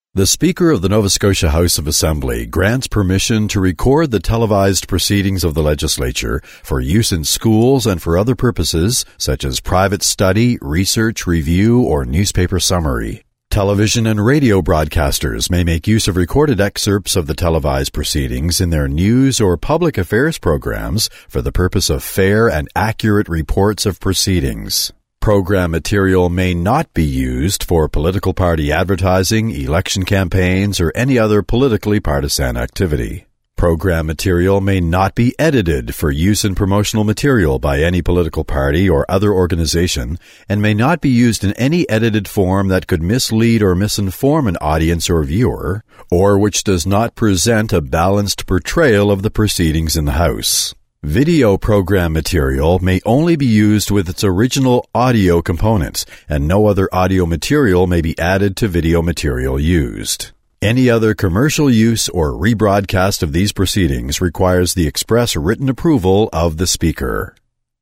The Speaker of the Nova Scotia House of Assembly grants permission to record the televised proceedings of the Legislature for use in schools and for other purposes, such as private study, research, review, or newspaper summary. Television and radio broadcasters may make use of recorded excerpts of the televised proceedings in their news or public affairs programs for the purpose of fair and accurate reports of proceedings. Program material may not be used for political party advertising, election campaigns, or any other politically partisan activity. Program material may not be edited for use in promotional material by any political party or other organization, and may not be used in any edited form that could mislead or misinform an audience or viewer, or which does not present a balanced portrayal of the proceedings in the House. Video program material may only be used with its original audio components, and no other audio material may be added to video material used. Any other commercial use or rebroadcast of these proceedings requires the express written approval of the Speaker.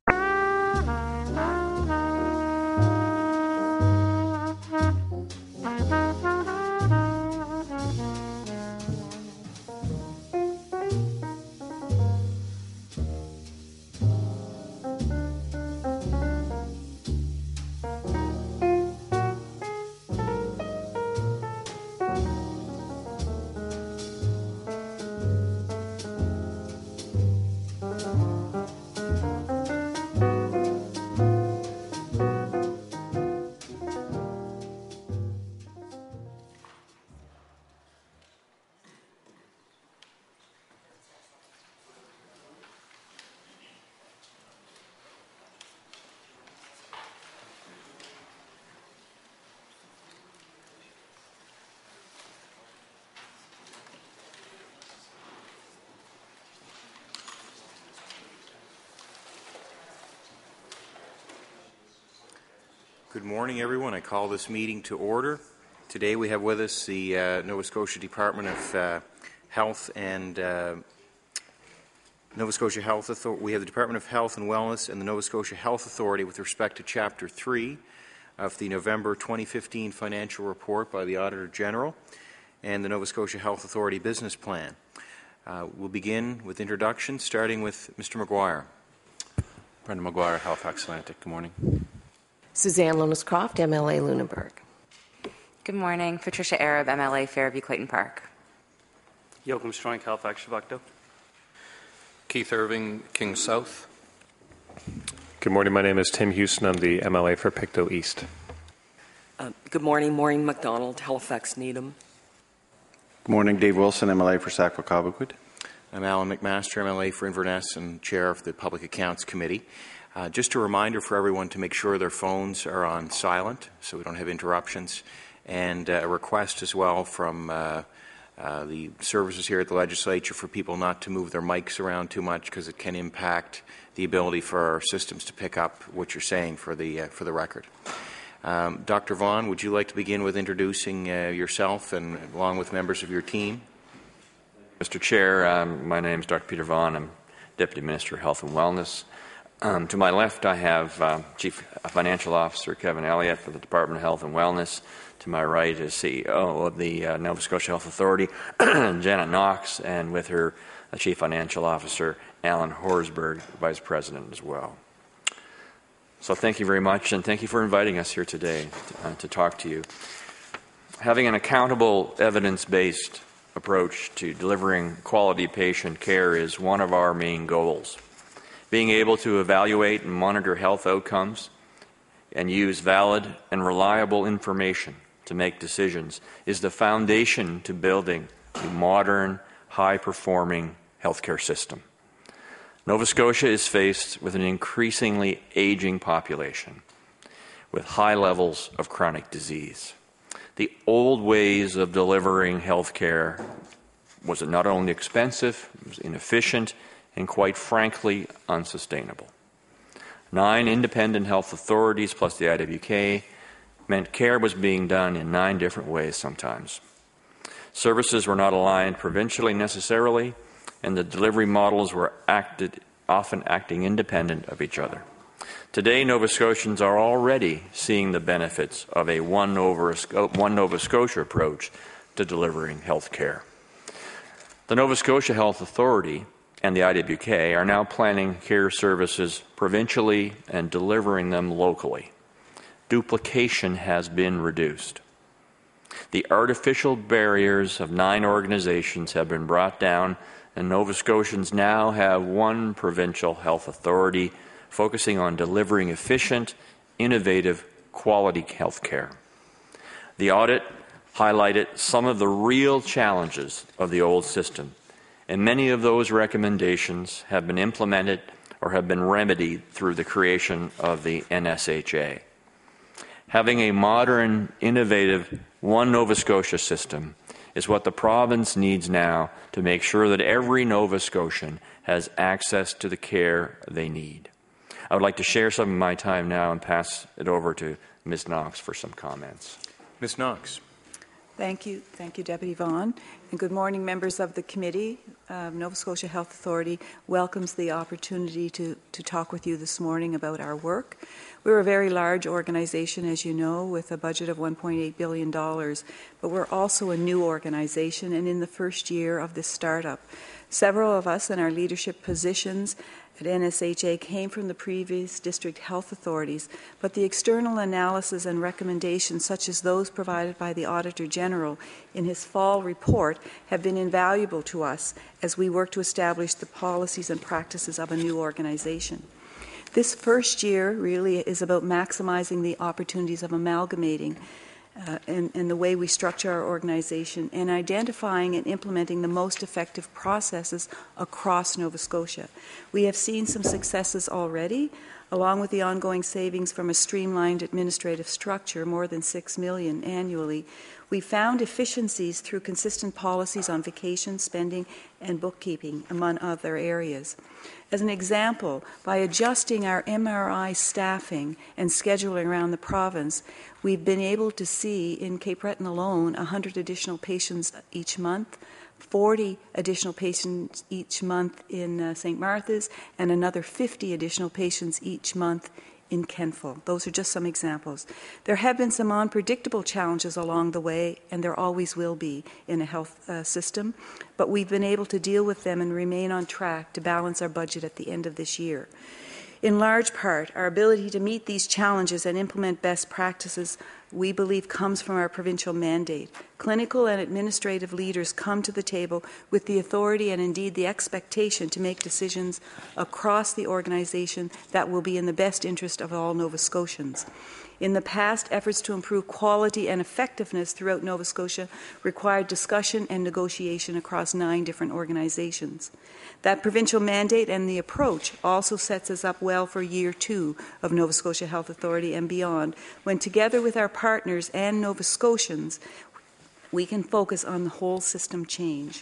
Good morning, everyone. I call this meeting to order. Today we have with us the Nova Scotia Department of Health and Nova Scotia Health Authority. We have the Department of Health and Wellness and the Nova Scotia Health Authority with respect to Chapter 3 of the November 2015 financial report by the Auditor General and the Nova Scotia Health Authority business plan. We'll begin with introductions, starting with Mr. McGuire. Brendan McGuire, Halifax Atlantic. Good morning. Suzanne Lonis-Croft, MLA Lunenburg. Good morning. Patricia Arab, MLA Fairview Clayton Park. Joachim Stroink, Halifax Shabakto. Keith Irving, King South. Good morning. My name is Tim Houston. I'm the MLA for Pictou East. Good morning. Maureen MacDonald, Halifax Needham. Good morning. Dave Wilson, MLA for Sackville-Cobequid. I'm Alan McMaster, MLA for Inverness and Chair of the Public Accounts Committee. Just a reminder for everyone to make sure their phones are on silent so we don't have interruptions, and a request as well from the services here at the Legislature for people not to move their mics around too much because it can impact the ability for our systems to pick up what you're saying for the record. Dr. Vaughan, would you like to begin with introducing yourself and along with members of your team? Mr. Chair, my name is Dr. Peter Vaughan. I'm Deputy Minister of Health and Wellness. To my left, I have Chief Financial Officer Kevin Elliott for the Department of Health and Wellness. To my right is CEO of the Nova Scotia Health Authority, Janet Knox, and with her Chief Financial Officer Alan Horsberg, Vice President as well. So thank you very much, and thank you for inviting us here today to talk to you. Having an accountable, evidence-based approach to delivering quality patient care is one of our main goals. Being able to evaluate and monitor health outcomes and use valid and reliable information to make decisions is the foundation to building a modern, high-performing healthcare system. Nova Scotia is faced with an increasingly aging population with high levels of chronic disease. The old ways of delivering healthcare was not only expensive, it was inefficient, and quite frankly, unsustainable. 9 independent health authorities plus the IWK meant care was being done in 9 different ways sometimes. Services were not aligned provincially necessarily, and the delivery models were often acting independent of each other. Today, Nova Scotians are already seeing the benefits of a one Nova Scotia approach to delivering health care. The Nova Scotia Health Authority and the IWK are now planning care services provincially and delivering them locally. Duplication has been reduced. The artificial barriers of 9 organizations have been brought down, and Nova Scotians now have one provincial health authority focusing on delivering efficient, innovative, quality health care. The audit highlighted some of the real challenges of the old system, and many of those recommendations have been implemented or have been remedied through the creation of the NSHA. Having a modern, innovative, one Nova Scotia system is what the province needs now to make sure that every Nova Scotian has access to the care they need. I would like to share some of my time now and pass it over to Ms. Knox for some comments. Ms. Knox. Thank you, Deputy Vaughan. And good morning, members of the committee. Nova Scotia Health Authority welcomes the opportunity to talk with you this morning about our work. We're a very large organization, as you know, with a budget of $1.8 billion, but we're also a new organization and in the first year of this startup. Several of us in our leadership positions at NSHA came from the previous district health authorities, but the external analysis and recommendations, such as those provided by the Auditor General in his fall report, have been invaluable to us as we work to establish the policies and practices of a new organization. This first year really is about maximizing the opportunities of amalgamating and the way we structure our organization and identifying and implementing the most effective processes across Nova Scotia. We have seen some successes already, along with the ongoing savings from a streamlined administrative structure, more than $6 million annually. We found efficiencies through consistent policies on vacation spending and bookkeeping, among other areas. As an example, by adjusting our MRI staffing and scheduling around the province, we've been able to see in Cape Breton alone 100 additional patients each month, 40 additional patients each month in St. Martha's, and another 50 additional patients each month in Kentville. Those are just some examples. There have been some unpredictable challenges along the way, and there always will be in a health system, but we've been able to deal with them and remain on track to balance our budget at the end of this year. In large part, our ability to meet these challenges and implement best practices, we believe, comes from our provincial mandate. Clinical and administrative leaders come to the table with the authority and indeed the expectation to make decisions across the organization that will be in the best interest of all Nova Scotians. In the past, efforts to improve quality and effectiveness throughout Nova Scotia required discussion and negotiation across 9 different organizations. That provincial mandate and the approach also sets us up well for year 2 of Nova Scotia Health Authority and beyond, when together with our partners and Nova Scotians, we can focus on the whole system change.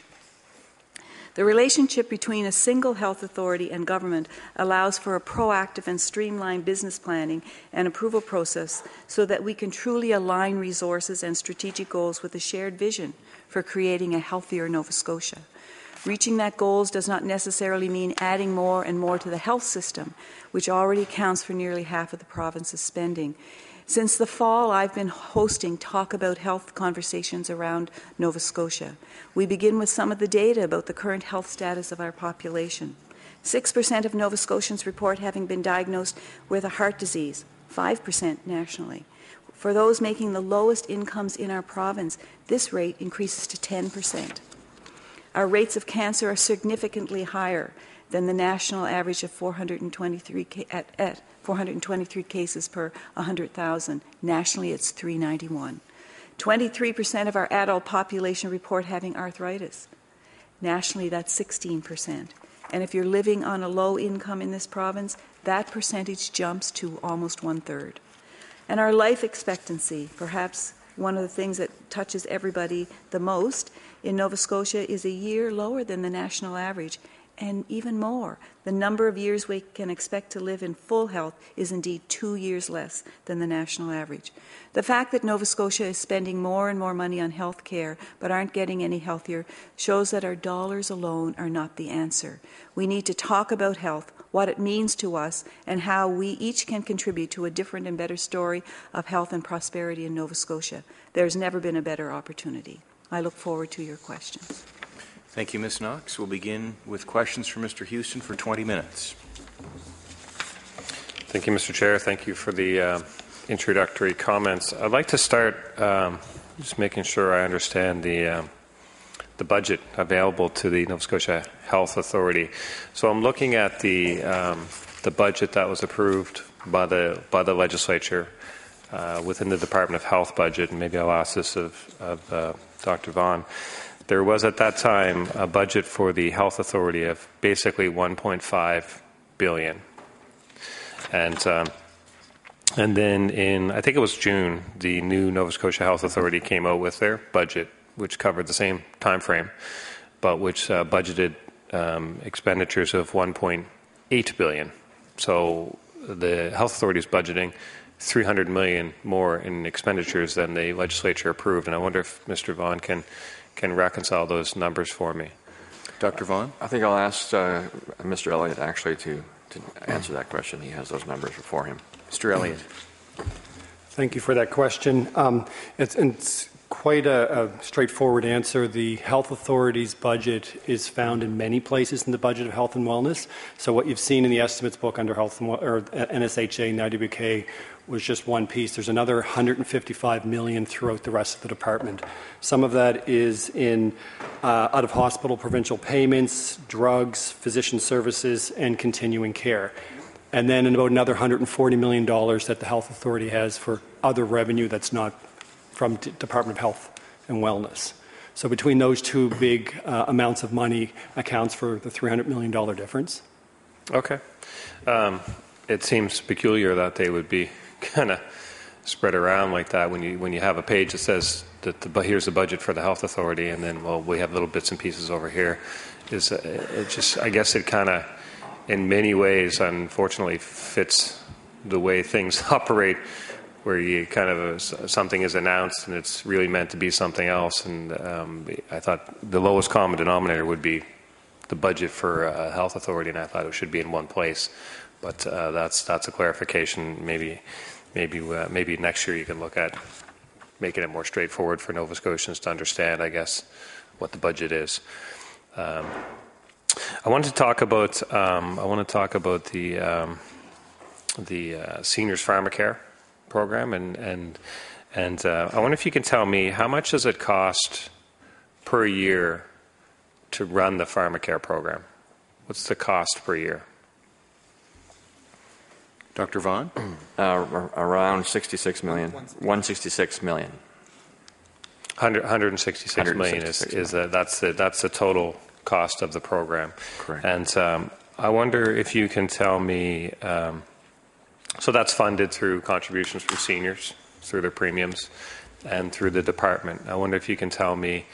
The relationship between a single health authority and government allows for a proactive and streamlined business planning and approval process so that we can truly align resources and strategic goals with a shared vision for creating a healthier Nova Scotia. Reaching that goals does not necessarily mean adding more and more to the health system, which already accounts for nearly half of the province's spending. Since the fall, I've been hosting Talk About Health conversations around Nova Scotia. We begin with some of the data about the current health status of our population. 6% of Nova Scotians report having been diagnosed with a heart disease, 5% nationally. For those making the lowest incomes in our province, this rate increases to 10%. Our rates of cancer are significantly higher than the national average of 423 cases per 100,000. Nationally, it's 391. 23% of our adult population report having arthritis. Nationally, that's 16%. And if you're living on a low income in this province, that percentage jumps to almost 1/3. And our life expectancy, perhaps one of the things that touches everybody the most in Nova Scotia, is a year lower than the national average. And even more, the number of years we can expect to live in full health is indeed 2 years less than the national average. The fact that Nova Scotia is spending more and more money on health care but aren't getting any healthier shows that our dollars alone are not the answer. We need to talk about health, what it means to us, and how we each can contribute to a different and better story of health and prosperity in Nova Scotia. There's never been a better opportunity. I look forward to your questions. Thank you, Ms. Knox. We'll begin with questions from Mr. Houston for 20 minutes. Thank you, Mr. Chair. Thank you for the introductory comments. I'd like to start just making sure I understand the budget available to the Nova Scotia Health Authority. So I'm looking at the budget that was approved by the legislature within the Department of Health budget, and maybe I'll ask this of Dr. Vaughan. There was at that time a budget for the Health Authority of basically $1.5 billion. And then in, I think it was June, the new Nova Scotia Health Authority came out with their budget, which covered the same time frame, but which budgeted expenditures of $1.8 billion. So the Health Authority is budgeting $300 million more in expenditures than the legislature approved. And I wonder if Mr. Vaughan can reconcile those numbers for me. Dr. Vaughan? I think I'll ask Mr. Elliott actually to answer that question. He has those numbers before him. Mr. Elliott. Thank you for that question. It's quite a straightforward answer. The Health Authority's budget is found in many places in the budget of health and wellness. So what you've seen in the estimates book under health and or NSHA and IWK was just one piece. There's another $155 million throughout the rest of the department. Some of that is in out-of-hospital provincial payments, drugs, physician services, and continuing care. And then about another $140 million that the Health Authority has for other revenue that's not from Department of Health and Wellness. So between those two big amounts of money accounts for the $300 million difference. Okay. It seems peculiar that they would be kind of spread around like that when you have a page that says that here's the budget for the Health Authority, and then, well, we have little bits and pieces over here. I guess it kind of, in many ways, unfortunately, fits the way things operate, where you kind of something is announced and it's really meant to be something else. And I thought the lowest common denominator would be the budget for a health authority, and I thought it should be in one place. But that's a clarification. Maybe next year you can look at making it more straightforward for Nova Scotians to understand, I guess, what the budget is. I want to talk about the Seniors Pharmacare program, and I wonder if you can tell me how much does it cost per year to run the Pharmacare program? What's the cost per year? Dr. Vaughan? Around $66 million. $166 million. 166 million is that's the total cost of the program. Correct. And I wonder if you can tell me, so that's funded through contributions from seniors, through their premiums, and through the department. I wonder if you can tell me,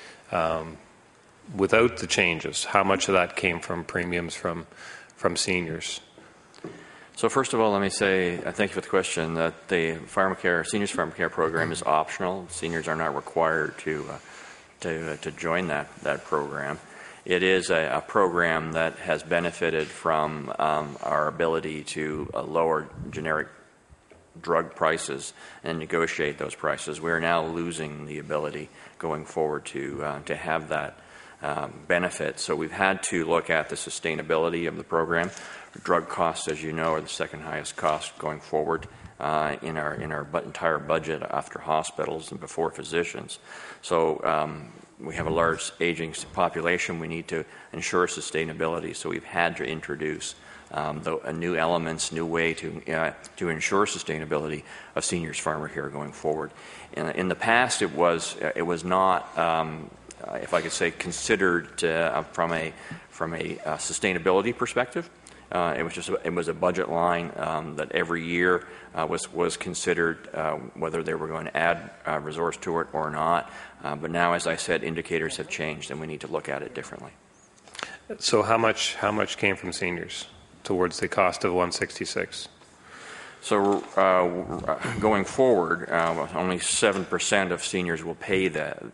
without the changes, how much of that came from premiums from seniors? So first of all, let me say, thank you for the question, that the Seniors Pharmacare program is optional. Seniors are not required to join that program. It is a program that has benefited from our ability to lower generic drug prices and negotiate those prices. We are now losing the ability going forward to have that benefit. So we've had to look at the sustainability of the program. Drug costs, as you know, are the second highest cost going forward in our entire budget after hospitals and before physicians. So we have a large aging population. We need to ensure sustainability. So we've had to introduce new elements, new way to ensure sustainability of seniors pharmacare going forward. In the past, it was not, if I could say, considered from a sustainability perspective. It was a budget line that every year was considered whether they were going to add resource to it or not. But now, as I said, indicators have changed, and we need to look at it differently. So how much came from seniors towards the cost of 166? So going forward, only 7% of seniors will pay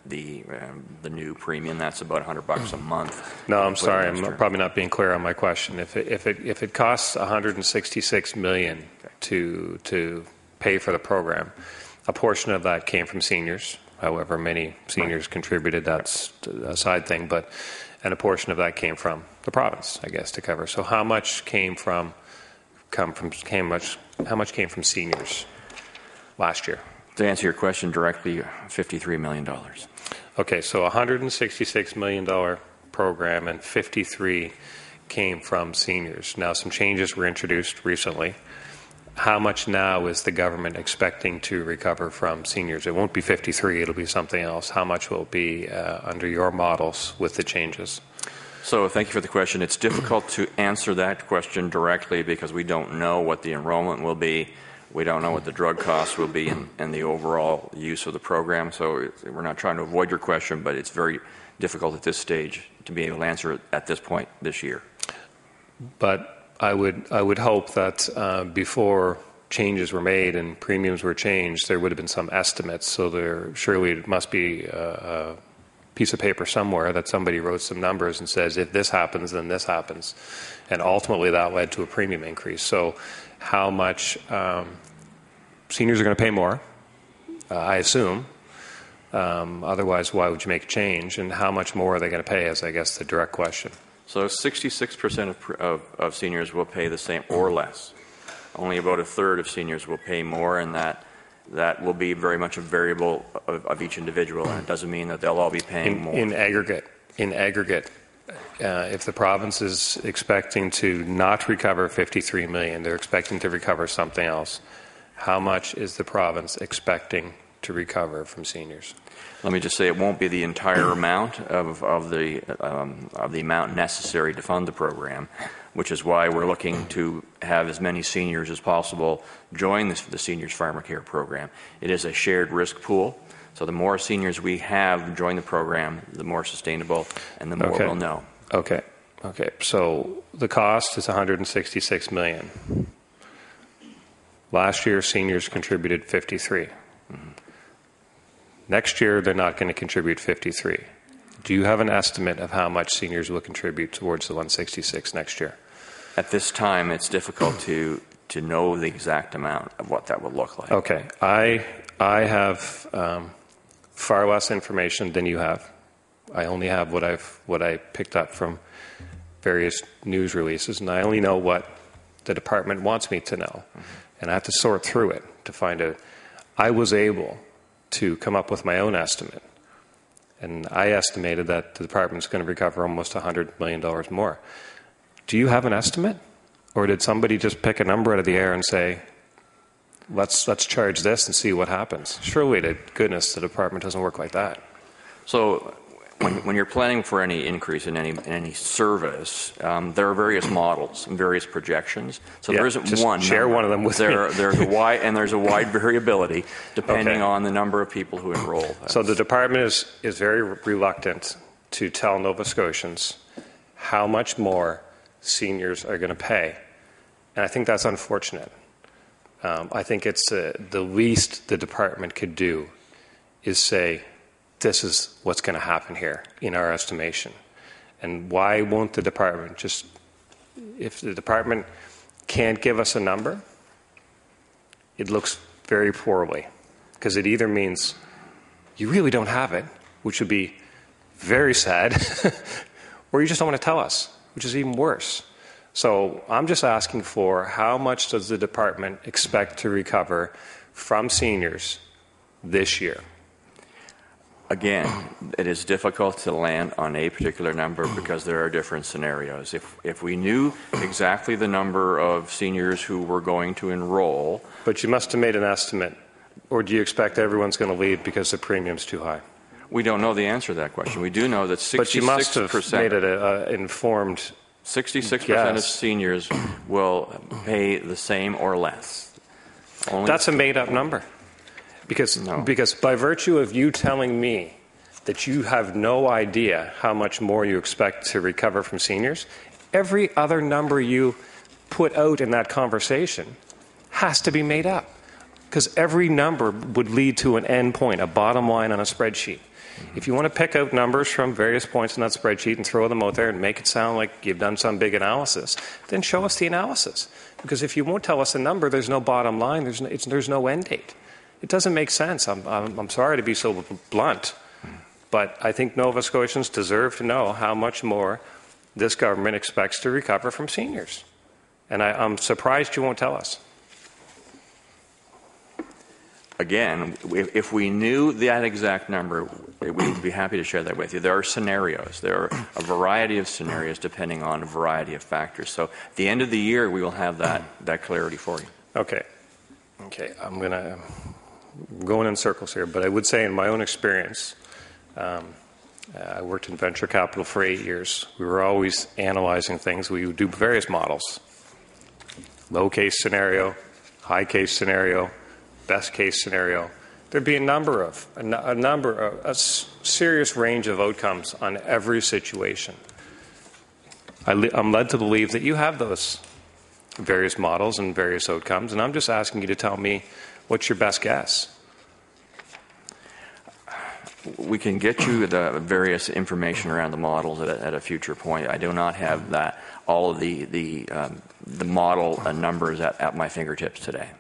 the new premium. That's about $100 a month. No, I'm sorry. I'm probably not being clear on my question. If it costs $166 million to pay for the program, a portion of that came from seniors, however many seniors contributed, that's a side thing, and a portion of that came from the province, I guess, to cover. So how much came from seniors last year? To answer your question directly, $53 million. Okay, so a $166 million program, and 53 came from seniors. Now, some changes were introduced recently. How much now is the government expecting to recover from seniors? It won't be 53, it'll be something else. How much will it be under your models with the changes? So thank you for the question. It's difficult to answer that question directly because we don't know what the enrollment will be. We don't know what the drug costs will be and the overall use of the program. So we're not trying to avoid your question, but it's very difficult at this stage to be able to answer it at this point this year. But I would hope that before changes were made and premiums were changed, there would have been some estimates. So there surely must be a piece of paper somewhere that somebody wrote some numbers and says, if this happens, then this happens. And ultimately that led to a premium increase. So how much seniors are going to pay more, I assume. Otherwise, why would you make a change? And how much more are they going to pay is, I guess, the direct question. So 66% of seniors will pay the same or less. Only about a third of seniors will pay more, and that will be very much a variable of each individual, and it doesn't mean that they'll all be paying more. In aggregate, if the province is expecting to not recover $53 million, they're expecting to recover something else, how much is the province expecting to recover from seniors? Let me just say it won't be the entire amount of the amount necessary to fund the program, which is why we're looking to have as many seniors as possible join the Seniors Pharmacare program. It is a shared risk pool, so the more seniors we have join the program, the more sustainable and the more we'll know. Okay. So the cost is $166 million. Last year, seniors contributed 53. Mm-hmm. Next year, they're not going to contribute 53. Do you have an estimate of how much seniors will contribute towards the 166 next year? At this time, it's difficult to know the exact amount of what that will look like. Okay. I have far less information than you have. I only have what I picked up from various news releases, and I only know what the department wants me to know. Mm-hmm. And I have to sort through it to find out. I was able to come up with my own estimate. And I estimated that the department's going to recover almost $100 million more. Do you have an estimate? Or did somebody just pick a number out of the air and say, let's charge this and see what happens? Surely, to goodness, the department doesn't work like that. So when you're planning for any increase in any service, there are various models and various projections. So there isn't just one. Share number. one of them with me. There's a wide variability depending on the number of people who enroll. So the department is very reluctant to tell Nova Scotians how much more seniors are going to pay, and I think that's unfortunate. I think it's the least the department could do is say, this is what's going to happen here in our estimation. And why won't the department just, if the department can't give us a number, it looks very poorly. Because it either means you really don't have it, which would be very sad, or you just don't want to tell us, which is even worse. So I'm just asking for how much does the department expect to recover from seniors this year? Again, it is difficult to land on a particular number because there are different scenarios. If we knew exactly the number of seniors who were going to enroll... But you must have made an estimate, or do you expect everyone's going to leave because the premium's too high? We don't know the answer to that question. We do know that 66%... But you must have made it an informed... 66% of seniors will pay the same or less. That's a made-up number. Because by virtue of you telling me that you have no idea how much more you expect to recover from seniors, every other number you put out in that conversation has to be made up. Because every number would lead to an end point, a bottom line on a spreadsheet. If you want to pick out numbers from various points in that spreadsheet and throw them out there and make it sound like you've done some big analysis, then show us the analysis. Because if you won't tell us a number, there's no bottom line, there's no end date. It doesn't make sense. I'm sorry to be so blunt, but I think Nova Scotians deserve to know how much more this government expects to recover from seniors. And I'm surprised you won't tell us. Again, if we knew that exact number, we'd be happy to share that with you. There are scenarios. There are a variety of scenarios depending on a variety of factors. So at the end of the year, we will have that clarity for you. Okay. I'm going in circles here, but I would say in my own experience, I worked in venture capital for 8 years. We were always analyzing things. We would do various models. Low case scenario, high case scenario, best case scenario. There'd be a serious range of outcomes on every situation. I'm led to believe that you have those various models and various outcomes, and I'm just asking you to tell me what's your best guess. We can get you the various information around the models at a future point. I do not have all of the model numbers at my fingertips today.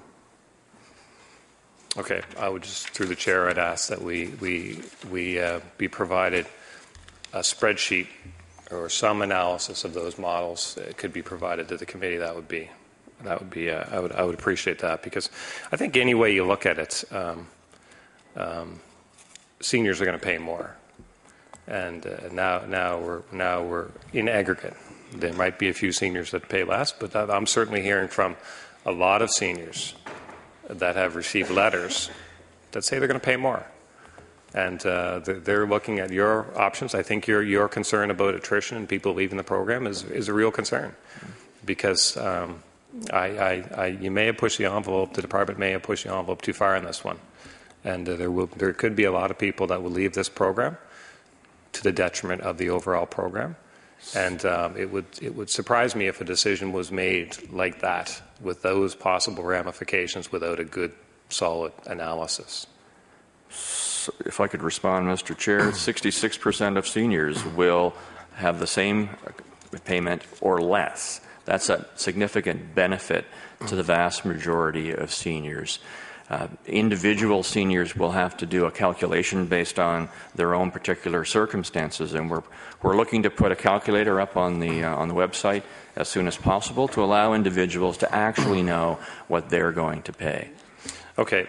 Okay, I would just, through the chair, I'd ask that we be provided a spreadsheet or some analysis of those models. It could be provided to the committee. I would appreciate that, because I think any way you look at it, seniors are going to pay more, and now we're in aggregate. There might be a few seniors that pay less, but I'm certainly hearing from a lot of seniors that have received letters that say they're going to pay more. And they're looking at your options. I think your concern about attrition and people leaving the program is a real concern, because you may have pushed the envelope, the department may have pushed the envelope too far on this one. And there could be a lot of people that will leave this program to the detriment of the overall program. And it would surprise me if a decision was made like that, with those possible ramifications, without a good, solid analysis. So if I could respond, Mr. Chair, 66% of seniors will have the same payment or less. That's a significant benefit to the vast majority of seniors. Individual seniors will have to do a calculation based on their own particular circumstances, and we're looking to put a calculator up on the website as soon as possible to allow individuals to actually know what they're going to pay. Okay.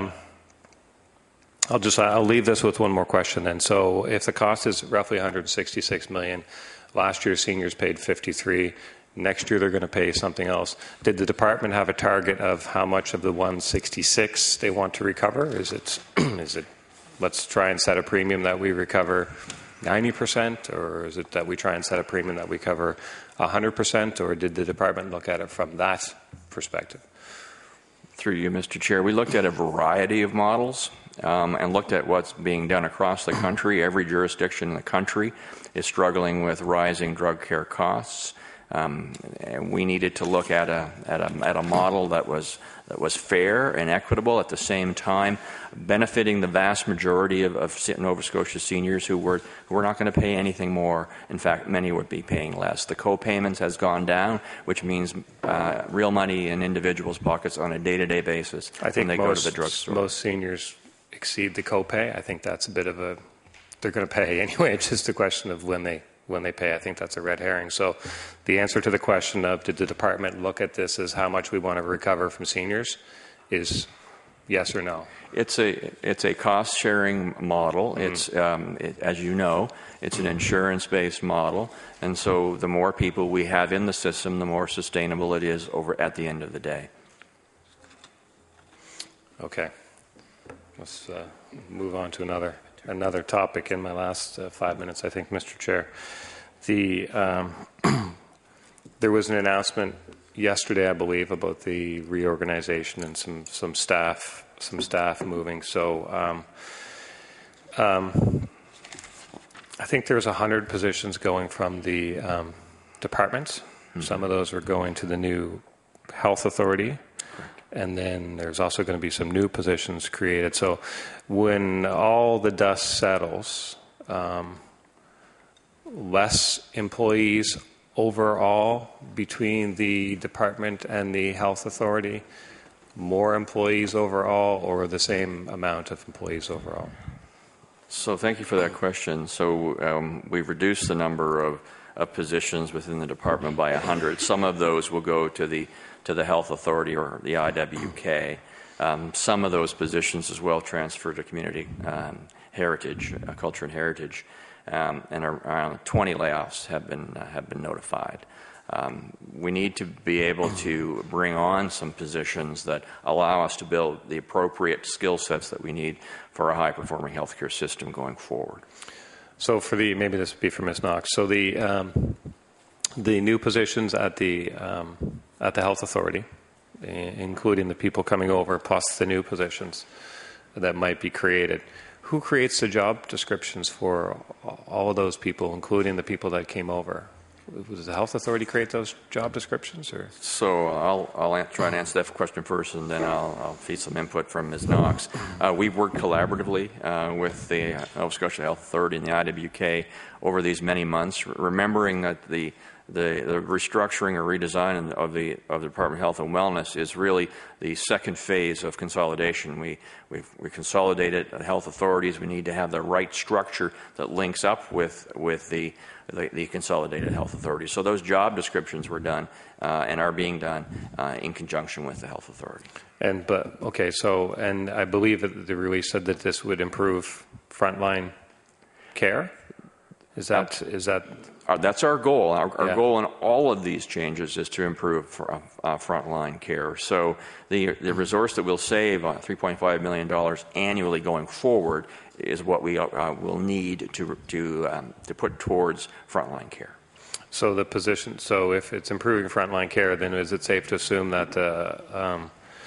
I'll leave this with one more question then. So if the cost is roughly $166 million, last year seniors paid $53. Next year they're going to pay something else. Did the department have a target of how much of the 166 they want to recover? Is it let's try and set a premium that we recover 90%, or is it that we try and set a premium that we cover 100%, or did the department look at it from that perspective? Through you, Mr. Chair, we looked at a variety of models and looked at what's being done across the country. Every jurisdiction in the country is struggling with rising drug care costs. And we needed to look at a model that was fair and equitable, at the same time benefiting the vast majority of Nova Scotia seniors who were not going to pay anything more. In fact, many would be paying less. The co-payments has gone down, which means real money in individuals' pockets on a day-to-day basis when they go to the drugstore. Most seniors exceed the co-pay. I think that's a bit of they're going to pay anyway. It's just a question of when they pay. I think that's a red herring. So the answer to the question of did the department look at this as how much we want to recover from seniors is yes or no. It's a cost-sharing model. It's as you know, it's an insurance-based model, and so the more people we have in the system, the more sustainable it is over at the end of the day. Okay. Let's move on to another topic in my last 5 minutes, I think, Mr. Chair. There was an announcement yesterday, I believe, about the reorganization and some staff moving. So I think there's 100 positions going from the departments. Some of those are going to the new health authority. And then there's also going to be some new positions created. So when all the dust settles, less employees overall between the department and the health authority, more employees overall or the same amount of employees overall? So thank you for that question. So we've reduced the number of positions within the department by 100. Some of those will go to the Health Authority or the IWK. Some of those positions as well transfer to community heritage, culture and heritage, and around 20 layoffs have been notified. We need to be able to bring on some positions that allow us to build the appropriate skill sets that we need for a high-performing healthcare system going forward. So maybe this would be for Ms. Knox. So the new positions at the Health Authority, including the people coming over plus the new positions that might be created, who creates the job descriptions for all of those people, including the people that came over? Does the Health Authority create those job descriptions? Or? So I'll try and answer that question first, and then I'll feed some input from Ms. Knox. We've worked collaboratively with the Nova Scotia Health Authority and the IWK over these many months, remembering that the restructuring or redesign of the Department of Health and Wellness is really the second phase of consolidation. We consolidated health authorities. We need to have the right structure that links up with the consolidated health authority. So those job descriptions were done and are being done in conjunction with the health authority. And I believe that the release said that this would improve frontline care. Is that? That's our goal. Our goal in all of these changes is to improve frontline care. So the resource that we'll save, $3.5 million annually going forward, is what we will need to put towards frontline care. So the position. So if it's improving frontline care, then is it safe to assume that the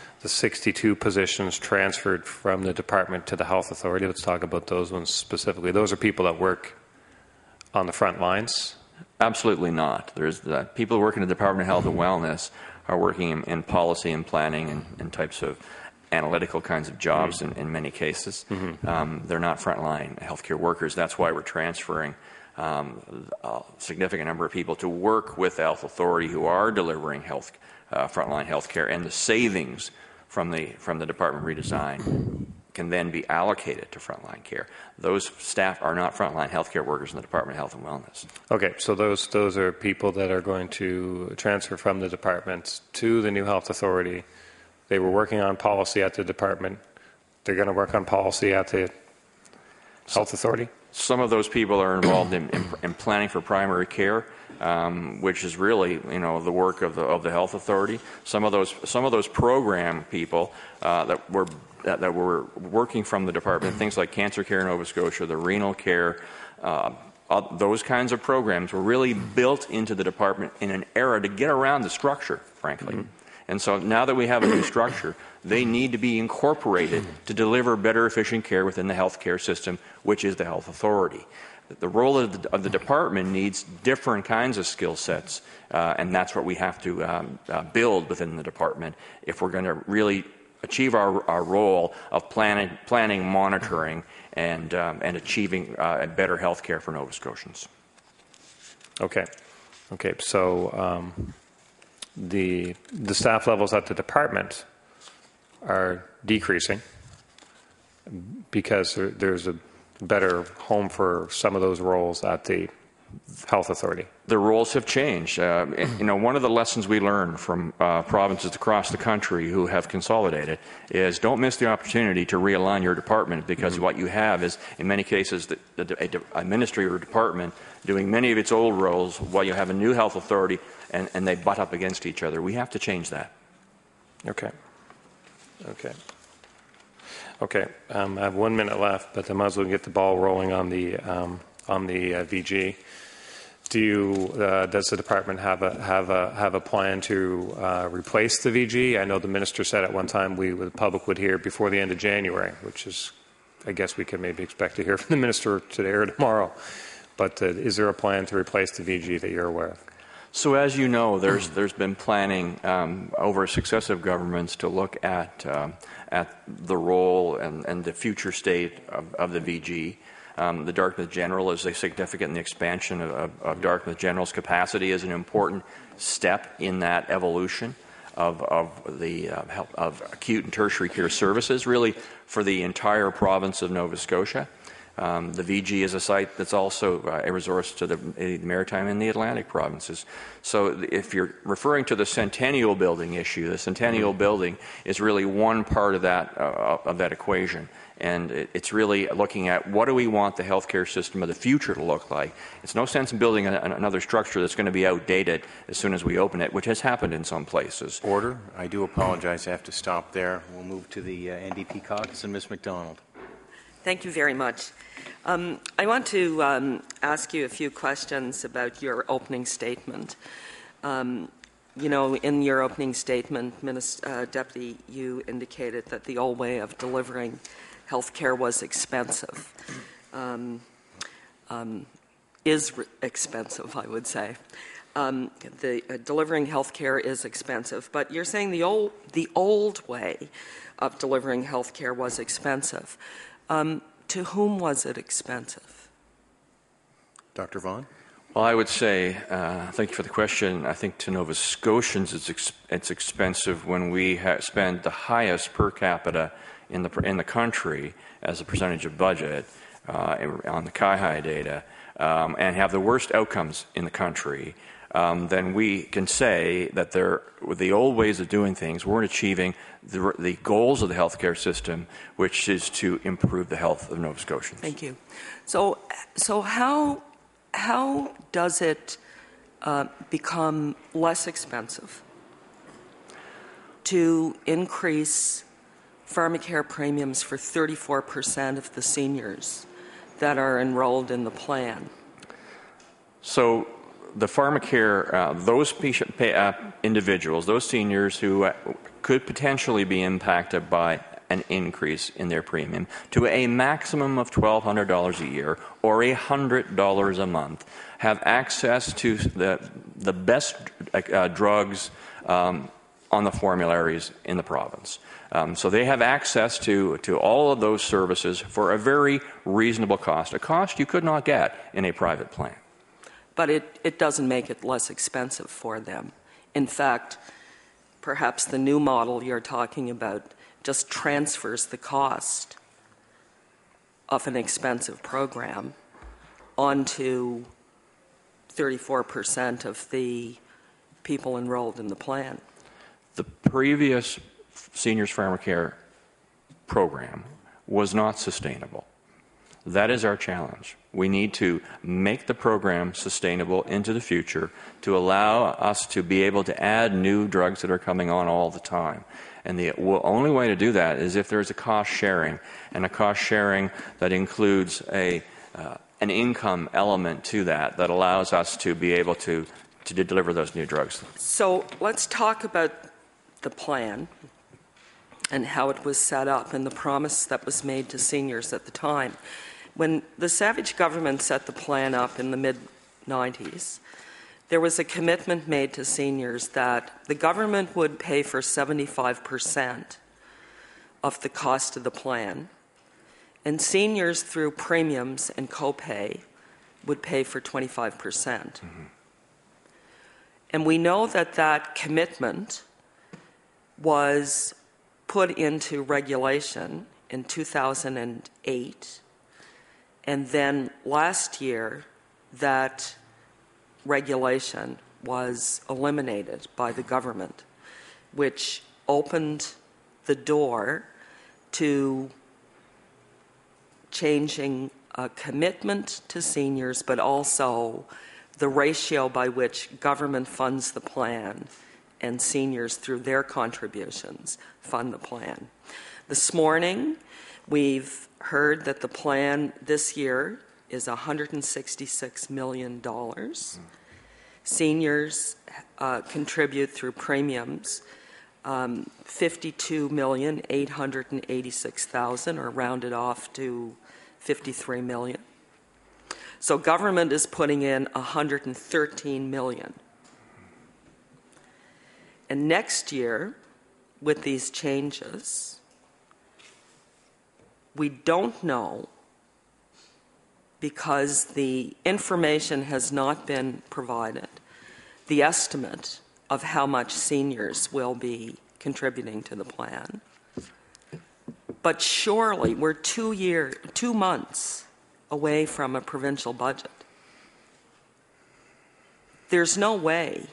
62 positions transferred from the department to the Health Authority? Let's talk about those ones specifically. Those are people that work on the front lines? Absolutely not. There's people who work in the Department of Health and Wellness are working in policy and planning and types of analytical kinds of jobs in many cases. Mm-hmm. They're not frontline healthcare workers. That's why we're transferring a significant number of people to work with the Health Authority who are delivering frontline health care, and the savings from the department redesign can then be allocated to frontline care. Those staff are not frontline healthcare workers in the Department of Health and Wellness. Okay, so those are people that are going to transfer from the department to the new Health Authority. They were working on policy at the department. They're going to work on policy at the Health Authority? Some of those people are involved in planning for primary care, which is really, the work of the Health Authority. Some of those program people that were working from the department, things like Cancer Care in Nova Scotia, the renal care, those kinds of programs were really built into the department in an era to get around the structure, frankly. Mm-hmm. And so now that we have a new structure, they need to be incorporated to deliver better, efficient care within the healthcare system, which is the Health Authority. The role of the department needs different kinds of skill sets, and that's what we have to build within the department if we're going to really achieve our role of planning, monitoring, and achieving better health care for Nova Scotians. Okay. So the staff levels at the department are decreasing because there's a better home for some of those roles at the Health Authority. The roles have changed. One of the lessons we learned from provinces across the country who have consolidated is don't miss the opportunity to realign your department, because what you have is, in many cases, a ministry or department doing many of its old roles while you have a new health authority, and they butt up against each other. We have to change that. Okay. I have 1 minute left, but I might as well get the ball rolling on the VG. Does the department have a plan to replace the VG? I know the minister said at one time the public would hear before the end of January, which is, I guess we can maybe expect to hear from the minister today or tomorrow. But is there a plan to replace the VG that you're aware of? So as you know, there's been planning over successive governments to look at the role and the future state of the VG. The Dartmouth General is significant, and the expansion of Dartmouth General's capacity is an important step in that evolution. of acute and tertiary care services, really for the entire province of Nova Scotia. The VG is a site that's also a resource to the Maritime and the Atlantic provinces. So if you're referring to the Centennial Building issue, the Centennial Building is really one part of that equation. And it's really looking at what do we want the healthcare system of the future to look like. It's no sense in building another structure that's going to be outdated as soon as we open it, which has happened in some places. Order. I do apologize. I have to stop there. We'll move to the NDP caucus and Ms. MacDonald. Thank you very much. I want to ask you a few questions about your opening statement. In your opening statement, Deputy, you indicated that the old way of delivering health care was expensive. Is expensive, I would say. Delivering health care is expensive, but you're saying the old way of delivering health care was expensive. To whom was it expensive? Dr. Vaughan? Well, I would say, thank you for the question. I think to Nova Scotians it's expensive when we spend the highest per capita in the country as a percentage of budget on the CIHI data and have the worst outcomes in the country. Then we can say that with the old ways of doing things, weren't achieving the goals of the healthcare system, which is to improve the health of Nova Scotians. Thank you. So how does it become less expensive to increase pharmacare premiums for 34% of the seniors that are enrolled in the plan? So the pharmacare, those individuals, those seniors who could potentially be impacted by an increase in their premium to a maximum of $1,200 a year or $100 a month, have access to the best drugs on the formularies in the province. So they have access to all of those services for a very reasonable cost, a cost you could not get in a private plan. But it doesn't make it less expensive for them. In fact, perhaps the new model you're talking about just transfers the cost of an expensive program onto 34% of the people enrolled in the plan. The previous Seniors Pharmacare program was not sustainable. That is our challenge. We need to make the program sustainable into the future to allow us to be able to add new drugs that are coming on all the time. And the only way to do that is if there's a cost sharing, and a cost sharing that includes an income element to that allows us to be able to deliver those new drugs. So let's talk about the plan and how it was set up and the promise that was made to seniors at the time. When the Savage government set the plan up in the mid-90s, there was a commitment made to seniors that the government would pay for 75% of the cost of the plan, and seniors through premiums and copay would pay for 25%. Mm-hmm. And we know that commitment was put into regulation in 2008. And then last year, that regulation was eliminated by the government, which opened the door to changing a commitment to seniors, but also the ratio by which government funds the plan and seniors through their contributions fund the plan. This morning, we've heard that the plan this year is $166 million. Seniors contribute through premiums $52,886,000, or rounded off to $53 million. So government is putting in $113 million. And next year, with these changes, we don't know, because the information has not been provided, the estimate of how much seniors will be contributing to the plan. But surely we're 2 months away from a provincial budget. There's no way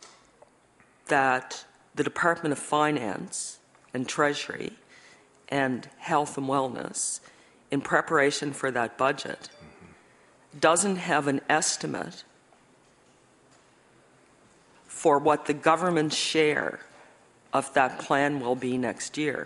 that the Department of Finance and Treasury and Health and Wellness, in preparation for that budget, doesn't have an estimate for what the government's share of that plan will be next year.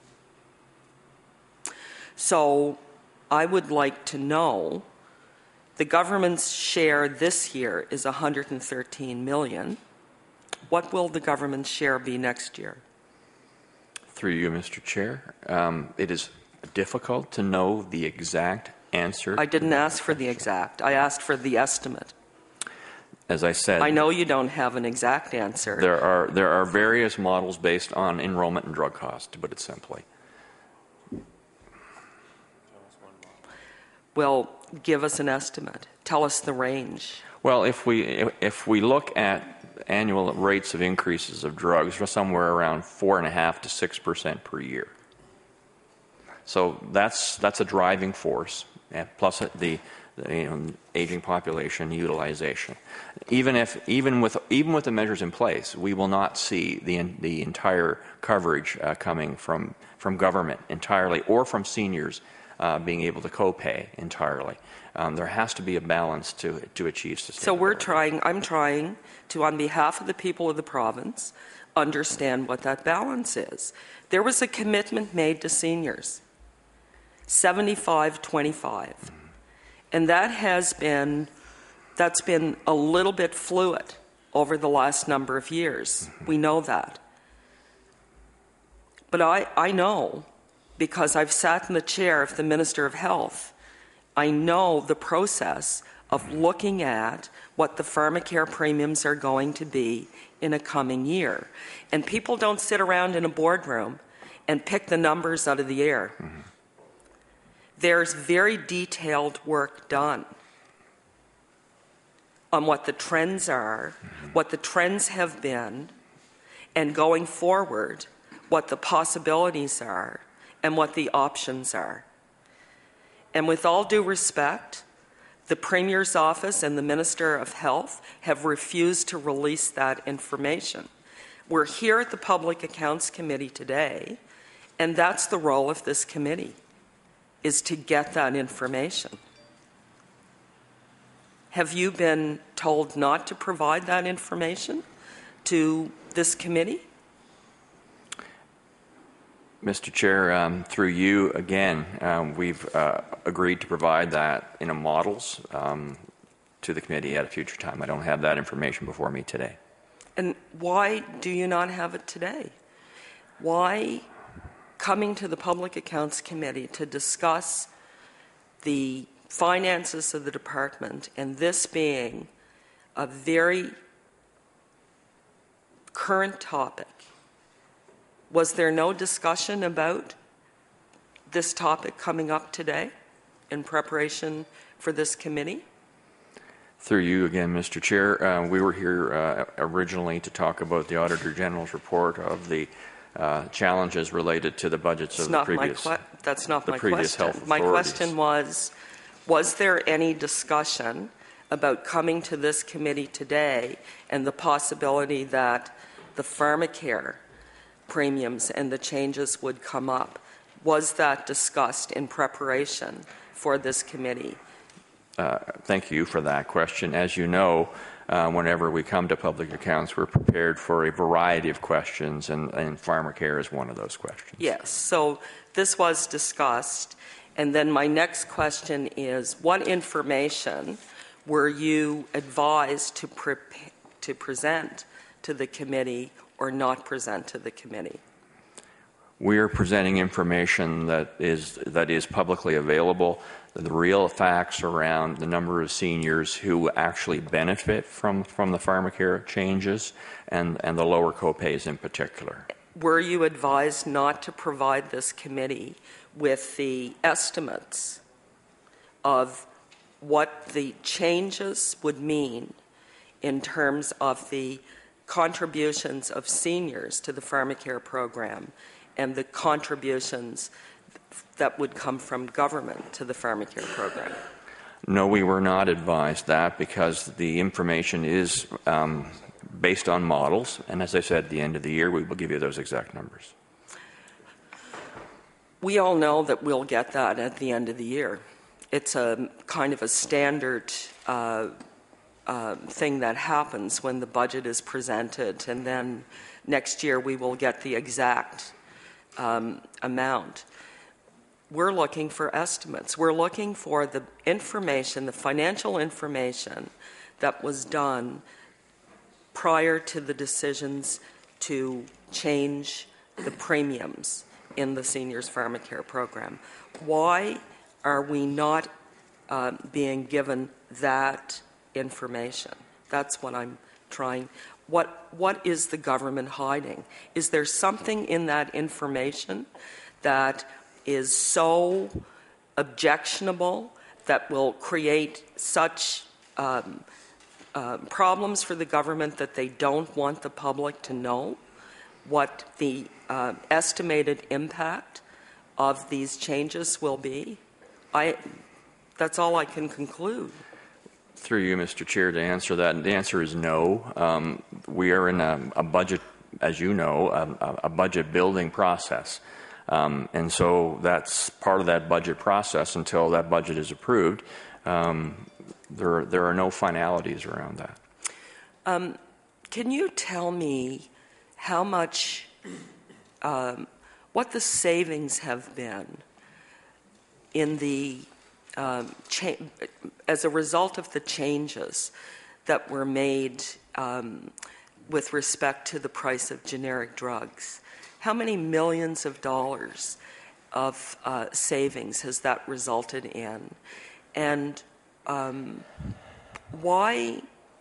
So I would like to know, the government's share this year is $113 million. What will the government's share be next year? Through you, Mr. Chair, it is difficult to know the exact answer. I didn't ask for the exact. I asked for the estimate. As I said, I know you don't have an exact answer. There are various models based on enrollment and drug costs, to put it simply. Well, give us an estimate. Tell us the range. Well, if we look at annual rates of increases of drugs, we're somewhere around 4.5% to 6% per year. So that's a driving force, plus the aging population utilization. Even with the measures in place, we will not see the entire coverage coming from government entirely, or from seniors being able to co-pay entirely. There has to be a balance to achieve sustainability. So I'm trying to, on behalf of the people of the province, understand what that balance is. There was a commitment made to seniors, 75-25. And that's been a little bit fluid over the last number of years. We know that. But I know, because I've sat in the chair of the Minister of Health, I know the process of looking at what the pharmacare premiums are going to be in a coming year. And people don't sit around in a boardroom and pick the numbers out of the air. Mm-hmm. There's very detailed work done on what the trends are, what the trends have been, and going forward, what the possibilities are and what the options are. And with all due respect, the Premier's office and the Minister of Health have refused to release that information. We're here at the Public Accounts Committee today, and that's the role of this committee, is to get that information. Have you been told not to provide that information to this committee? Mr. Chair, through you again, we've agreed to provide that in a models to the committee at a future time. I don't have that information before me today. And why do you not have it today? Why coming to the Public Accounts Committee to discuss the finances of the department, and this being a very current topic? Was there no discussion about this topic coming up today in preparation for this committee? Through you again, Mr. Chair, we were here originally to talk about the Auditor General's report of the challenges related to the budgets of the previous that's not my previous question. health authorities. My question was there any discussion about coming to this committee today and the possibility that the pharmacare premiums and the changes would come up? Was that discussed in preparation for this committee? Thank you for that question. As you know, whenever we come to public accounts, we're prepared for a variety of questions, and pharmacare is one of those questions. Yes, so this was discussed. And then my next question is, what information were you advised to present to the committee or not present to the committee? We are presenting information that is publicly available, the real facts around the number of seniors who actually benefit from the pharmacare changes and the lower copays in particular. Were you advised not to provide this committee with the estimates of what the changes would mean in terms of the contributions of seniors to the pharmacare program and the contributions that would come from government to the pharmacare program? No, we were not advised that because the information is based on models, and as I said, at the end of the year, we will give you those exact numbers. We all know that we'll get that at the end of the year. It's a kind of a standard thing that happens when the budget is presented, and then next year we will get the exact amount. We're looking for estimates. We're looking for the information, the financial information that was done prior to the decisions to change the premiums in the seniors pharmacare program. Why are we not being given that information? That's what I'm trying. What is the government hiding? Is there something in that information that is so objectionable that will create such problems for the government that they don't want the public to know what the estimated impact of these changes will be? That's all I can conclude. Through you, Mr. Chair, to answer that, the answer is no. We are in a budget, as you know, a budget building process. And so that's part of that budget process until that budget is approved. There are no finalities around that. Can you tell me how much, what the savings have been in the, as a result of the changes that were made with respect to the price of generic drugs? How many millions of dollars of savings has that resulted in? And why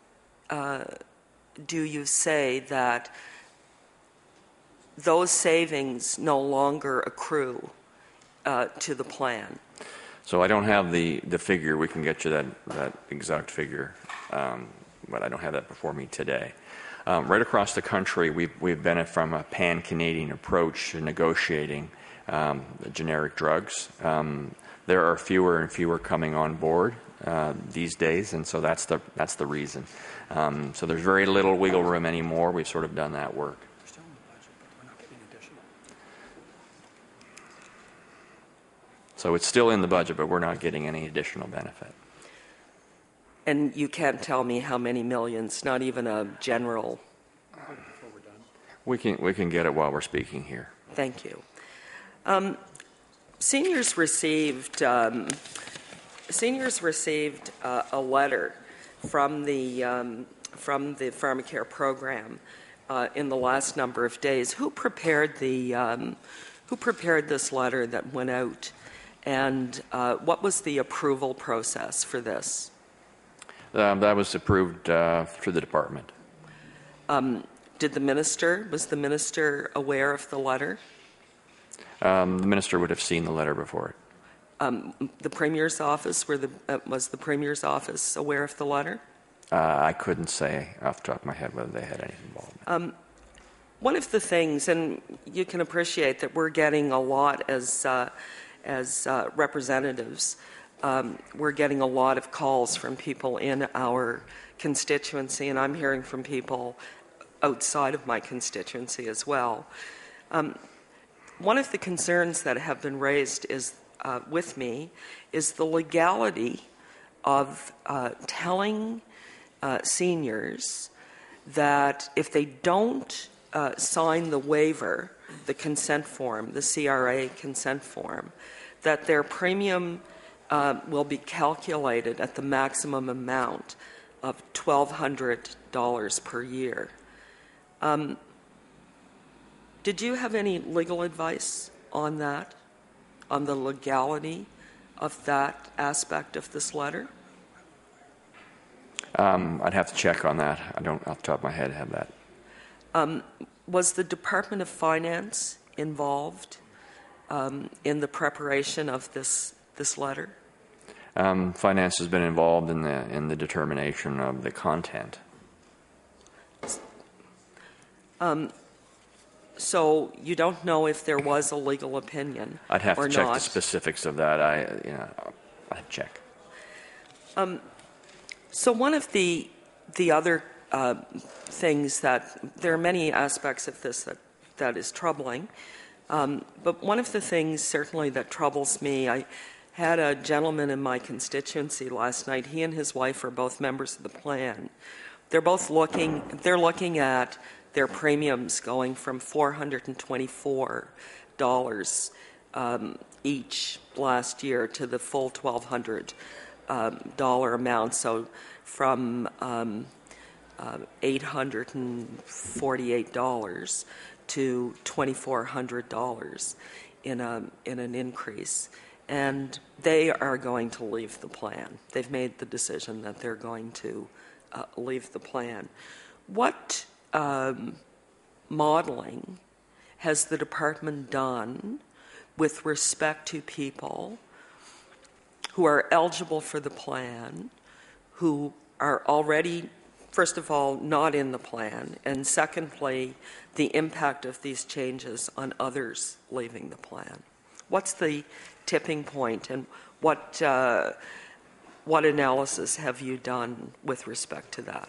do you say that those savings no longer accrue to the plan? So I don't have the figure. We can get you that exact figure, but I don't have that before me today. Right across the country, we've benefited from a pan-Canadian approach to negotiating generic drugs. There are fewer and fewer coming on board these days, and so that's the reason. So there's very little wiggle room anymore. We've sort of done that work. So it's still in the budget, but we're not getting any additional benefit. And you can't tell me how many millions, not even a general. We can get it while we're speaking here. Thank you. Seniors received a letter from the pharmacare program in the last number of days. Who prepared this letter that went out, and what was the approval process for this? That was approved through the department. Was the minister aware of the letter? The minister would have seen the letter before it. The Premier's office, was the Premier's office aware of the letter? I couldn't say off the top of my head whether they had any involvement. One of the things, and you can appreciate that we're getting a lot as representatives, we're getting a lot of calls from people in our constituency, and I'm hearing from people outside of my constituency as well. One of the concerns that have been raised with me is the legality of telling seniors that if they don't sign the waiver, the consent form, the CRA consent form, that their premium will be calculated at the maximum amount of $1,200 per year. Did you have any legal advice on that, on the legality of that aspect of this letter? I'd have to check on that. I don't, off the top of my head, have that. Was the Department of Finance involved in the preparation of this letter? Finance has been involved in the determination of the content. So you don't know if there was a legal opinion I'd have or to check not. the specifics of that. I'd check. So one of the other things that there are many aspects of this that is troubling, but one of the things certainly that troubles me, I had a gentleman in my constituency last night. He and his wife are both members of the plan. They're looking at their premiums going from $424 each last year to the full $1,200 amount. So from $848 to $2,400 in an increase. And they are going to leave the plan. They've made the decision that they're going to leave the plan. What modeling has the department done with respect to people who are eligible for the plan, who are already, first of all, not in the plan, and secondly, the impact of these changes on others leaving the plan? What's the tipping point, and what analysis have you done with respect to that?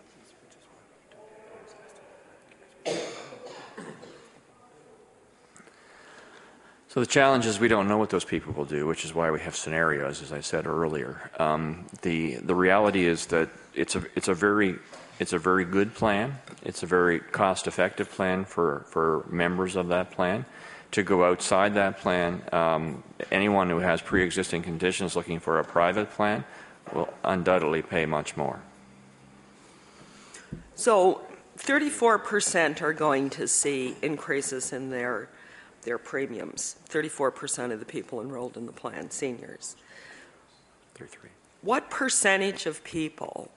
So the challenge is we don't know what those people will do, which is why we have scenarios, as I said earlier. The reality is that it's a very good plan. It's a very cost-effective plan for members of that plan. To go outside that plan, anyone who has pre-existing conditions looking for a private plan will undoubtedly pay much more. So 34% are going to see increases in their premiums. 34% of the people enrolled in the plan, seniors. 33. What percentage of people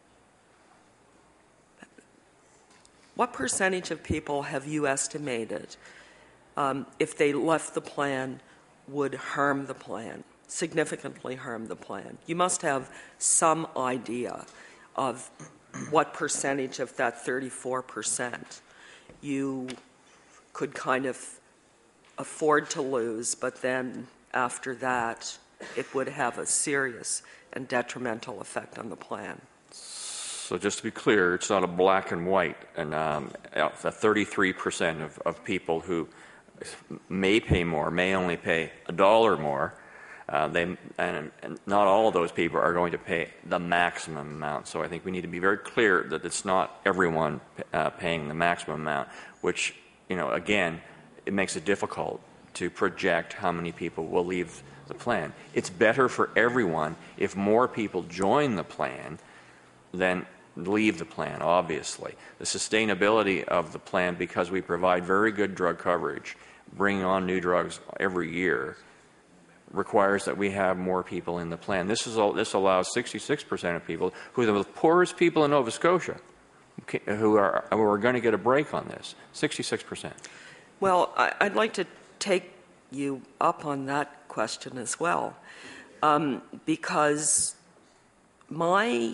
have you estimated if they left the plan would harm the plan, significantly harm the plan? You must have some idea of what percentage of that 34% you could kind of afford to lose, but then after that it would have a serious and detrimental effect on the plan. So just to be clear, it's not a black and white, and 33% of people who may pay more, may only pay $1 more, and not all of those people are going to pay the maximum amount. So I think we need to be very clear that it's not everyone paying the maximum amount, which, again, it makes it difficult to project how many people will leave the plan. It's better for everyone if more people join the plan than leave the plan, obviously. The sustainability of the plan, because we provide very good drug coverage, bringing on new drugs every year, requires that we have more people in the plan. This allows 66% of people, who are the poorest people in Nova Scotia, who are going to get a break on this. 66%. Well, I'd like to take you up on that question as well, because my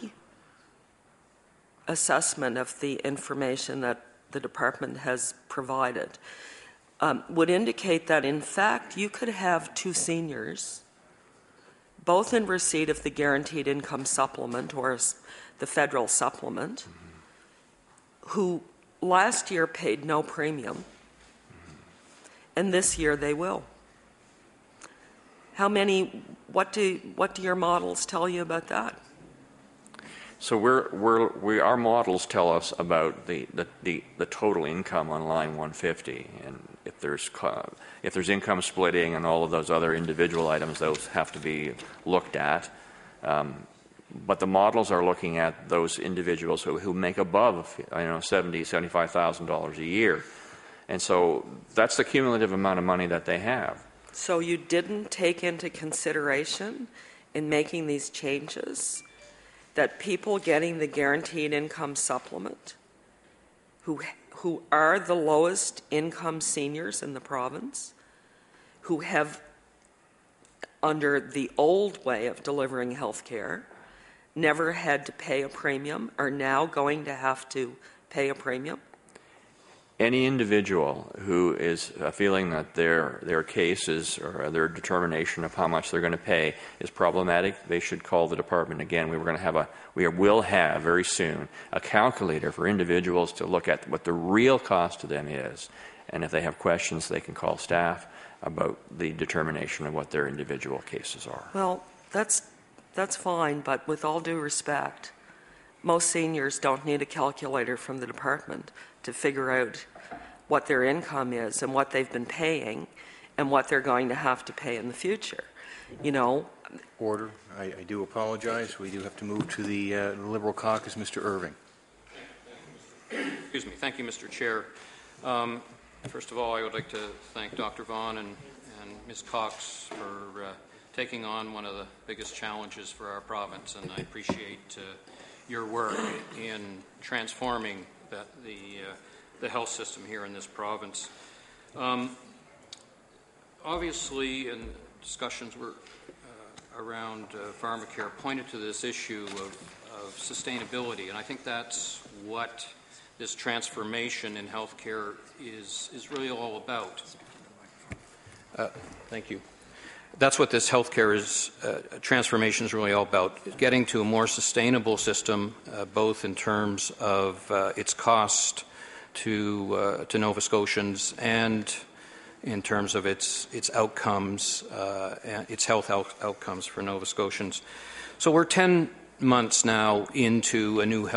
assessment of the information that the department has provided would indicate that, in fact, you could have two seniors, both in receipt of the Guaranteed Income Supplement or the federal supplement, who last year paid no premium, and this year they will. How many? What do your models tell you about that? So our models tell us about the total income on line 150, and if there's income splitting and all of those other individual items, those have to be looked at. But the models are looking at those individuals who make above $75,000 a year, and so that's the cumulative amount of money that they have. So you didn't take into consideration in making these changes that people getting the Guaranteed Income Supplement, who are the lowest income seniors in the province, who have, under the old way of delivering health care, never had to pay a premium, are now going to have to pay a premium? any individual who is feeling that their cases or their determination of how much they're going to pay is problematic, they should call the department. Again, we will have very soon a calculator for individuals to look at what the real cost to them is, and if they have questions, they can call staff about the determination of what their individual cases are. Well, that's fine, but with all due respect, most seniors don't need a calculator from the department to figure out what their income is and what they've been paying and what they're going to have to pay in the future. You know. Order. I do apologize. We do have to move to the Liberal caucus. Mr. Irving. Excuse me. Thank you, Mr. Chair. First of all, I would like to thank Dr. Vaughan and Ms. Cox for taking on one of the biggest challenges for our province, and I appreciate your work in transforming the health system here in this province. Obviously, in discussions were around pharmacare pointed to this issue of sustainability, and I think that's what this transformation in healthcare is really all about. Thank you. That's what this healthcare transformation is really all about, getting to a more sustainable system, both in terms of its cost to Nova Scotians and in terms of its outcomes, its health outcomes for Nova Scotians. So we're 10 months now into a new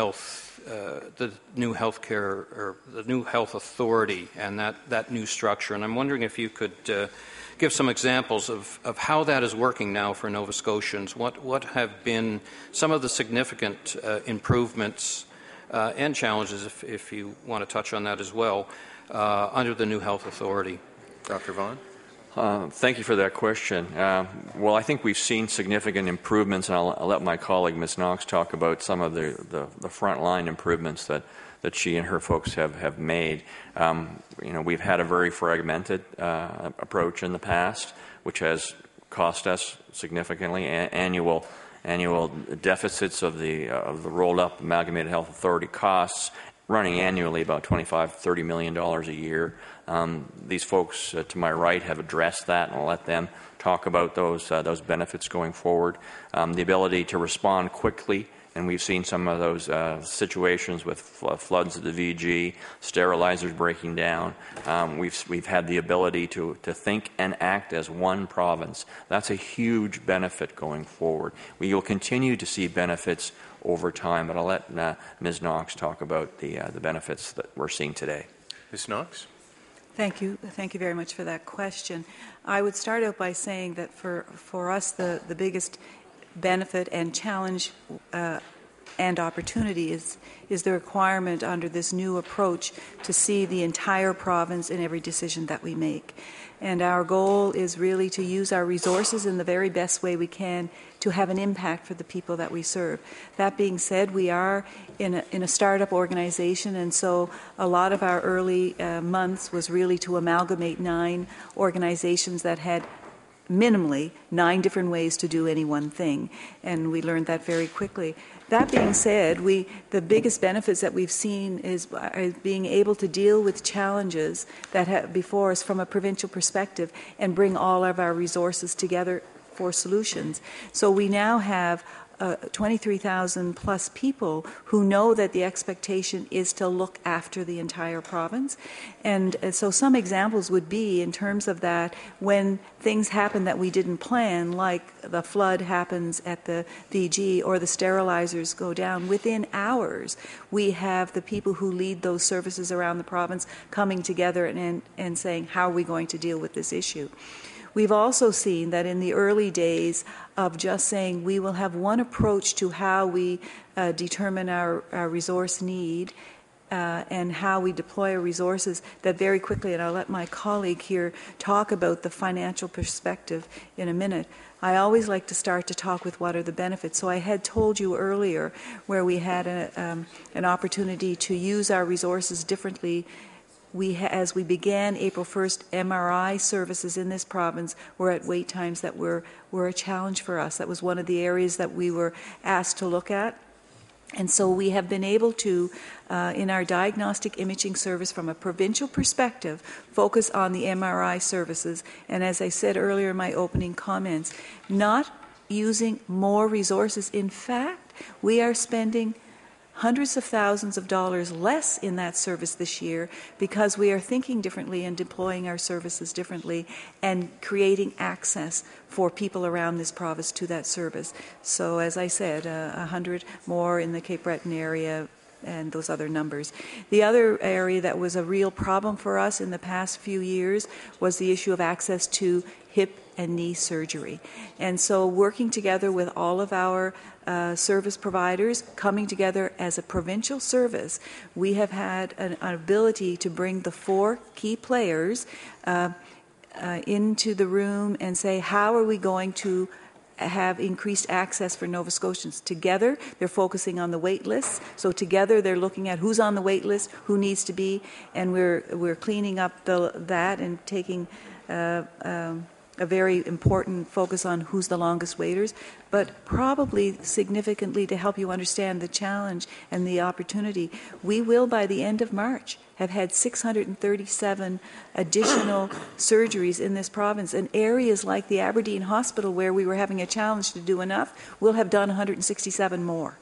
the new healthcare or the new health authority and that new structure. And I'm wondering if you could give some examples of how that is working now for Nova Scotians. What have been some of the significant improvements and challenges, if you want to touch on that as well, under the new health authority? Dr. Vaughan? Thank you for that question. Well, I think we've seen significant improvements, and I'll let my colleague, Ms. Knox, talk about some of the frontline improvements that she and her folks have made. We've had a very fragmented approach in the past, which has cost us significantly. Annual deficits of the rolled up Amalgamated Health Authority costs running annually about $25–30 million a year. These folks to my right have addressed that, and I'll let them talk about those benefits going forward. The ability to respond quickly, and we've seen some of those situations with floods at the VG, sterilizers breaking down. We've had the ability to think and act as one province. That's a huge benefit going forward. We will continue to see benefits over time, but I'll let Ms. Knox talk about the benefits that we're seeing today. Ms. Knox? Thank you. Thank you very much for that question. I would start out by saying that for us, the biggest benefit and challenge and opportunity is the requirement under this new approach to see the entire province in every decision that we make. And our goal is really to use our resources in the very best way we can to have an impact for the people that we serve. That being said, we are in a startup organization, and so a lot of our early months was really to amalgamate 9 organizations that had minimally 9 different ways to do any one thing, and we learned that very quickly. That being said, the biggest benefits that we've seen is being able to deal with challenges that have before us from a provincial perspective and bring all of our resources together for solutions. So we now have 23,000 plus people who know that the expectation is to look after the entire province. And so some examples would be in terms of that when things happen that we didn't plan, like the flood happens at the VG or the sterilizers go down, within hours we have the people who lead those services around the province coming together and saying, how are we going to deal with this issue? We've also seen that in the early days of just saying we will have one approach to how we determine our resource need and how we deploy our resources, that very quickly, and I'll let my colleague here talk about the financial perspective in a minute, I always like to start to talk with what are the benefits. So I had told you earlier where we had an opportunity to use our resources differently. As we began April 1st, MRI services in this province were at wait times that were a challenge for us. That was one of the areas that we were asked to look at. And so we have been able to, in our diagnostic imaging service from a provincial perspective, focus on the MRI services. And as I said earlier in my opening comments, not using more resources. In fact, we are spending hundreds of thousands of dollars less in that service this year because we are thinking differently and deploying our services differently and creating access for people around this province to that service. So as I said, 100 more in the Cape Breton area and those other numbers. The other area that was a real problem for us in the past few years was the issue of access to hip and knee surgery. And so working together with all of our service providers, coming together as a provincial service, we have had an ability to bring the 4 key players into the room and say, how are we going to have increased access for Nova Scotians? Together, they're focusing on the wait lists. So together, they're looking at who's on the wait list, who needs to be, and we're cleaning up that and taking a very important focus on who's the longest waiters, but probably significantly to help you understand the challenge and the opportunity. We will, by the end of March, have had 637 additional surgeries in this province. And areas like the Aberdeen Hospital, where we were having a challenge to do enough, will have done 167 more.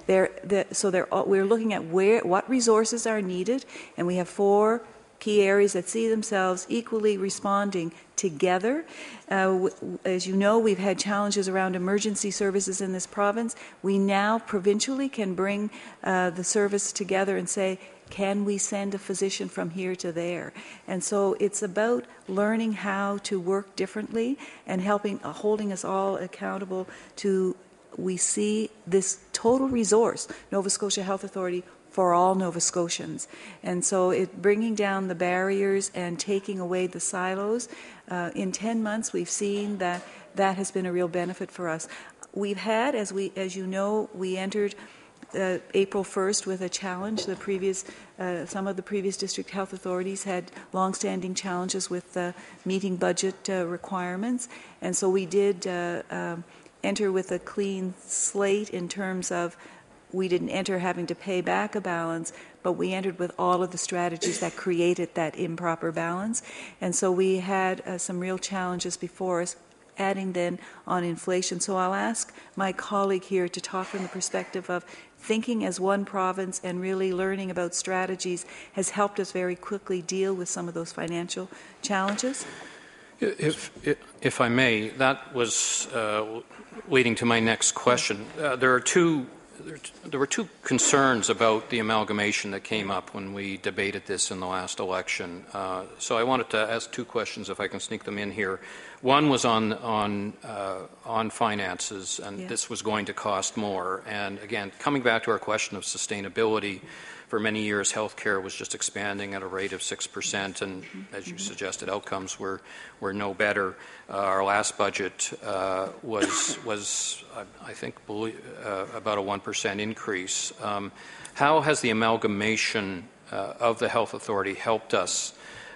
We're looking at what resources are needed, and we have 4 key areas that see themselves equally responding together. As you know, we've had challenges around emergency services in this province. We now provincially can bring the service together and say, can we send a physician from here to there? And so it's about learning how to work differently and holding us all accountable to, we see this total resource, Nova Scotia Health Authority, for all Nova Scotians. And so bringing down the barriers and taking away the silos. In 10 months, we've seen that has been a real benefit for us. We've had, as you know, we entered April 1st with a challenge. Some of the previous district health authorities had long-standing challenges with meeting budget requirements. And so we did enter with a clean slate in terms of we didn't enter having to pay back a balance, but we entered with all of the strategies that created that improper balance. And so we had some real challenges before us, adding then on inflation. So I'll ask my colleague here to talk from the perspective of thinking as one province and really learning about strategies has helped us very quickly deal with some of those financial challenges. If I may, that was leading to my next question. There were 2 concerns about the amalgamation that came up when we debated this in the last election. So I wanted to ask 2 questions, if I can sneak them in here. One was on finances, and this was going to cost more. And again, coming back to our question of sustainability, for many years, healthcare was just expanding at a rate of 6%, and as you suggested, outcomes were no better. Our last budget was I think, about a 1% increase. How has the amalgamation of the Health Authority helped us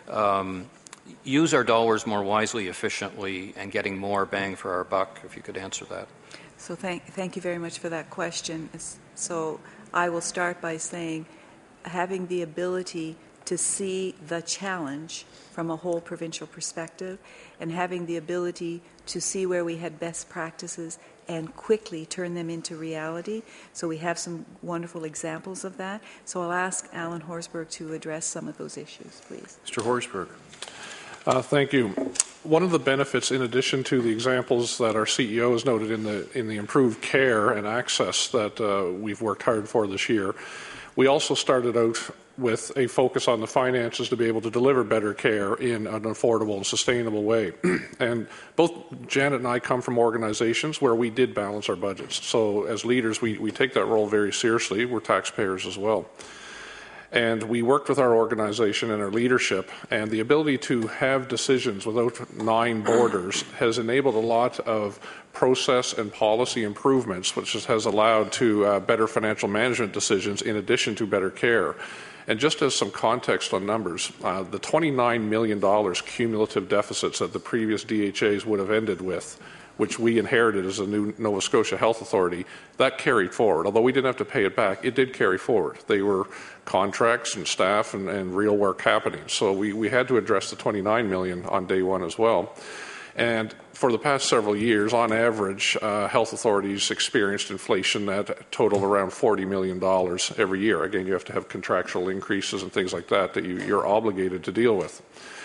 use our dollars more wisely, efficiently, and getting more bang for our buck? If you could answer that. So thank you very much for that question. So I will start by saying, having the ability to see the challenge from a whole provincial perspective and having the ability to see where we had best practices and quickly turn them into reality. So we have some wonderful examples of that. So I'll ask Alan Horsburgh to address some of those issues, please. Mr. Horsburgh. Thank you. One of the benefits, in addition to the examples that our CEO has noted in the improved care and access that we've worked hard for this year, we also started out with a focus on the finances to be able to deliver better care in an affordable and sustainable way. And both Janet and I come from organizations where we did balance our budgets. So as leaders, we take that role very seriously. We're taxpayers as well. And we worked with our organization and our leadership, and the ability to have decisions without 9 borders has enabled a lot of process and policy improvements, which has allowed to better financial management decisions in addition to better care. And just as some context on numbers, the $29 million cumulative deficits that the previous DHAs would have ended with which we inherited as a new Nova Scotia Health Authority, that carried forward. Although we didn't have to pay it back, it did carry forward. They were contracts and staff and real work happening. So we had to address the $29 million on day one as well. And for the past several years, on average, health authorities experienced inflation that totaled around $40 million every year. Again, you have to have contractual increases and things like that you're obligated to deal with.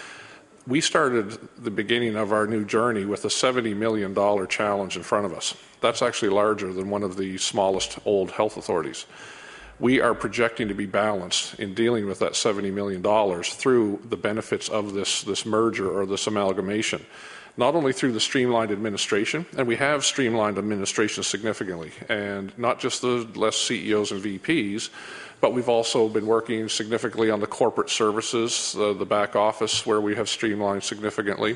We started the beginning of our new journey with a $70 million challenge in front of us. That's actually larger than one of the smallest old health authorities. We are projecting to be balanced in dealing with that $70 million through the benefits of this merger or this amalgamation. Not only through the streamlined administration, and we have streamlined administration significantly, and not just the less CEOs and VPs, but we've also been working significantly on the corporate services, the back office, where we have streamlined significantly.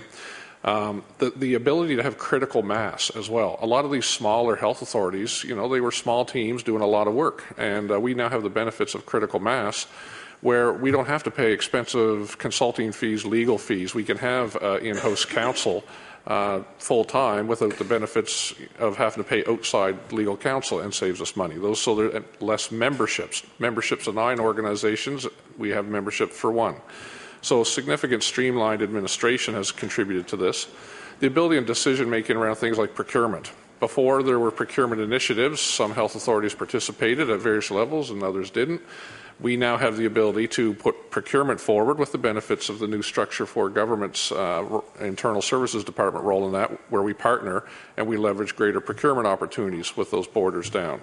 The ability to have critical mass as well. A lot of these smaller health authorities, they were small teams doing a lot of work, and we now have the benefits of critical mass, where we don't have to pay expensive consulting fees, legal fees. We can have in-house counsel full-time without the benefits of having to pay outside legal counsel, and saves us money. So there are less memberships. Memberships of 9 organizations, we have membership for 1. So significant streamlined administration has contributed to this. The ability and decision-making around things like procurement. Before there were procurement initiatives, some health authorities participated at various levels and others didn't. We now have the ability to put procurement forward with the benefits of the new structure for government's internal services department role in that, where we partner and we leverage greater procurement opportunities with those borders down.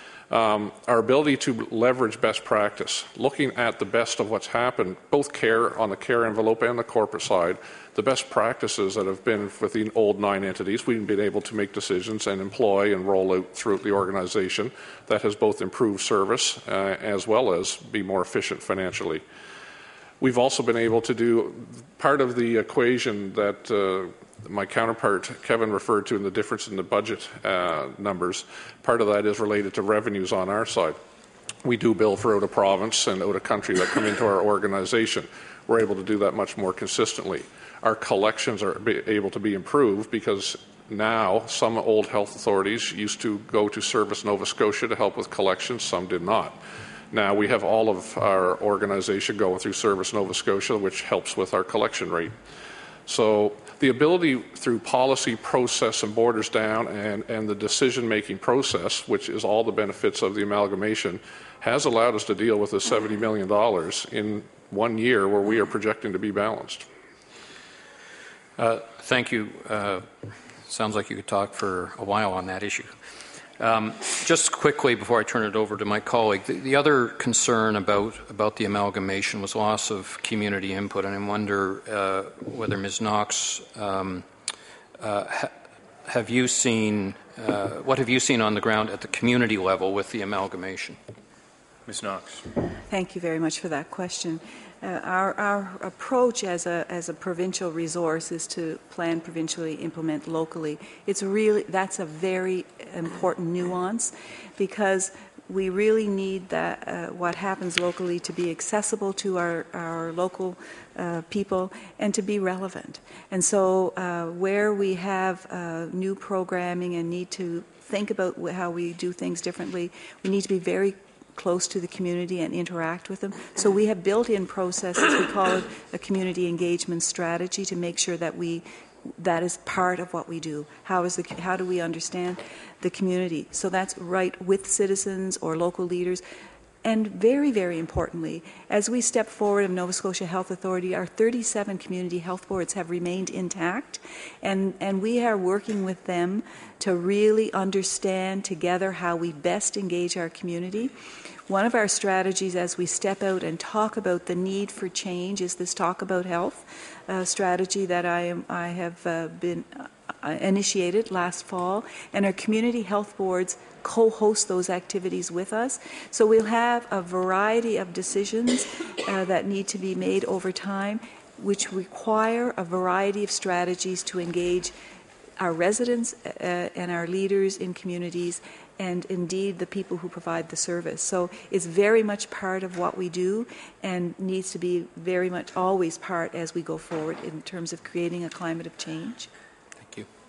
Our ability to leverage best practice, looking at the best of what's happened, both care on the care envelope and the corporate side, the best practices that have been with the old 9 entities, we've been able to make decisions and employ and roll out throughout the organization that has both improved service as well as be more efficient financially. We've also been able to do part of the equation that my counterpart Kevin referred to in the difference in the budget numbers. Part of that is related to revenues on our side. We do bill for out of province and out of country that come into our organization. We're able to do that much more consistently. Our collections are able to be improved because now some old health authorities used to go to Service Nova Scotia to help with collections, some did not. Now we have all of our organization going through Service Nova Scotia, which helps with our collection rate. So the ability through policy, process, and borders down and the decision-making process, which is all the benefits of the amalgamation, has allowed us to deal with the $70 million in 1 year where we are projecting to be balanced. Thank you. Sounds like you could talk for a while on that issue. Just quickly before I turn it over to my colleague, the other concern about the amalgamation was loss of community input, and I wonder whether Ms. Knox, have you seen what have you seen on the ground at the community level with the amalgamation? Ms. Knox. Thank you very much for that question. Our approach as a provincial resource is to plan provincially, implement locally. That's a very important nuance, because we really need that what happens locally to be accessible to our local people and to be relevant. And so where we have new programming and need to think about how we do things differently, we need to be very close to the community and interact with them. So we have built-in processes, we call it a community engagement strategy, to make sure that that is part of what we do. How do we understand the community? So that's right with citizens or local leaders. And very, very importantly, as we step forward of Nova Scotia Health Authority, our 37 community health boards have remained intact, and we are working with them to really understand together how we best engage our community. One of our strategies as we step out and talk about the need for change is this Talk About Health strategy that I have been initiated last fall, and our community health boards co-host those activities with us. So we'll have a variety of decisions that need to be made over time, which require a variety of strategies to engage our residents and our leaders in communities, and indeed the people who provide the service. So it's very much part of what we do and needs to be very much always part as we go forward in terms of creating a climate of change. Thank you.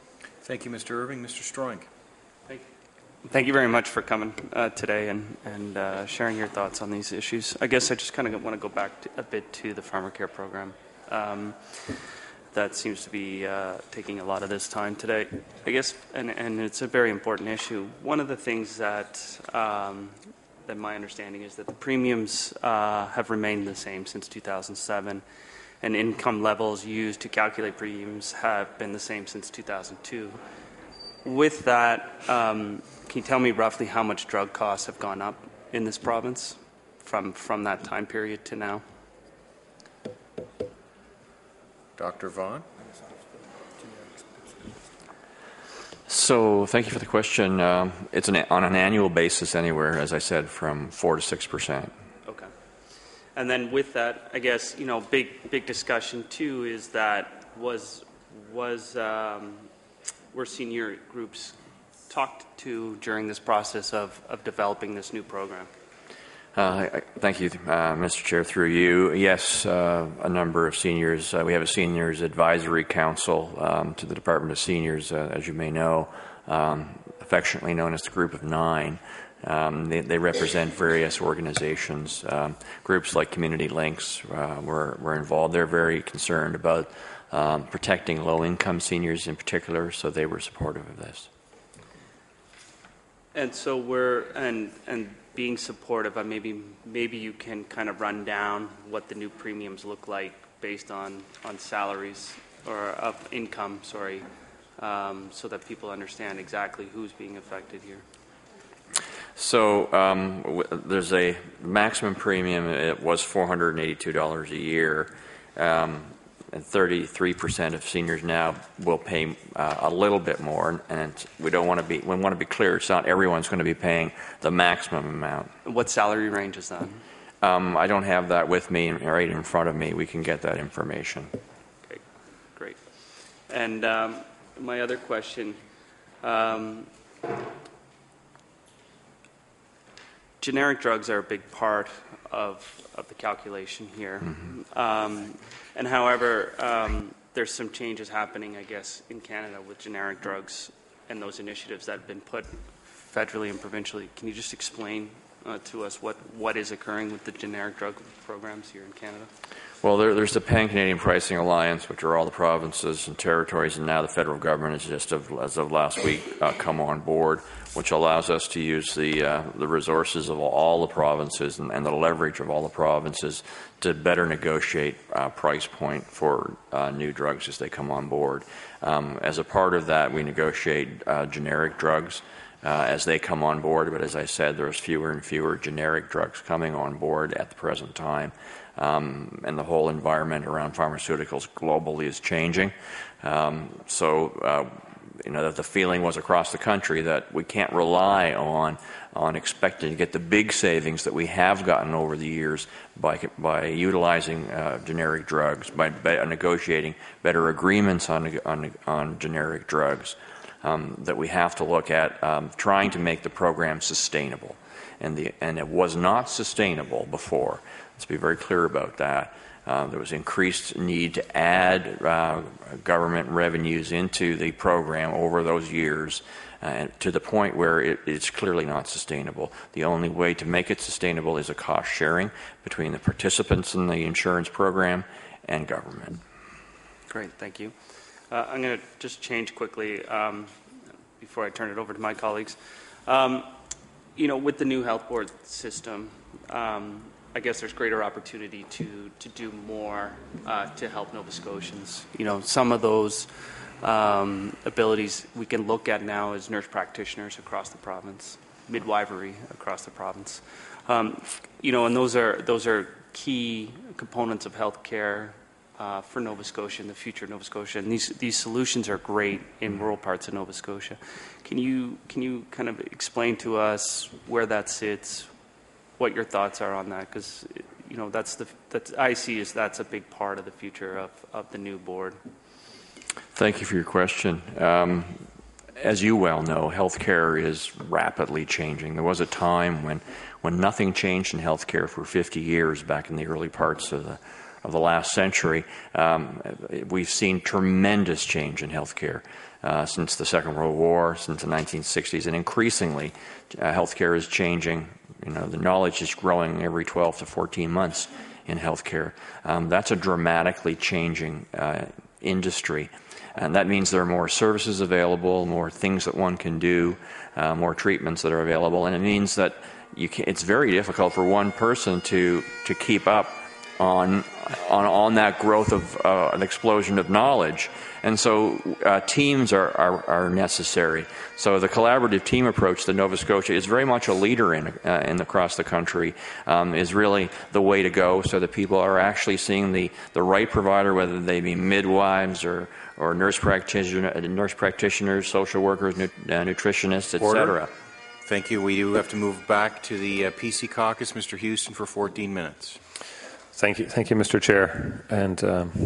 Thank you, Mr. Irving. Mr. Stroink. Thank you very much for coming today and sharing your thoughts on these issues. I guess I just kind of want to go back a bit to the Farmer Care Program. That seems to be taking a lot of this time today. I guess, and it's a very important issue. One of the things that that my understanding is that the premiums have remained the same since 2007, and income levels used to calculate premiums have been the same since 2002. With that, can you tell me roughly how much drug costs have gone up in this province from that time period to now? Dr. Vaughan? So thank you for the question. It's on an annual basis anywhere, as I said, from 4 to 6%. Okay. And then with that, I guess, big discussion too is that were senior groups talked to during this process of developing this new program? Thank you, Mr. Chair, through you. Yes, a number of seniors. We have a Seniors Advisory Council to the Department of Seniors, as you may know, affectionately known as the Group of Nine. They represent various organizations. Groups like Community Links were involved. They're very concerned about protecting low-income seniors in particular, so they were supportive of this. And so and being supportive, maybe you can kind of run down what the new premiums look like based on salaries or of income, sorry, so that people understand exactly who's being affected here. So there's a maximum premium. It was $482 a year. And 33% of seniors now will pay a little bit more, and we want to be clear. It's not everyone's going to be paying the maximum amount. What salary range is that? I don't have that with me right in front of me. We can get that information. Okay, great. And my other question. Generic drugs are a big part of the calculation here. Mm-hmm. And however, there's some changes happening, I guess, in Canada with generic drugs and those initiatives that have been put federally and provincially. Can you just explain to us what is occurring with the generic drug programs here in Canada? Well, there's the Pan-Canadian Pricing Alliance, which are all the provinces and territories, and now the federal government has just, as of last week, come on board, which allows us to use the resources of all the provinces and the leverage of all the provinces to better negotiate price point for new drugs as they come on board. As a part of that, we negotiate generic drugs as they come on board, but as I said, there's fewer and fewer generic drugs coming on board at the present time. And the whole environment around pharmaceuticals globally is changing. That the feeling was across the country that we can't rely on expecting to get the big savings that we have gotten over the years by utilizing generic drugs, by negotiating better agreements on generic drugs. That we have to look at trying to make the program sustainable, and it was not sustainable before. Let's be very clear about that. There was increased need to add government revenues into the program over those years to the point where it's clearly not sustainable. The only way to make it sustainable is a cost sharing between the participants in the insurance program and government. Great, thank you. I'm going to just change quickly before I turn it over to my colleagues. With the new health board system, I guess there's greater opportunity to do more to help Nova Scotians. Some of those abilities we can look at now as nurse practitioners across the province, midwifery across the province. And those are key components of healthcare for Nova Scotia and the future of Nova Scotia. And these solutions are great in rural parts of Nova Scotia. Can you kind of explain to us where that sits? What your thoughts are on that, because I see that's a big part of the future of the new board. Thank you for your question. As you well know, healthcare is rapidly changing. There was a time when nothing changed in healthcare for 50 years back in the early parts of the last century. We've seen tremendous change in healthcare. since the Second World War, since the 1960s, and increasingly healthcare is changing. The knowledge is growing every 12 to 14 months in healthcare. That's a dramatically changing industry. And that means there are more services available, more things that one can do, more treatments that are available, and it means that it's very difficult for one person to keep up on that growth of an explosion of knowledge. And so teams are necessary. So the collaborative team approach that Nova Scotia is very much a leader in across the country is really the way to go, so that people are actually seeing the right provider, whether they be midwives or nurse practitioners, social workers, nutritionists, etc. Thank you. We do have to move back to the PC caucus. Mr. Houston for 14 minutes. Thank you, Mr. Chair. And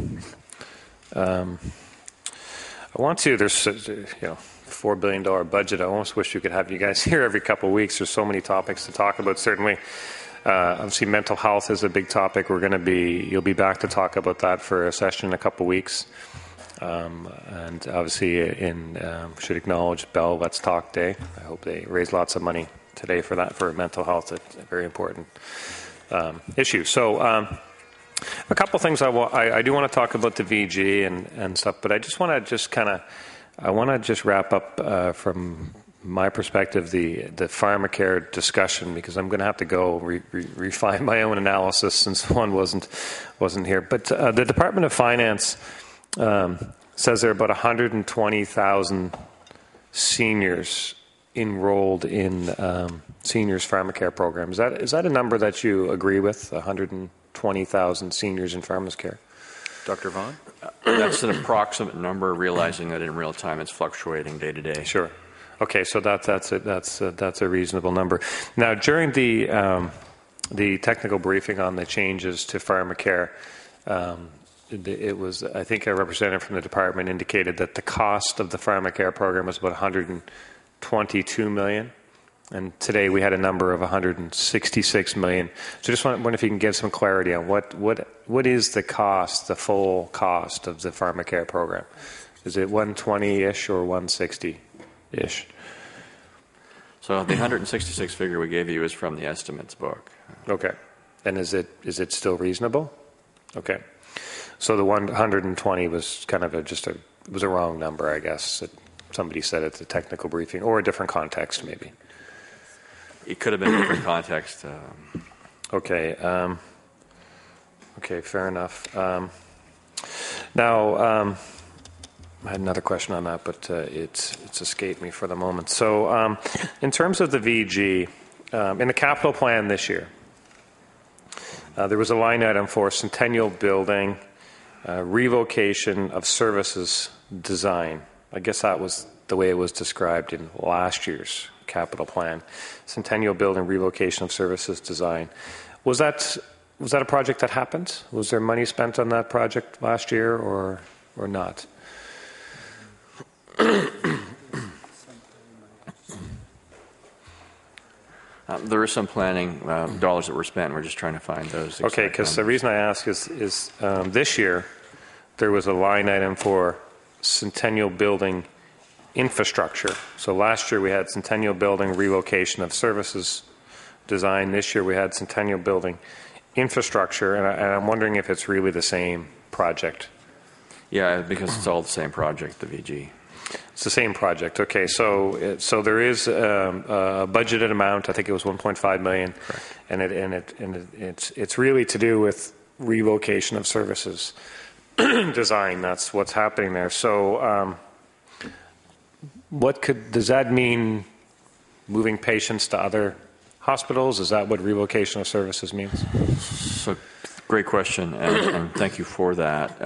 I want to. There's $4 billion budget. I almost wish we could have you guys here every couple of weeks. There's so many topics to talk about. Certainly, obviously, mental health is a big topic. You'll be back to talk about that for a session in a couple of weeks. And obviously, should acknowledge Bell Let's Talk Day. I hope they raise lots of money today for that, for mental health. It's a very important issue. So a couple of things I do want to talk about the VG and stuff, but I just want to wrap up from my perspective the pharmacare discussion, because I'm going to have to go refine my own analysis since one wasn't here. But the Department of Finance says there are about 120,000 seniors enrolled in seniors pharmacare program. Is that a number that you agree with? 120,000 seniors in pharmacare. Dr. Vaughan? That's an approximate number, realizing that in real time it's fluctuating day to day. Sure. Okay, so that's a reasonable number. Now, during the technical briefing on the changes to pharmacare, it was, I think, a representative from the department indicated that the cost of the pharmacare program was about $122 million. And today we had a number of $166 million. So just wonder if you can give some clarity on what is the cost, the full cost of the pharmacare program? Is it 120-ish or 160-ish? So the 166 figure we gave you is from the estimates book. Okay. And is it still reasonable? Okay. So the 120 was kind of was a wrong number, I guess. Somebody said at the technical briefing, or a different context, maybe. It could have been a different context. Okay. Okay, fair enough. Now, I had another question on that, but it's escaped me for the moment. So in terms of the VG, in the capital plan this year, there was a line item for Centennial Building, revocation of services design. I guess that was the way it was described in last year's capital plan. Centennial Building, revocation of services design. Was that a project that happened? Was there money spent on that project last year or not? There is some planning dollars that were spent. We're just trying to find those. Okay, because the reason I ask is this year there was a line item for Centennial Building infrastructure. So last year we had Centennial Building relocation of services design. This year we had Centennial Building infrastructure, and I'm wondering if it's really the same project. Yeah, because it's all the same project, the VG. It's the same project. Okay, so there is a budgeted amount. I think it was $1.5 million, correct. and it's really to do with relocation of services design. That's what's happening there. So, does that mean moving patients to other hospitals? Is that what relocation of services means? So, great question, and thank you for that.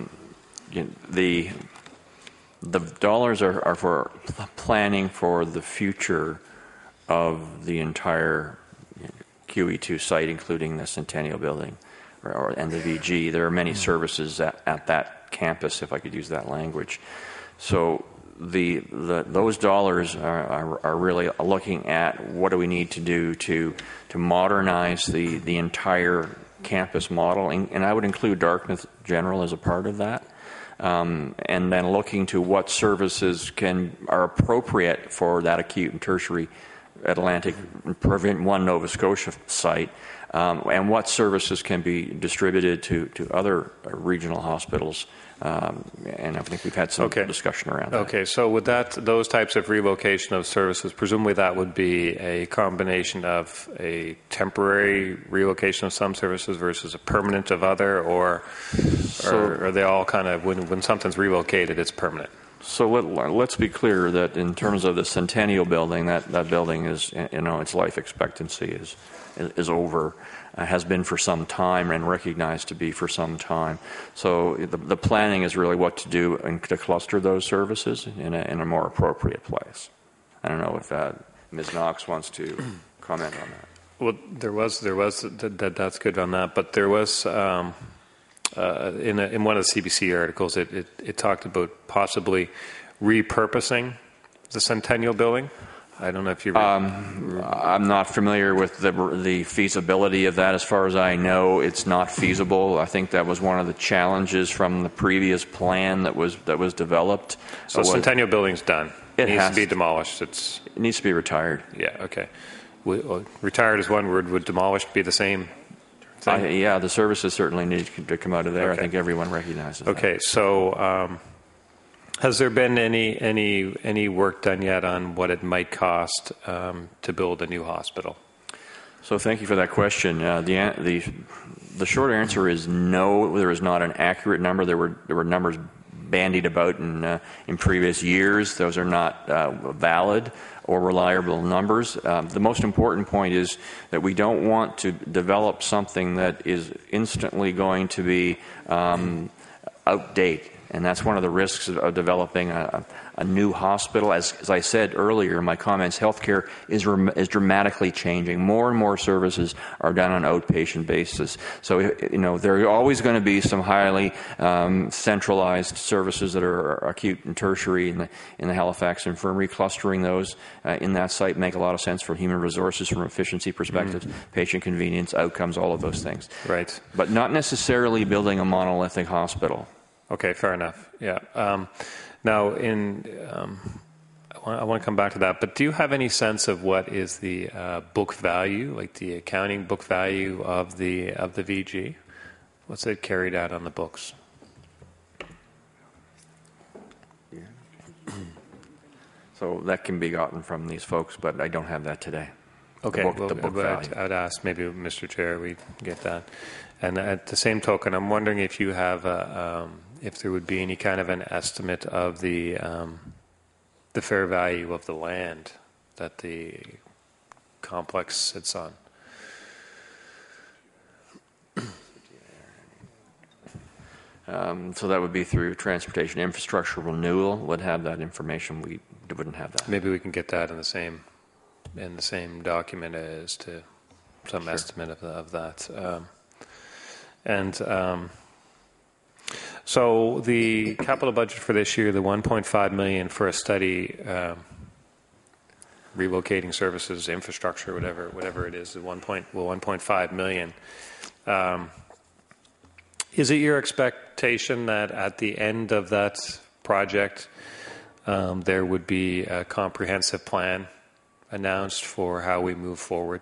The dollars are for planning for the future of the entire QE2 site, including the Centennial Building and the VG. There are many services at that campus, if I could use that language. So those dollars are really looking at what do we need to do to modernize the entire campus model, and I would include Dartmouth General as a part of that. and then looking to what services are appropriate for that acute and tertiary Atlantic Province 1 Nova Scotia site, and what services can be distributed to other regional hospitals. And I think we've had some discussion around that. Okay, so with those types of relocation of services, presumably that would be a combination of a temporary relocation of some services versus a permanent of other, or are they all kind of, when something's relocated, it's permanent? So let's be clear that in terms of the Centennial building, that building is, its life expectancy is over, has been for some time and recognized to be for some time. So the planning is really what to do and to cluster those services in a more appropriate place. I don't know if Ms. Knox wants to comment on that. Well, there was that's good on that, but there was in one of the CBC articles, it talked about possibly repurposing the Centennial building. I don't know if you're... I'm not familiar with the feasibility of that. As far as I know, it's not feasible. I think that was one of the challenges from the previous plan that was developed. So Centennial building's done. It needs to be demolished. It needs to be retired. Yeah, okay. Retired is one word. Would demolished be the same thing? Yeah, the services certainly need to come out of there. Okay. I think everyone recognizes that. Okay, so... has there been any work done yet on what it might cost to build a new hospital? So thank you for that question. The short answer is no. There is not an accurate number. There were numbers bandied about in previous years. Those are not valid or reliable numbers. The most important point is that we don't want to develop something that is instantly going to be outdated. And that's one of the risks of developing a new hospital. As I said earlier in my comments, healthcare is dramatically changing. More and more services are done on an outpatient basis. So, there are always going to be some highly centralized services that are acute and tertiary in the Halifax Infirmary. Clustering those in that site make a lot of sense for human resources, from efficiency perspectives, patient convenience, outcomes, all of those things. Right. But not necessarily building a monolithic hospital. Okay, fair enough. Yeah. Now, I want to come back to that, but do you have any sense of what is the book value, like the accounting book value of the VG? What's it carried out on the books? So that can be gotten from these folks, but I don't have that today. Okay, the book value. I'd ask maybe, Mr. Chair, we get that. And at the same token, I'm wondering if you have if there would be any kind of an estimate of the fair value of the land that the complex sits on. So that would be through transportation infrastructure renewal. Would have that information. We wouldn't have that. Maybe we can get that in the same document as to some estimate of that. So the capital budget for this year, the $1.5 million for a study, relocating services, infrastructure, whatever it is, the $1.5 million. Is it your expectation that at the end of that project, there would be a comprehensive plan announced for how we move forward?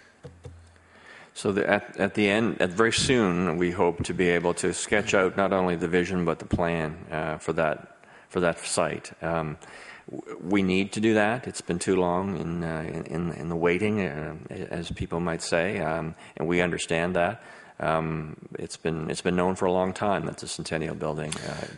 So at the end, very soon, we hope to be able to sketch out not only the vision but the plan for that site. We need to do that. It's been too long in the waiting, as people might say, and we understand that. It's been known for a long time that the Centennial Building.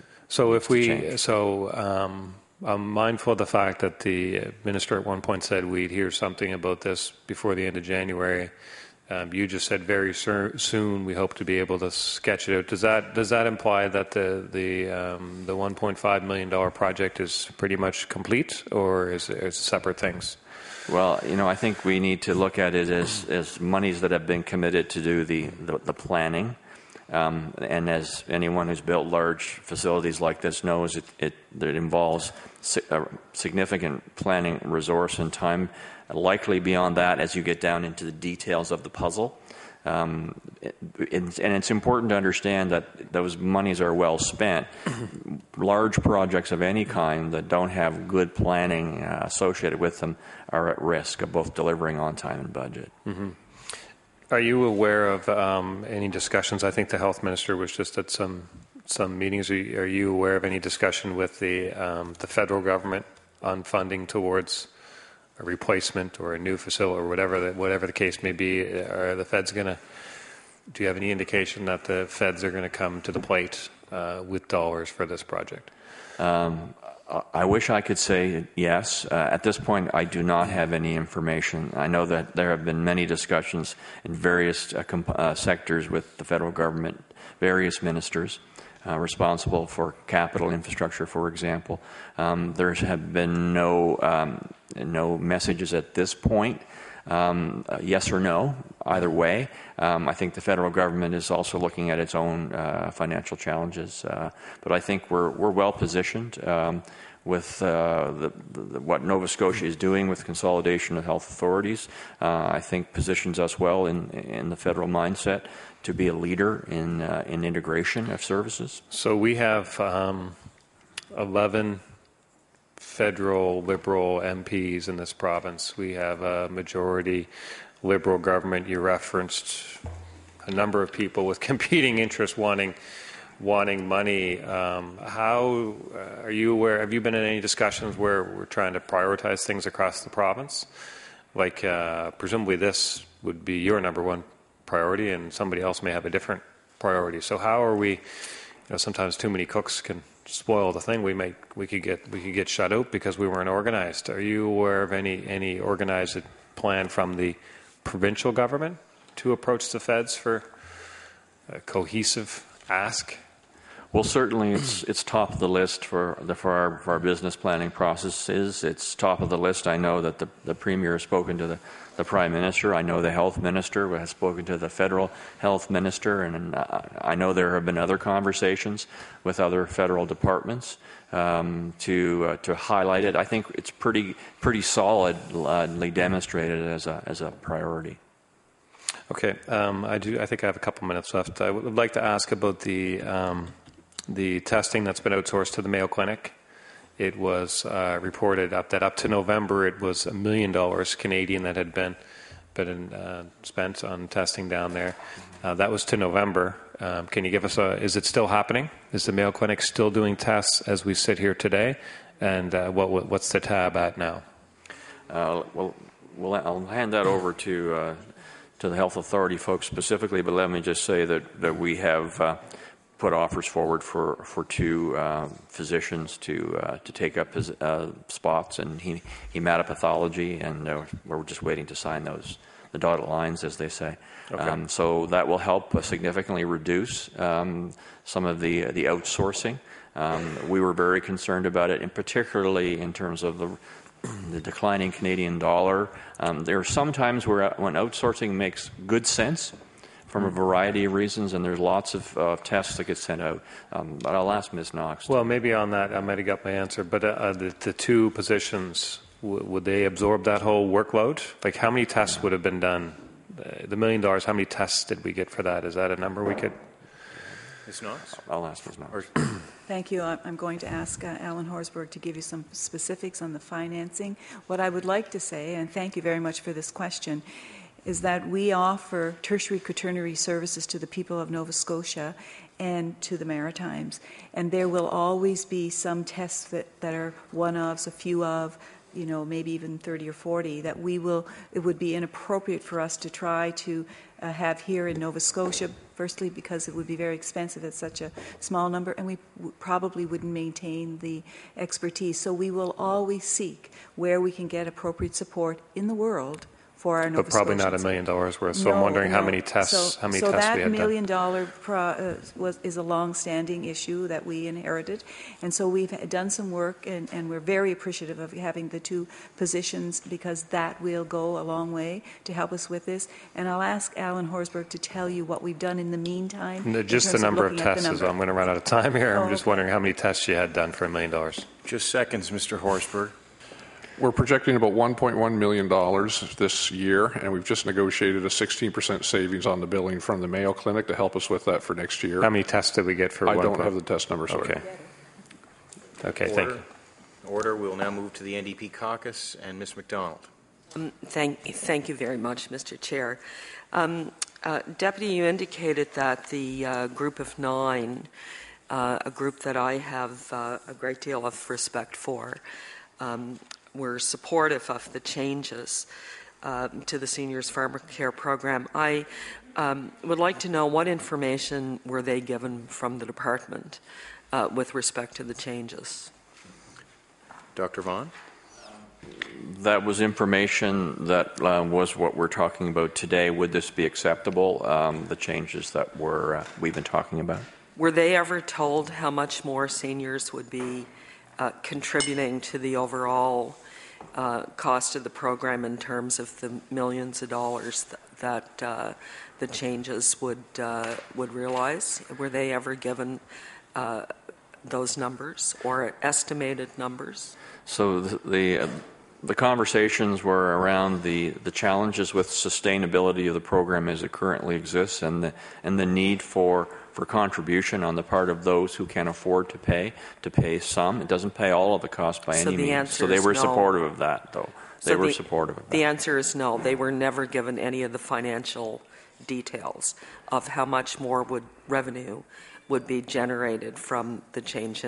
I'm mindful of the fact that the minister at one point said we'd hear something about this before the end of January. You just said very soon we hope to be able to sketch it out. Does that imply that the $1.5 million project is pretty much complete, or is it separate things? Well, I think we need to look at it as monies that have been committed to do the planning. And as anyone who's built large facilities like this knows, it involves significant planning resource and time likely beyond that as you get down into the details of the puzzle. And it's important to understand that those monies are well spent. Large projects of any kind that don't have good planning associated with them are at risk of both delivering on time and budget. Mm-hmm. Are you aware of any discussions? I think the health minister was just at some meetings. Are you aware of any discussion with the federal government on funding towards a replacement or a new facility or whatever the case may be? Are the feds going to? Do you have any indication that the feds are going to come to the plate with dollars for this project? I wish I could say yes. At this point, I do not have any information. I know that there have been many discussions in various sectors with the federal government, various ministers responsible for capital infrastructure, for example. There have been no messages at this point, yes or no, either way. I think the federal government is also looking at its own financial challenges, but I think we're well positioned with what Nova Scotia is doing with consolidation of health authorities. I think positions us well in the federal mindset to be a leader in integration of services. So we have 11 federal Liberal MPs in this province. We have a majority Liberal government. You referenced a number of people with competing interests wanting money. How are you aware? Have you been in any discussions where we're trying to prioritize things across the province? Like presumably this would be your number one priority, and somebody else may have a different priority. So how are we? Sometimes too many cooks can spoil the thing. We could get shut out because we weren't organized. Are you aware of any organized plan from the provincial government to approach the feds for a cohesive ask? Well, certainly it's top of the list for our business planning processes. It's top of the list. I know that the Premier has spoken to the Prime Minister. I know the Health Minister has spoken to the Federal Health Minister, and I know there have been other conversations with other federal departments to highlight it. I think it's pretty solidly demonstrated as a priority. Okay, I think I have a couple minutes left. I would like to ask about the testing that's been outsourced to the Mayo Clinic. It was reported that up to November it was $1 million Canadian that had been spent on testing down there. That was to November. Can you give us is it still happening? Is the Mayo Clinic still doing tests as we sit here today? And what's the tab at now? I'll hand that over to the health authority folks specifically, but let me just say that we have put offers forward for two physicians to take up his spots in hematopathology, and we're just waiting to sign the dotted lines, as they say. Okay. So that will help significantly reduce some of the outsourcing. We were very concerned about it, and particularly in terms of the declining Canadian dollar. There are some times when outsourcing makes good sense from a variety of reasons, and there's lots of tests that get sent out. But I'll ask Ms. Knox. Well, maybe on that, I might have got my answer, but the two positions, would they absorb that whole workload? Like, how many tests would have been done? The $1 million, how many tests did we get for that? Is that a number we could? Ms. Knox? I'll ask Ms. Knox. Thank you. I'm going to ask Alan Horsburgh to give you some specifics on the financing. What I would like to say, and thank you very much for this question, is that we offer tertiary quaternary services to the people of Nova Scotia and to the Maritimes. And there will always be some tests that are one-ofs, a few of, maybe even 30 or 40, that it would be inappropriate for us to try to have here in Nova Scotia, firstly because it would be very expensive at such a small number, and we probably wouldn't maintain the expertise. So we will always seek where we can get appropriate support in the world for our Nova But probably Scotians. not $1 million worth. So I'm wondering how many tests we had done. So that $1 million is a long-standing issue that we inherited, and so we've done some work, and we're very appreciative of having the two positions, because that will go a long way to help us with this. And I'll ask Alan Horsburgh to tell you what we've done in the meantime. Just the number of tests. I'm going to run out of time here. I'm just wondering how many tests you had done for $1 million. Just seconds, Mr. Horsburgh. We're projecting about $1.1 million this year, and we've just negotiated a 16% savings on the billing from the Mayo Clinic to help us with that for next year. How many tests did we get for I don't have the test number, sorry. Okay. Okay, thank you. Order. We'll now move to the NDP caucus and Ms. MacDonald. Thank you very much, Mr. Chair. Deputy, you indicated that the group of 9, a group that I have a great deal of respect for, were supportive of the changes to the Seniors Pharmacare Program. I would like to know what information were they given from the department with respect to the changes? Dr. Vaughan? That was information that was what we're talking about today. Would this be acceptable, the changes that we've been talking about? Were they ever told how much more seniors would be contributing to the overall cost of the program in terms of the millions of dollars that the changes would realize? Were they ever given those numbers or estimated numbers? So the conversations were around the challenges with sustainability of the program as it currently exists, and the need for contribution on the part of those who can afford to pay some. It doesn't pay all of the cost by any means. So they were supportive of that, though. They were supportive of that. The answer is no. They were never given any of the financial details of how much more revenue would be generated from the change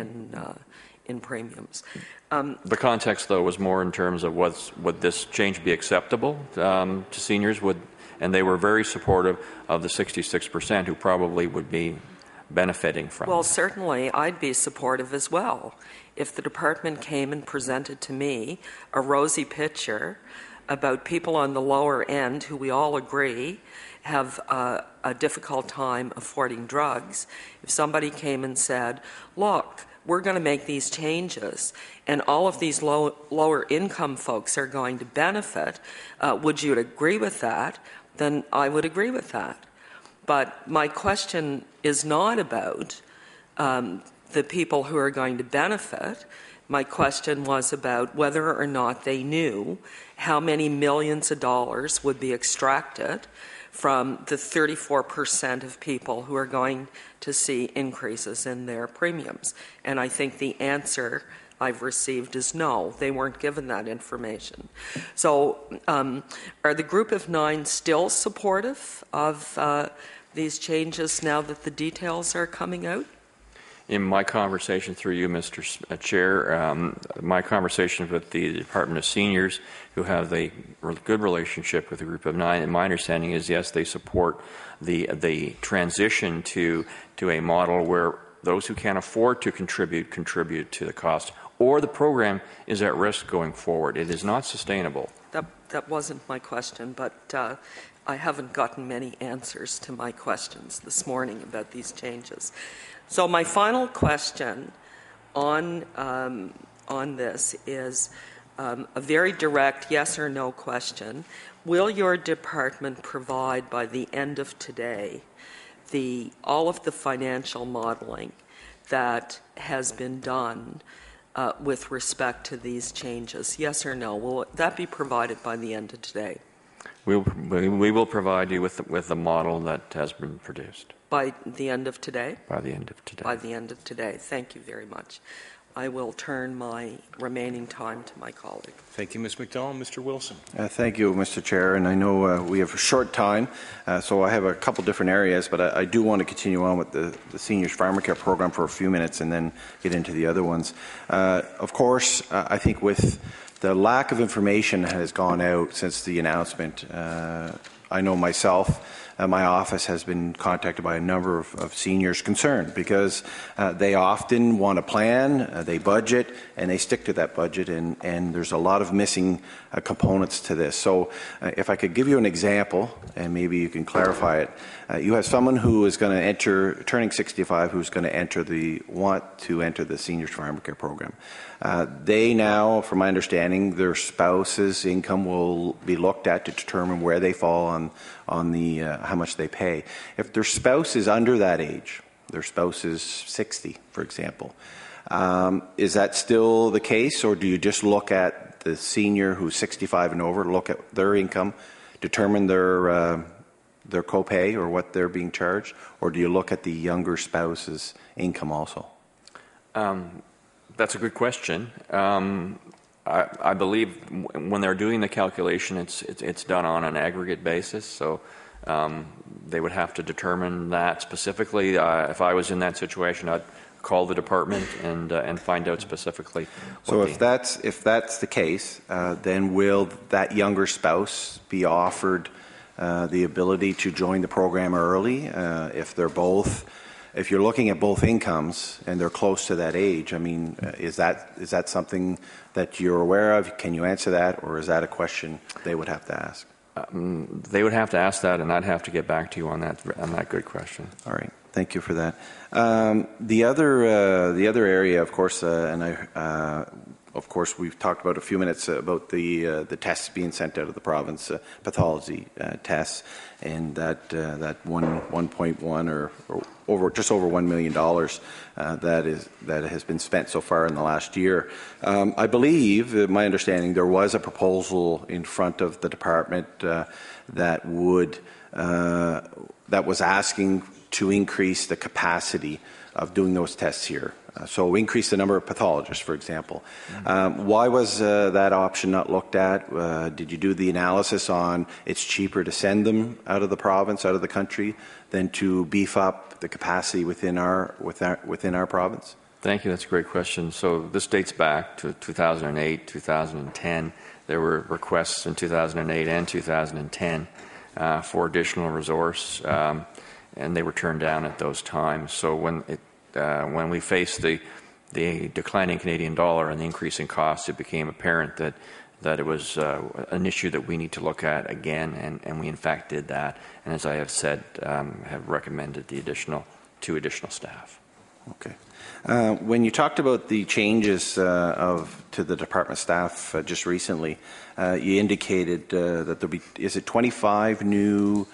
in premiums. The context, though, was more in terms of would this change be acceptable to seniors? And they were very supportive of the 66% who probably would be benefiting from it. Well, certainly I'd be supportive as well. If the department came and presented to me a rosy picture about people on the lower end who we all agree have a difficult time affording drugs, if somebody came and said, look, we're going to make these changes and all of these lower income folks are going to benefit, would you agree with that? Then I would agree with that. But my question is not about the people who are going to benefit. My question was about whether or not they knew how many millions of dollars would be extracted from the 34% of people who are going to see increases in their premiums. And I think the answer I've received is no, they weren't given that information. So are the group of 9 still supportive of these changes now that the details are coming out? In my conversation through you, Mr. Chair, my conversations with the Department of Seniors, who have a good relationship with the Group of 9, and my understanding is, yes, they support the transition to a model where those who can't afford to contribute to the cost, or the program is at risk going forward. It is not sustainable. That wasn't my question, but I haven't gotten many answers to my questions this morning about these changes. So my final question on this is a very direct yes or no question. Will your department provide by the end of today all of the financial modeling that has been done with respect to these changes? Yes or no? Will that be provided by the end of today? We will provide you with the model that has been produced. By the end of today? By the end of today. By the end of today. Thank you very much. I will turn my remaining time to my colleague. Thank you, Ms. MacDonald. Mr. Wilson. Thank you, Mr. Chair. And I know we have a short time, so I have a couple different areas, but I do want to continue on with the Seniors Pharmacare Program for a few minutes and then get into the other ones. Of course, I think with the lack of information that has gone out since the announcement, I know myself, my office has been contacted by a number of seniors concerned because they often want a plan, they budget, and they stick to that budget, and there's a lot of missing components to this. So if I could give you an example, and maybe you can clarify it, you have someone who is going to enter, turning 65, who's going to want to enter the Seniors Pharmacare Program. They now, from my understanding, their spouse's income will be looked at to determine where they fall on the how much they pay. If their spouse is under that age, their spouse is 60, for example, is that still the case, or do you just look at the senior who's 65 and over, look at their income, determine their copay or what they're being charged, or do you look at the younger spouse's income also? That's a good question. I believe when they're doing the calculation, it's done on an aggregate basis, so they would have to determine that specifically. If I was in that situation, I'd call the department and find out specifically. So if that's the case, then will that younger spouse be offered the ability to join the program early if you're looking at both incomes and they're close to that age? I mean, is that something that you're aware of? Can you answer that, or is that a question they would have to ask? They would have to ask that, and I'd have to get back to you on that good question. All right, thank you for that. The other area, of course, of course, we've talked about a few minutes about the tests being sent out of the province, pathology tests, and that 1.1 or just over $1 million that has been spent so far in the last year. I believe, my understanding, there was a proposal in front of the department that was asking to increase the capacity of doing those tests here. So increase the number of pathologists, for example. Why was that option not looked at? Did you do the analysis on it's cheaper to send them out of the province, out of the country, than to beef up the capacity within our province? Thank you. That's a great question. So this dates back to 2008, 2010. There were requests in 2008 and 2010 for additional resource, and they were turned down at those times. So when we faced the declining Canadian dollar and the increasing costs, it became apparent that it was an issue that we need to look at again, and we in fact did that. And as I have said, have recommended the two additional staff. Okay. When you talked about the changes to the department staff just recently, you indicated that there'll be, is it 25 new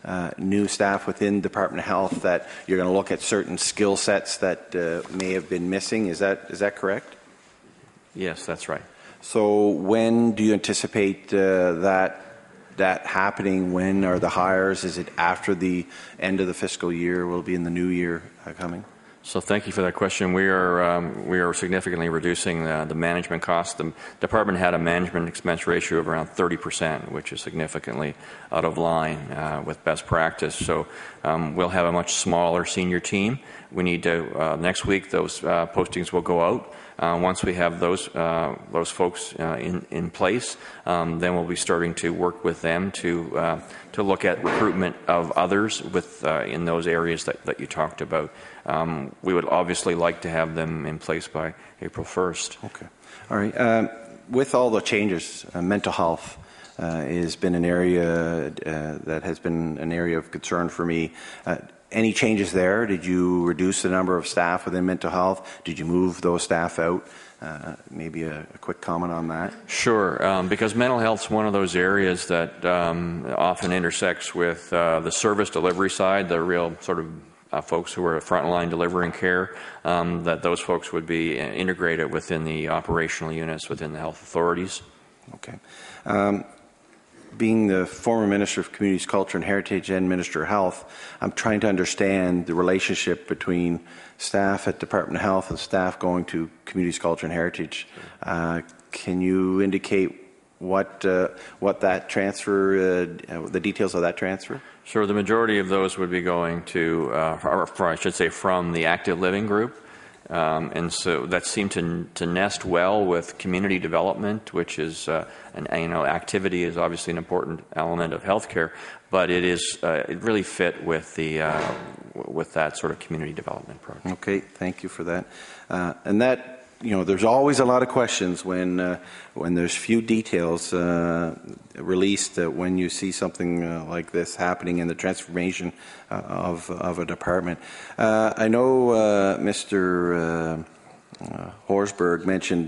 staff within Department of Health that you're going to look at certain skill sets that may have been missing? Is that correct? Yes, that's right. So when do you anticipate that happening? When are the hires? Is it after the end of the fiscal year? Will it be in the new year coming? So thank you for that question. We are significantly reducing the management costs. The department had a management expense ratio of around 30%, which is significantly out of line with best practice. So we'll have a much smaller senior team. We need to next week those postings will go out. Once we have those folks in place, then we'll be starting to work with them to look at recruitment of others in those areas that you talked about. We would obviously like to have them in place by April 1st. Okay. All right. With all the changes, mental health has been an area that has been an area of concern for me. Any changes there? Did you reduce the number of staff within mental health? Did you move those staff out? Maybe a quick comment on that. Sure, because mental health is one of those areas that often intersects with the service delivery side, the real sort of folks who are frontline delivering care, that those folks would be integrated within the operational units within the health authorities. Okay. Being the former Minister of Communities, Culture and Heritage and Minister of Health, I'm trying to understand the relationship between staff at Department of Health and staff going to Communities, Culture and Heritage. Can you indicate what that transfer, the details of that transfer? Sure. The majority of those would be going to, or I should say, from the active living group. And so that seemed to nest well with community development, which is, activity is obviously an important element of healthcare, but it really fit with that sort of community development program. Okay, thank you for that. And that, there's always a lot of questions when there's few details released when you see something like this happening in the transformation of a department. I know Mr. Horsburgh mentioned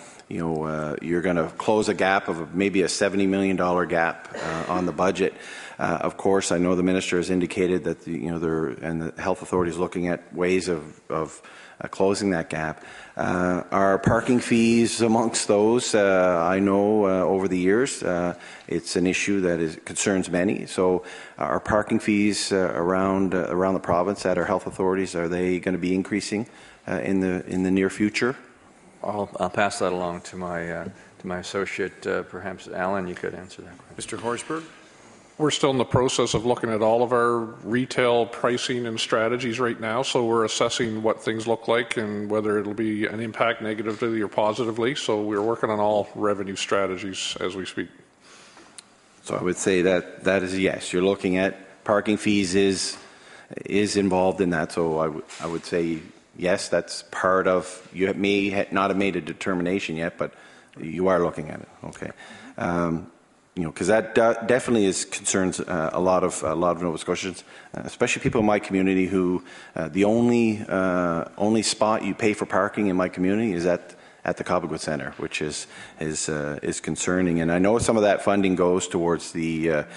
you're going to close a gap of maybe a $70 million gap on the budget. Of course, I know the minister has indicated that the health authority is looking at ways of closing that gap. Our parking fees amongst those, I know over the years, it's an issue that concerns many. So our parking fees around the province at our health authorities, are they going to be increasing in the near future? I'll pass that along to my associate. Perhaps Alan, you could answer that question. Mr. Horsburgh? We're still in the process of looking at all of our retail pricing and strategies right now, so we're assessing what things look like and whether it'll be an impact negatively or positively. So we're working on all revenue strategies as we speak. So I would say that is yes. You're looking at parking fees is involved in that. So I would say yes, that's part of. You may not have made a determination yet, but you are looking at it. Okay. Because that definitely concerns a lot of Nova Scotians, especially people in my community who the only spot you pay for parking in my community is at the Cobequid Centre, which is concerning. And I know some of that funding goes towards the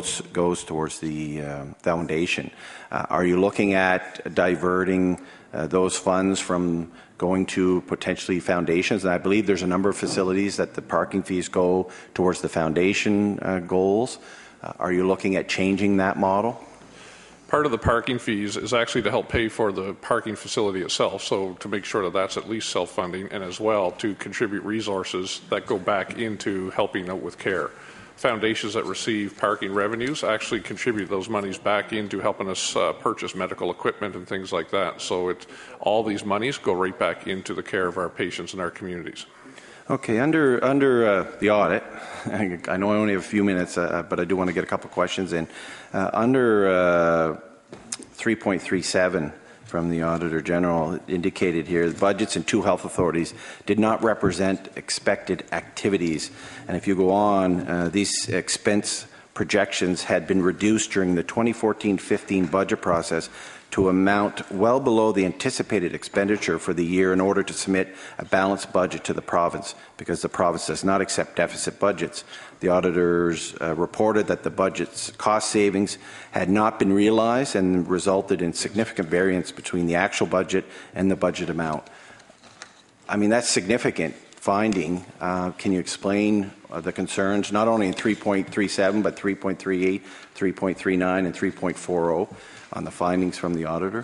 foundation. Are you looking at diverting those funds from going to potentially foundations? And I believe there's a number of facilities that the parking fees go towards the foundation goals. Are you looking at changing that model? Part of the parking fees is actually to help pay for the parking facility itself, so to make sure that that's at least self-funding, and as well to contribute resources that go back into helping out with care. Foundations that receive parking revenues actually contribute those monies back into helping us purchase medical equipment and things like that. So all these monies go right back into the care of our patients and our communities. Okay, under the audit, I know I only have a few minutes, but I do want to get a couple questions in. Under 3.37 from the Auditor General, it indicated here the budgets in 2 health authorities did not represent expected activities. And if you go on, these expense projections had been reduced during the 2014-15 budget process to amount well below the anticipated expenditure for the year in order to submit a balanced budget to the province, because the province does not accept deficit budgets. The auditors reported that the budget's cost savings had not been realized and resulted in significant variance between the actual budget and the budget amount. I mean, that's significant finding. Can you explain the concerns, not only in 3.37, but 3.38, 3.39, and 3.40 on the findings from the auditor?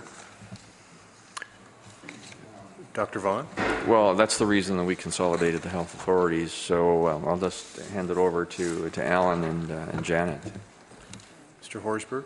Dr. Vaughan? Well, that's the reason that we consolidated the health authorities. So I'll just hand it over to Alan and Janet. Mr. Horsburgh?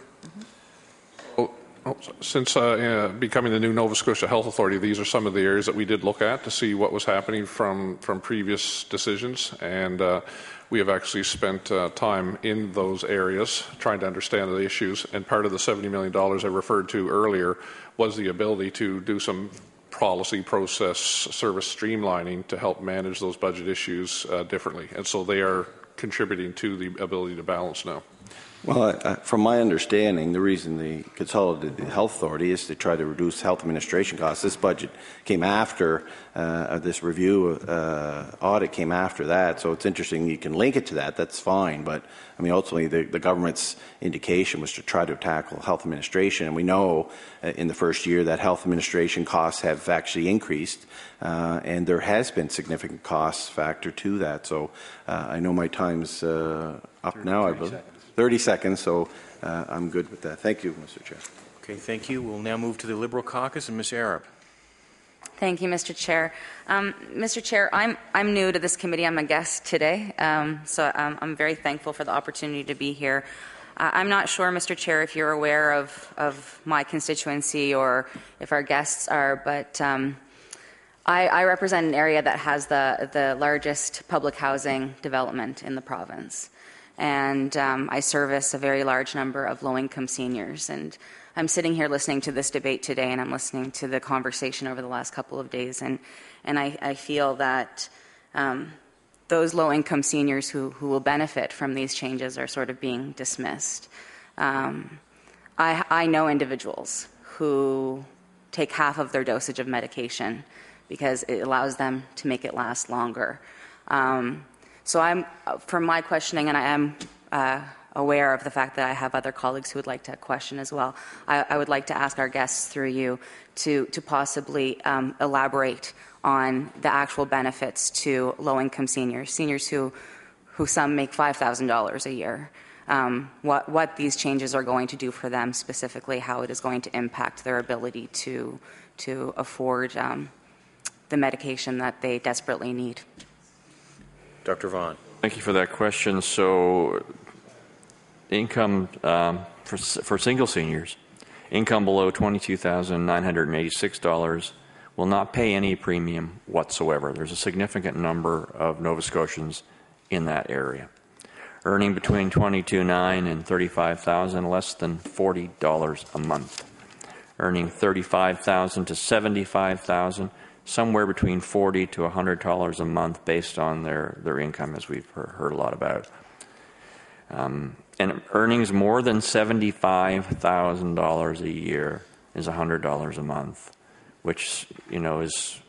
Since becoming the new Nova Scotia Health Authority, these are some of the areas that we did look at to see what was happening from previous decisions, and we have actually spent time in those areas trying to understand the issues, and part of the $70 million I referred to earlier was the ability to do some policy process service streamlining to help manage those budget issues differently, and so they are contributing to the ability to balance now. Well, from my understanding, the reason the Consolidated Health Authority is to try to reduce health administration costs. This budget came after, this review audit came after that, so it's interesting you can link it to that, that's fine, but I mean ultimately the government's indication was to try to tackle health administration, and we know in the first year that health administration costs have actually increased, and there has been significant cost factor to that, so I know my time's up now, I believe. 30 seconds, so I'm good with that. Thank you, Mr. Chair. Okay, thank you. We'll now move to the Liberal caucus and Ms. Arab. Thank you, Mr. Chair. Mr. Chair, I'm new to this committee. I'm a guest today, so I'm very thankful for the opportunity to be here. I'm not sure, Mr. Chair, if you're aware of my constituency or if our guests are, but I represent an area that has the largest public housing development in the province. And I service a very large number of low-income seniors. And I'm sitting here listening to this debate today, and I'm listening to the conversation over the last couple of days. And I feel that those low-income seniors who will benefit from these changes are sort of being dismissed. I know individuals who take half of their dosage of medication because it allows them to make it last longer. So from my questioning, and I am aware of the fact that I have other colleagues who would like to question as well. I would like to ask our guests through you to possibly elaborate on the actual benefits to low-income seniors who some make $5,000 a year. What these changes are going to do for them specifically, how it is going to impact their ability to afford the medication that they desperately need. Dr. Vaughan. Thank you for that question. So income for single seniors, income below $22,986 will not pay any premium whatsoever. There's a significant number of Nova Scotians in that area. Earning between $22,900 and $35,000, less than $40 a month. Earning $35,000 to $75,000, somewhere between $40 to $100 a month based on their income, as we've heard a lot about. And earnings more than $75,000 a year is $100 a month, which is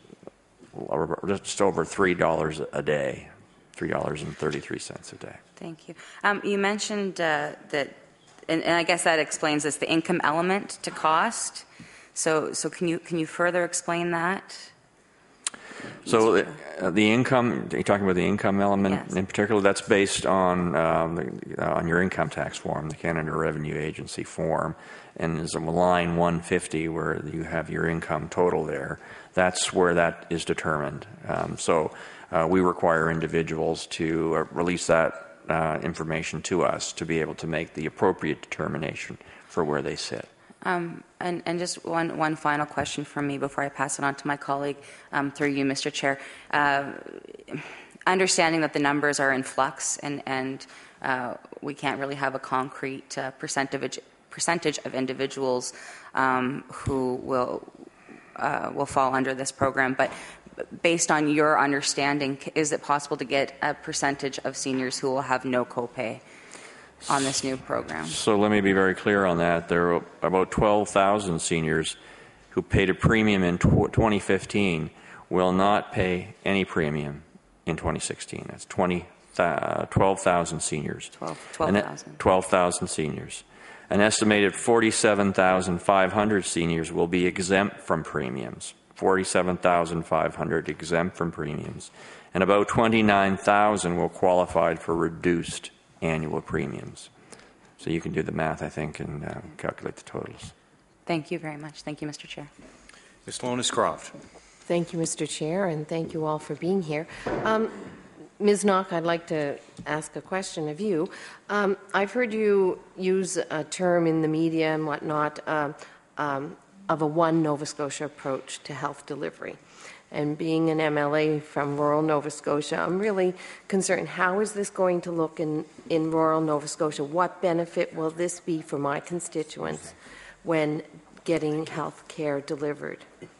just over $3 a day, $3.33 a day. Thank you. You mentioned that, and I guess that explains this, the income element to cost. So can you further explain that? So the income, you're talking about the income element, yes, in particular, that's based on your income tax form, the Canada Revenue Agency form, and there's a line 150 where you have your income total there. That's where that is determined. So we require individuals to release that information to us to be able to make the appropriate determination for where they sit. And just one final question from me before I pass it on to my colleague, through you, Mr. Chair. Understanding that the numbers are in flux and we can't really have a concrete percentage of individuals who will fall under this program, but based on your understanding, is it possible to get a percentage of seniors who will have no copay on this new program? So let me be very clear on that. There are about 12,000 seniors who paid a premium in 2015 will not pay any premium in 2016. That's 12,000 seniors. 12,000 seniors. An estimated 47,500 seniors will be exempt from premiums. 47,500 exempt from premiums. And about 29,000 will qualify for reduced annual premiums. So you can do the math, I think, and calculate the totals. Thank you very much. Thank you, Mr. Chair. Ms. Lonis-Croft. Thank you, Mr. Chair, and thank you all for being here. Ms. Knock, I'd like to ask a question of you. I've heard you use a term in the media and whatnot of a one Nova Scotia approach to health delivery. And being an MLA from rural Nova Scotia, I'm really concerned, how is this going to look in rural Nova Scotia? What benefit will this be for my constituents when getting health care delivered?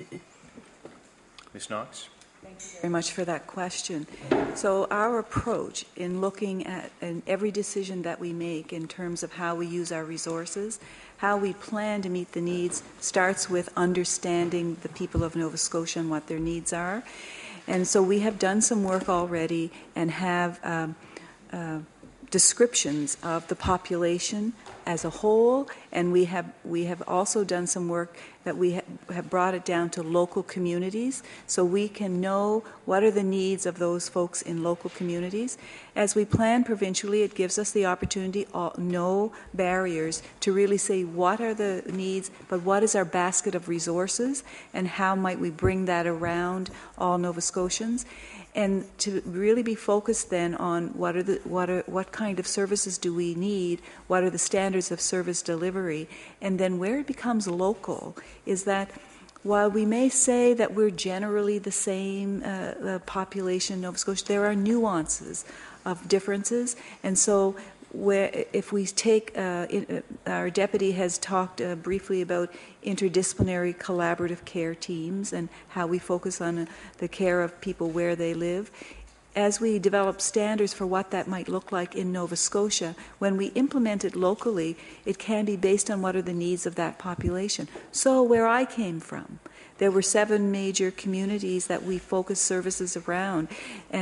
Ms. Knox? Thank you very much for that question. So our approach in looking at every decision that we make in terms of how we use our resources, how we plan to meet the needs, starts with understanding the people of Nova Scotia and what their needs are. And so we have done some work already and have descriptions of the population as a whole, and we have also done some work that we have brought it down to local communities, so we can know what are the needs of those folks in local communities. As we plan provincially, it gives us the opportunity, no barriers, to really say what are the needs, but what is our basket of resources, and how might we bring that around all Nova Scotians. And to really be focused then on what kind of services do we need, what are the standards of service delivery, and then where it becomes local is that while we may say that we're generally the same population in Nova Scotia, there are nuances of differences, and so if we take, our deputy has talked briefly about interdisciplinary collaborative care teams and how we focus on the care of people where they live. As we develop standards for what that might look like in Nova Scotia, when we implement it locally, it can be based on what are the needs of that population. So where I came from, there were 7 major communities that we focused services around, and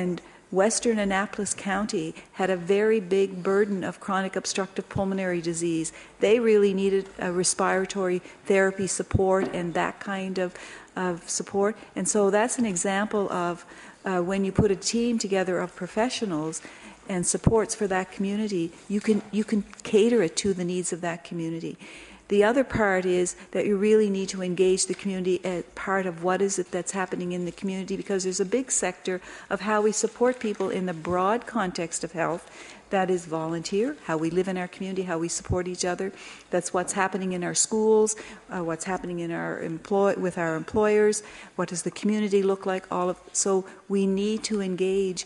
Western Annapolis County had a very big burden of chronic obstructive pulmonary disease. They really needed a respiratory therapy support and that kind of support. And so that's an example of when you put a team together of professionals and supports for that community, you can cater it to the needs of that community. The other part is that you really need to engage the community as part of what is it that's happening in the community, because there's a big sector of how we support people in the broad context of health. That is volunteer, how we live in our community, how we support each other. That's what's happening in our schools, what's happening in our with our employers, what does the community look like, so we need to engage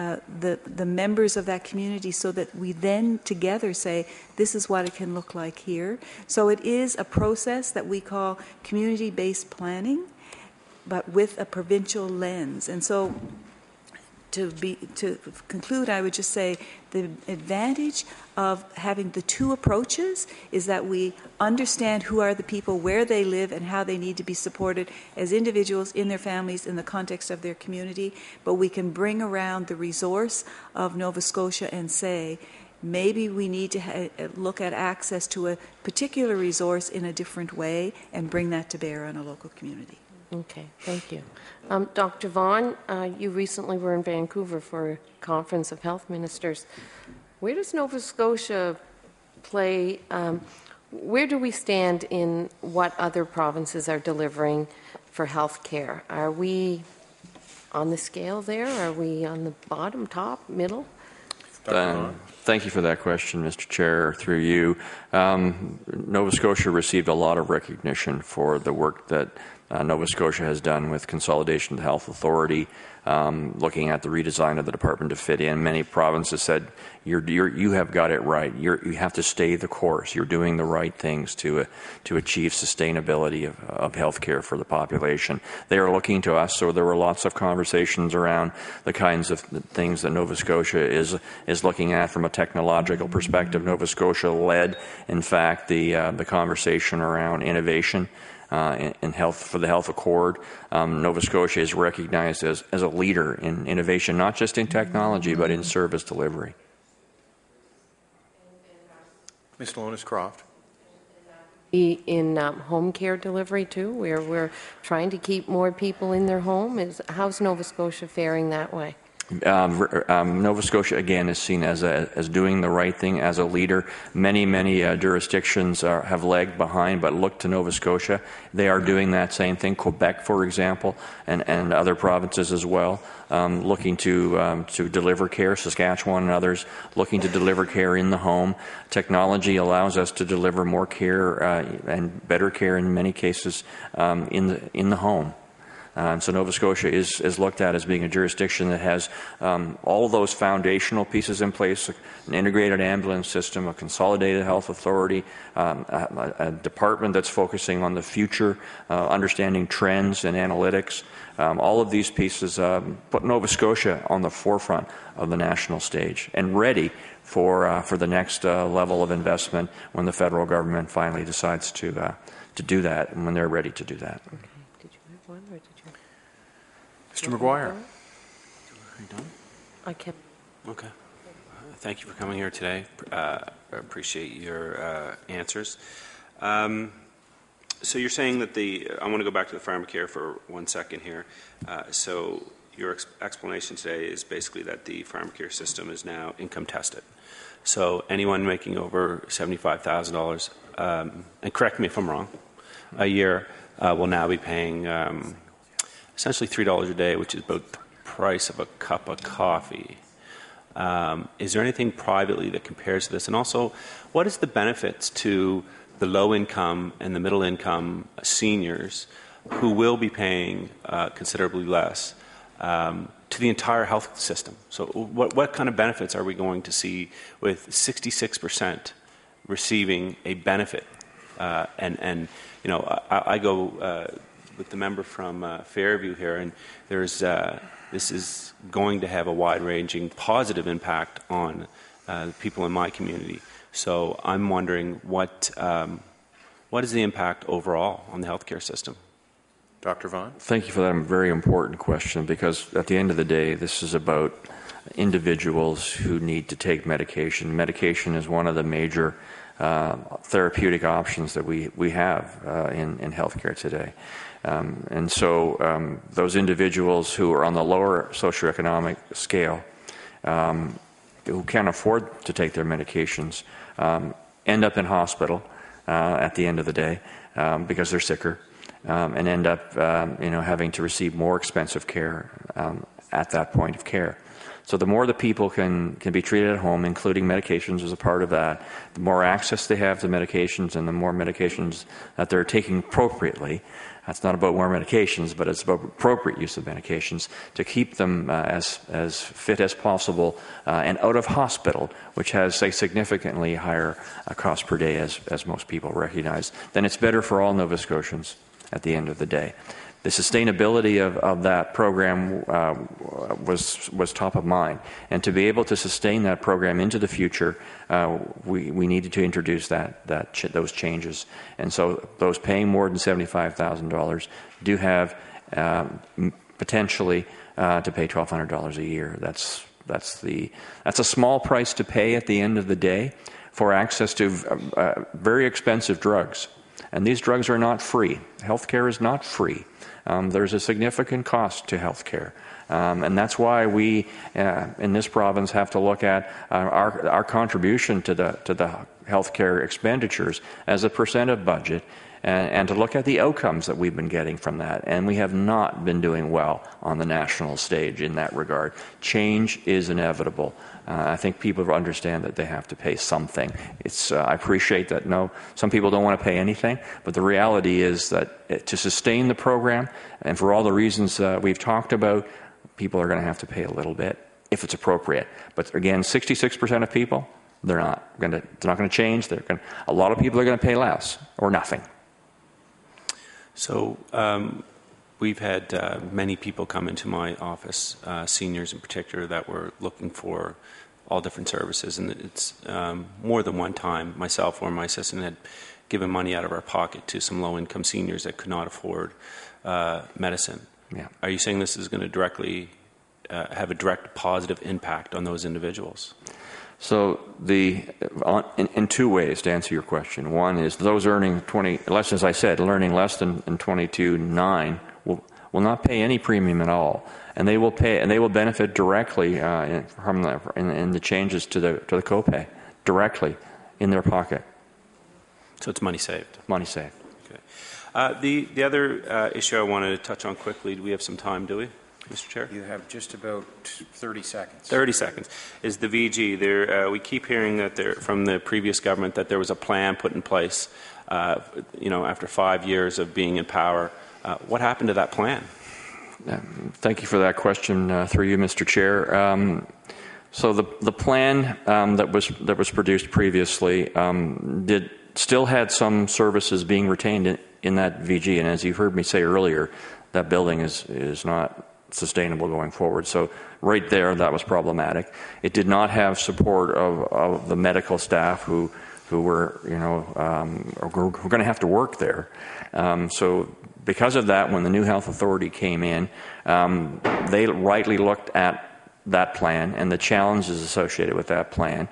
the members of that community so that we then together say, this is what it can look like here. So it is a process that we call community-based planning, but with a provincial lens. And so to conclude, I would just say the advantage of having the two approaches is that we understand who are the people, where they live, and how they need to be supported as individuals, in their families, in the context of their community. But we can bring around the resource of Nova Scotia and say, maybe we need to look at access to a particular resource in a different way and bring that to bear on a local community. Okay, thank you. Dr. Vaughan, you recently were in Vancouver for a conference of health ministers. Where does Nova Scotia play, where do we stand in what other provinces are delivering for health care? Are we on the scale there? Are we on the bottom, top, middle? Thank you for that question, Mr. Chair, through you. Nova Scotia received a lot of recognition for the work that Nova Scotia has done with consolidation of the Health Authority, looking at the redesign of the department to fit in. Many provinces said, you have got it right. You have to stay the course. You're doing the right things to achieve sustainability of health care for the population. They are looking to us, so there were lots of conversations around the kinds of things that Nova Scotia is looking at from a technological perspective. Nova Scotia led, in fact, the conversation around innovation in health for the Health Accord. Nova Scotia is recognized as a leader in innovation, not just in technology, but in service delivery. Ms. Lonis-Croft. In home care delivery too, where we're trying to keep more people in their home. How's Nova Scotia faring that way? Nova Scotia, again, is seen as doing the right thing, as a leader. Many jurisdictions have lagged behind, but look to Nova Scotia. They are doing that same thing. Quebec, for example, and other provinces as well, looking to deliver care. Saskatchewan and others looking to deliver care in the home. Technology allows us to deliver more care and better care in many cases in the home. So Nova Scotia is looked at as being a jurisdiction that has all of those foundational pieces in place, an integrated ambulance system, a consolidated health authority, a department that's focusing on the future, understanding trends and analytics. All of these pieces put Nova Scotia on the forefront of the national stage and ready for the next level of investment when the federal government finally decides to do that and when they're ready to do that. Okay. Did you have one or did you? Mr. McGuire. Are you done? I kept. Okay. Thank you for coming here today. I appreciate your answers. So you're saying that I want to go back to the pharmacare for 1 second here. So your explanation today is basically that the pharmacare system is now income tested. So anyone making over $75,000, and correct me if I'm wrong, a year will now be paying essentially $3 a day, which is about the price of a cup of coffee. Is there anything privately that compares to this? And also, what is the benefits to the low-income and the middle-income seniors who will be paying considerably less to the entire health system? So what kind of benefits are we going to see with 66% receiving a benefit? And you know, I go with the member from Fairview here, and this is going to have a wide-ranging positive impact on people in my community. So I'm wondering what is the impact overall on the healthcare system? Dr. Vaughan? Thank you for that very important question, because at the end of the day, this is about individuals who need to take medication. Medication is one of the major therapeutic options that we have in healthcare today. And so those individuals who are on the lower socioeconomic scale, who can't afford to take their medications, end up in hospital at the end of the day because they're sicker, and end up having to receive more expensive care at that point of care. So the more the people can be treated at home, including medications as a part of that, the more access they have to medications and the more medications that they're taking appropriately. That's not about more medications, but it's about appropriate use of medications to keep them as fit as possible and out of hospital, which has a significantly higher cost per day, as most people recognize. Then it's better for all Nova Scotians at the end of the day. The sustainability of that program was top of mind, and to be able to sustain that program into the future, we needed to introduce those changes. And so those paying more than $75,000 do have potentially to pay $1,200 a year. That's a small price to pay at the end of the day for access to very expensive drugs. And these drugs are not free. Healthcare is not free. There's a significant cost to healthcare. And that's why we, in this province, have to look at our contribution to the healthcare expenditures as a percent of budget, and to look at the outcomes that we've been getting from that. And we have not been doing well on the national stage in that regard. Change is inevitable. I think people understand that they have to pay something. I appreciate that, some people don't want to pay anything, but the reality is that to sustain the program, and for all the reasons we've talked about, people are going to have to pay a little bit if it's appropriate. But again, 66% of people, they're not going to change. A lot of people are going to pay less or nothing. So we've had many people come into my office, seniors in particular, that were looking for all different services. And it's more than one time, myself or my assistant had given money out of our pocket to some low-income seniors that could not afford medicine. Yeah. Are you saying this is going to directly have a direct positive impact on those individuals? So in two ways to answer your question. One is those earning less than $22,900 will not pay any premium at all, and they will benefit directly in the changes to the copay directly in their pocket. So it's money saved. Money saved. Okay. The other issue I wanted to touch on quickly. Do we have some time? Do we? Mr. Chair? You have just about 30 seconds. 30 seconds. Is the VG. We keep hearing that from the previous government that there was a plan put in place, after 5 years of being in power. What happened to that plan? Thank you for that question, through you, Mr. Chair. So the plan that was produced previously still had some services being retained in that VG, and as you heard me say earlier, that building is not sustainable going forward. So right there, that was problematic. It did not have support of the medical staff who were going to have to work there. So because of that, when the new health authority came in, they rightly looked at that plan and the challenges associated with that plan,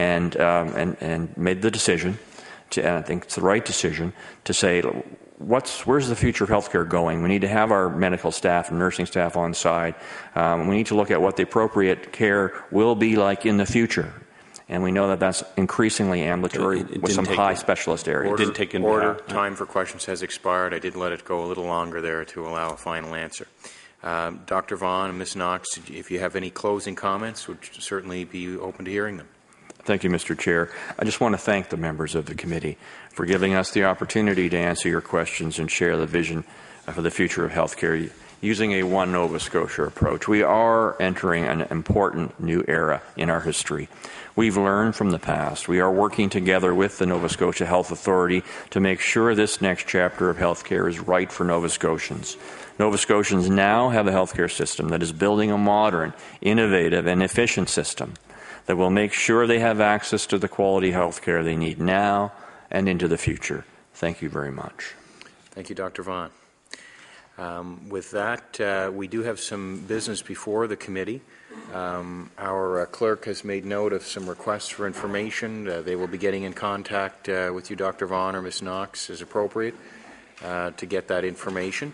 and made the decision. And I think it's the right decision to say, where's the future of healthcare going? We need to have our medical staff and nursing staff on side. We need to look at what the appropriate care will be like in the future. And we know that that's increasingly ambulatory with some high specialist areas. Order. Time for questions has expired. I did let it go a little longer there to allow a final answer. Dr. Vaughan and Ms. Knox, if you have any closing comments, would certainly be open to hearing them. Thank you, Mr. Chair. I just want to thank the members of the committee for giving us the opportunity to answer your questions and share the vision for the future of healthcare using a One Nova Scotia approach. We are entering an important new era in our history. We've learned from the past. We are working together with the Nova Scotia Health Authority to make sure this next chapter of healthcare is right for Nova Scotians. Nova Scotians now have a healthcare system that is building a modern, innovative, and efficient system that will make sure they have access to the quality health care they need now and into the future. Thank you very much. Thank you, Dr. Vaughan. With that, we do have some business before the committee. Our clerk has made note of some requests for information. They will be getting in contact with you, Dr. Vaughan or Ms. Knox, as appropriate, to get that information.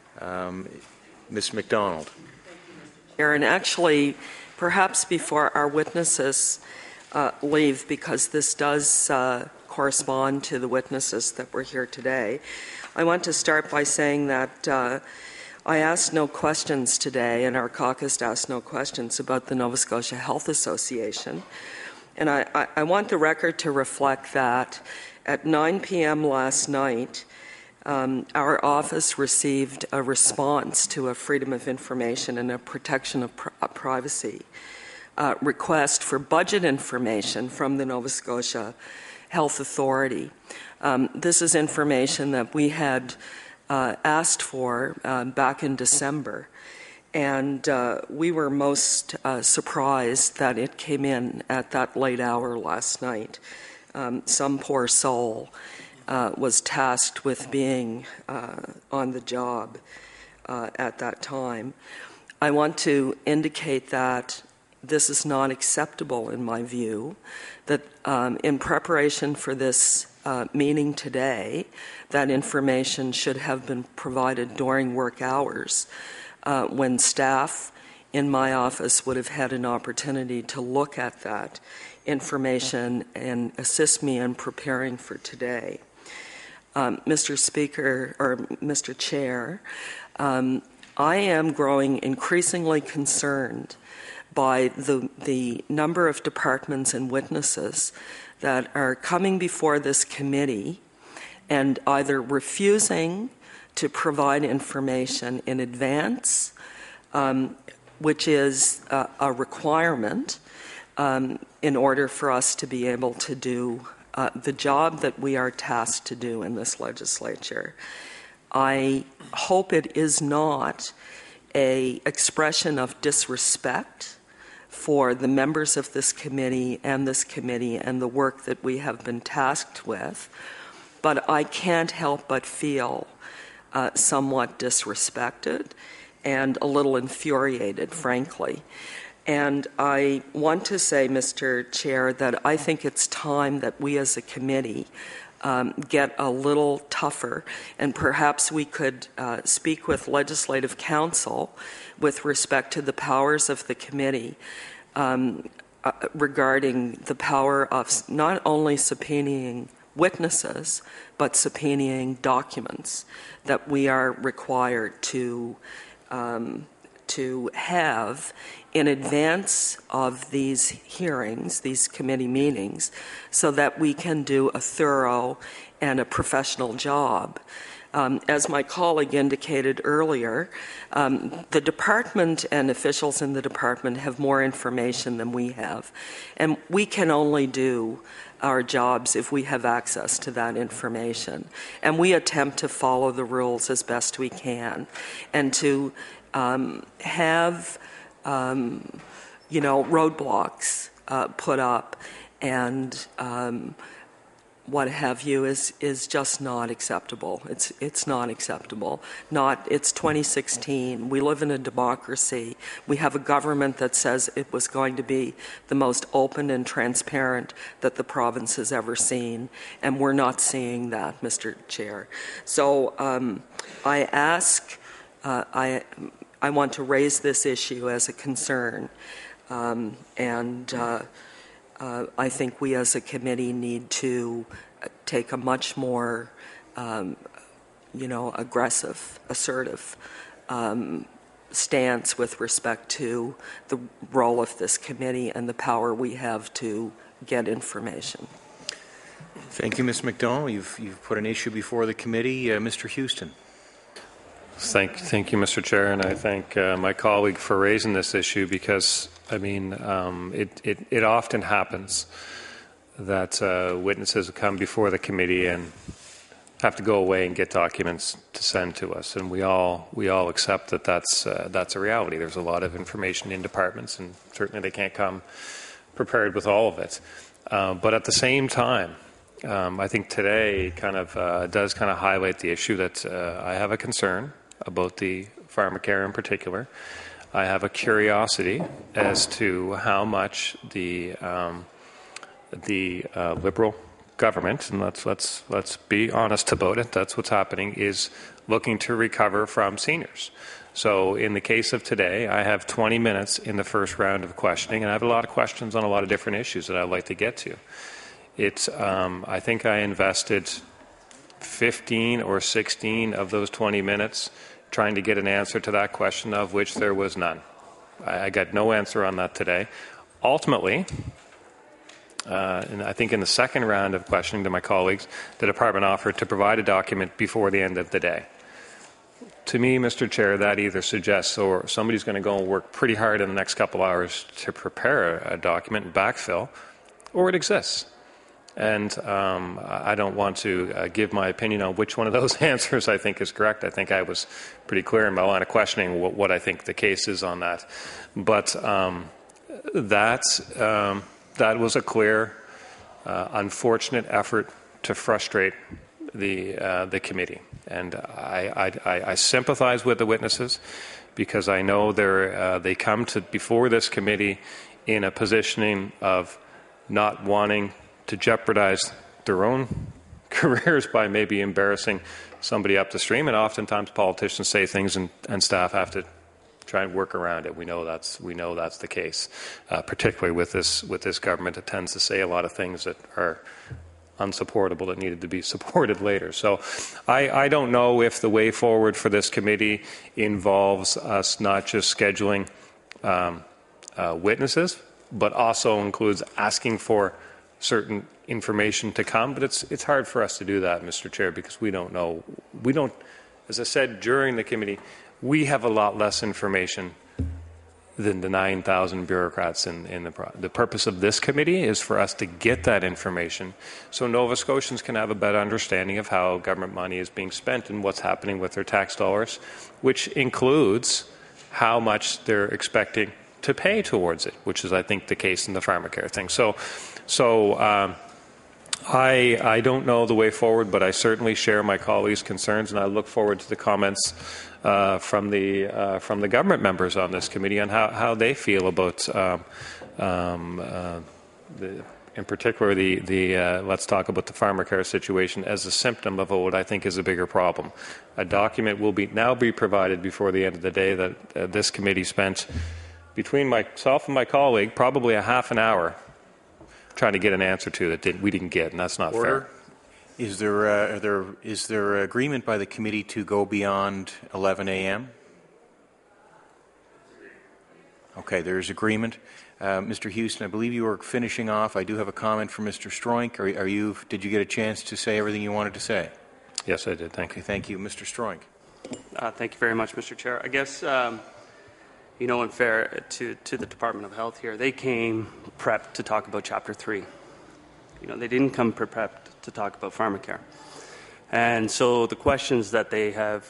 Ms. MacDonald. And actually, perhaps before our witnesses leave, because this does correspond to the witnesses that were here today, I want to start by saying that I asked no questions today, and our caucus asked no questions about the Nova Scotia Health Association. And I want the record to reflect that at 9 p.m. last night, our office received a response to a Freedom of Information and a Protection of Privacy request for budget information from the Nova Scotia Health Authority. This is information that we had asked for back in December, and we were most surprised that it came in at that late hour last night. Some poor soul was tasked with being on the job at that time. I want to indicate that this is not acceptable in my view, that in preparation for this meeting today, that information should have been provided during work hours when staff in my office would have had an opportunity to look at that information and assist me in preparing for today. Mr. Speaker, or Mr. Chair, I am growing increasingly concerned by the number of departments and witnesses that are coming before this committee and either refusing to provide information in advance, which is a requirement in order for us to be able to do the job that we are tasked to do in this legislature. I hope it is not an expression of disrespect for the members of this committee and the work that we have been tasked with, but I can't help but feel somewhat disrespected and a little infuriated, frankly. And I want to say, Mr. Chair, that I think it's time that we as a committee get a little tougher, and perhaps we could speak with Legislative Counsel with respect to the powers of the committee regarding the power of not only subpoenaing witnesses, but subpoenaing documents that we are required to have in advance of these hearings, these committee meetings, so that we can do a thorough and a professional job. As my colleague indicated earlier, the department and officials in the department have more information than we have, and we can only do our jobs if we have access to that information. And we attempt to follow the rules as best we can, and to have roadblocks put up and what have you is just not acceptable. It's not acceptable. It's 2016. We live in a democracy. We have a government that says it was going to be the most open and transparent that the province has ever seen, and we're not seeing that, Mr. Chair. So I ask, I want to raise this issue as a concern, and I think we as a committee need to take a much more, aggressive, assertive stance with respect to the role of this committee and the power we have to get information. Thank you, Ms. MacDonald. You've put an issue before the committee. Mr. Houston. Thank you, Mr. Chair, and I thank my colleague for raising this issue because, it often happens that witnesses come before the committee and have to go away and get documents to send to us, and we all accept that that's a reality. There's a lot of information in departments, and certainly they can't come prepared with all of it. But at the same time, I think today does highlight the issue that I have a concern. about the pharmacare in particular. I have a curiosity as to how much the Liberal government, and let's be honest about it, that's what's happening, is looking to recover from seniors. So in the case of today, I have 20 minutes in the first round of questioning, and I have a lot of questions on a lot of different issues that I'd like to get to. I think I invested 15 or 16 of those 20 minutes trying to get an answer to that question, of which there was none. I got no answer on that today. Ultimately, and I think in the second round of questioning to my colleagues, the department offered to provide a document before the end of the day. To me, Mr. Chair, that either suggests or somebody's going to go and work pretty hard in the next couple hours to prepare a document and backfill, or it exists. And I don't want to give my opinion on which one of those answers I think is correct. I think I was pretty clear in my line of questioning what I think the case is on that. But that was a clear, unfortunate effort to frustrate the committee. And I sympathize with the witnesses, because I know they come to before this committee in a positioning of not wanting to jeopardize their own careers by maybe embarrassing somebody up the stream. And oftentimes politicians say things and staff have to try and work around it. We know that's the case, particularly with this government. It tends to say a lot of things that are unsupportable that needed to be supported later. So I don't know if the way forward for this committee involves us not just scheduling witnesses, but also includes asking for certain information to come. But it's hard for us to do that, Mr. Chair, because we don't know. We don't, as I said during the committee, we have a lot less information than the 9,000 bureaucrats in the purpose of this committee is for us to get that information so Nova Scotians can have a better understanding of how government money is being spent and what's happening with their tax dollars, which includes how much they're expecting to pay towards it, which is, I think, the case in the pharmacare thing. So I don't know the way forward, but I certainly share my colleagues' concerns, and I look forward to the comments from the government members on this committee on how they feel about, in particular, let's talk about the pharmacare situation as a symptom of what I think is a bigger problem. A document will now be provided before the end of the day that this committee spent, between myself and my colleague, probably a half an hour trying to get an answer to that we didn't get, and that's not fair. Is there agreement by the committee to go beyond 11 a.m.? Okay, there's agreement. Mr. Houston, I believe you were finishing off. I do have a comment from Mr. Stroink. Did you get a chance to say everything you wanted to say? Yes, I did. Thank you. Thank you. Mr. Stroink. Thank you very much, Mr. Chair. I guess, in fair to the Department of Health here, they came prepped to talk about Chapter 3. They didn't come prepped to talk about pharmacare. And so the questions that they have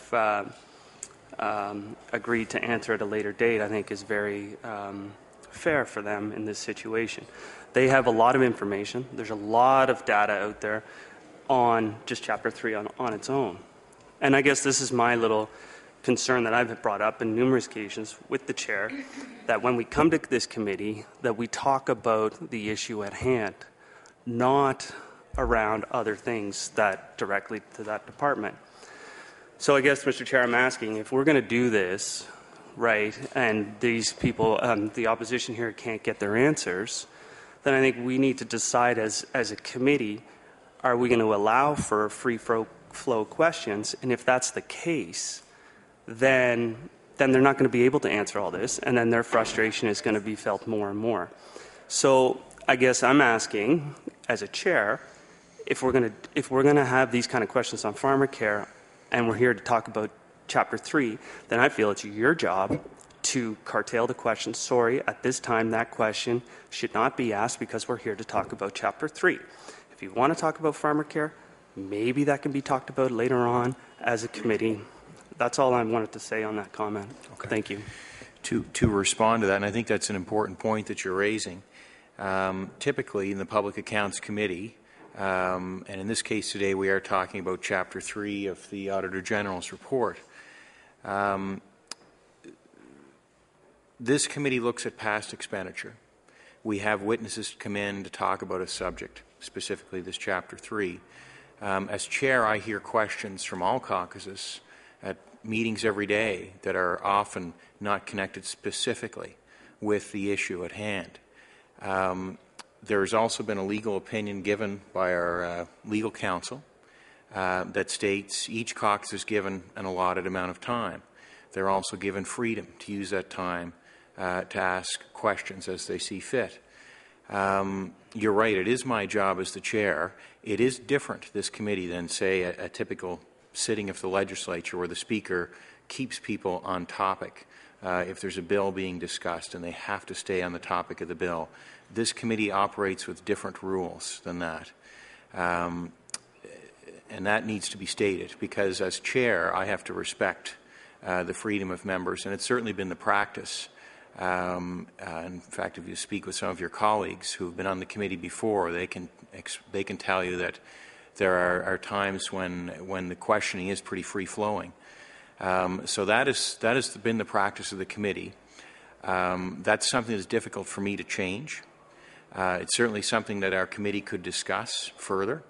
agreed to answer at a later date, I think, is very fair for them in this situation. They have a lot of information. There's a lot of data out there on just Chapter 3 on its own. And I guess this is my little concern that I've brought up in numerous occasions with the chair, that when we come to this committee, that we talk about the issue at hand, not around other things that directly to that department. So I guess, Mr. Chair, I'm asking, if we're going to do this, right, and these people, the opposition here can't get their answers, then I think we need to decide as a committee, are we going to allow for free flow questions? And if that's the case, then they're not going to be able to answer all this, and then their frustration is going to be felt more and more. So I guess I'm asking, as a chair, if we're going to have these kind of questions on pharmacare, and we're here to talk about Chapter 3, then I feel it's your job to curtail the question. Sorry, at this time that question should not be asked because we're here to talk about Chapter 3. If you want to talk about pharmacare, maybe that can be talked about later on as a committee. That's all I wanted to say on that comment. Okay. Thank you. To respond to that, and I think that's an important point that you're raising, typically in the Public Accounts Committee, and in this case today we are talking about Chapter 3 of the Auditor General's report, This committee looks at past expenditure. We have witnesses come in to talk about a subject, specifically this Chapter 3. As chair, I hear questions from all caucuses at meetings every day that are often not connected specifically with the issue at hand. There has also been a legal opinion given by our legal counsel that states each caucus is given an allotted amount of time. They're also given freedom to use that time to ask questions as they see fit. You're right, it is my job as the chair. It is different, this committee, than, say, a typical sitting of the legislature where the speaker keeps people on topic if there's a bill being discussed and they have to stay on the topic of the bill. This committee operates with different rules than that. And that needs to be stated because as chair I have to respect the freedom of members, and it's certainly been the practice. In fact, if you speak with some of your colleagues who have been on the committee before, they can tell you that there are times when the questioning is pretty free-flowing. So that has been the practice of the committee. That's something that's difficult for me to change. It's certainly something that our committee could discuss further.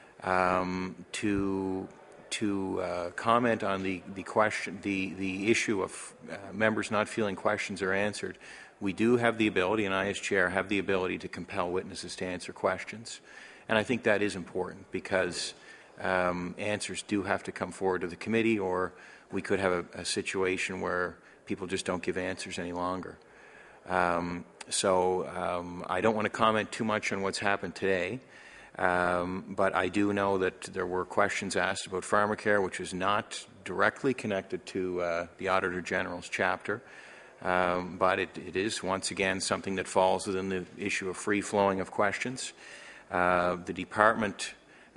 To comment on the question, the issue of members not feeling questions are answered, we do have the ability, and I as chair have the ability to compel witnesses to answer questions. And I think that is important because answers do have to come forward to the committee, or we could have a situation where people just don't give answers any longer. So I don't want to comment too much on what's happened today. But I do know that there were questions asked about pharmacare, which is not directly connected to the Auditor General's chapter. But it is, once again, something that falls within the issue of free-flowing of questions. The department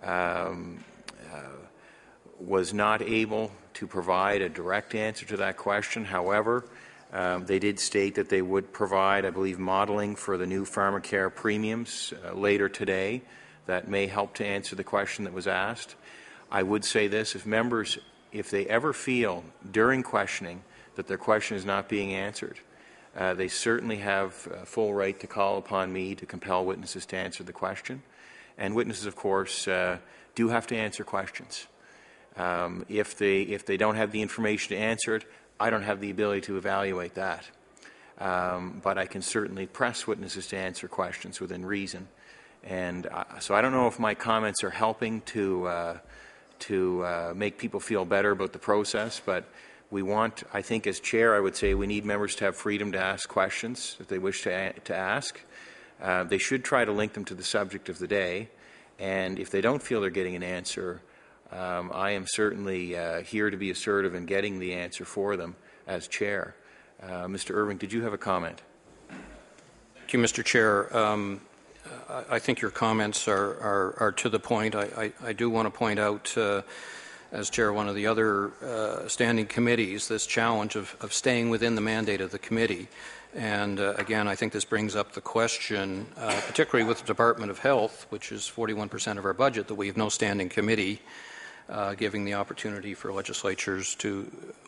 was not able to provide a direct answer to that question. However, they did state that they would provide, I believe, modeling for the new pharmacare premiums later today. That may help to answer the question that was asked. I would say this, if members, if they ever feel during questioning that their question is not being answered, they certainly have full right to call upon me to compel witnesses to answer the question. And witnesses, of course, do have to answer questions. If they don't have the information to answer it, I don't have the ability to evaluate that. But I can certainly press witnesses to answer questions within reason. And so I don't know if my comments are helping to make people feel better about the process, but we want, I think as chair, I would say we need members to have freedom to ask questions if they wish to ask. They should try to link them to the subject of the day, and if they don't feel they're getting an answer, I am certainly here to be assertive in getting the answer for them as chair. Mr. Irving, did you have a comment? Thank you, Mr. Chair. I think your comments are to the point. I do want to point out, as chair of one of the other standing committees, this challenge of staying within the mandate of the committee. And again, I think this brings up the question, particularly with the Department of Health, which is 41% of our budget, that we have no standing committee giving the opportunity for legislators to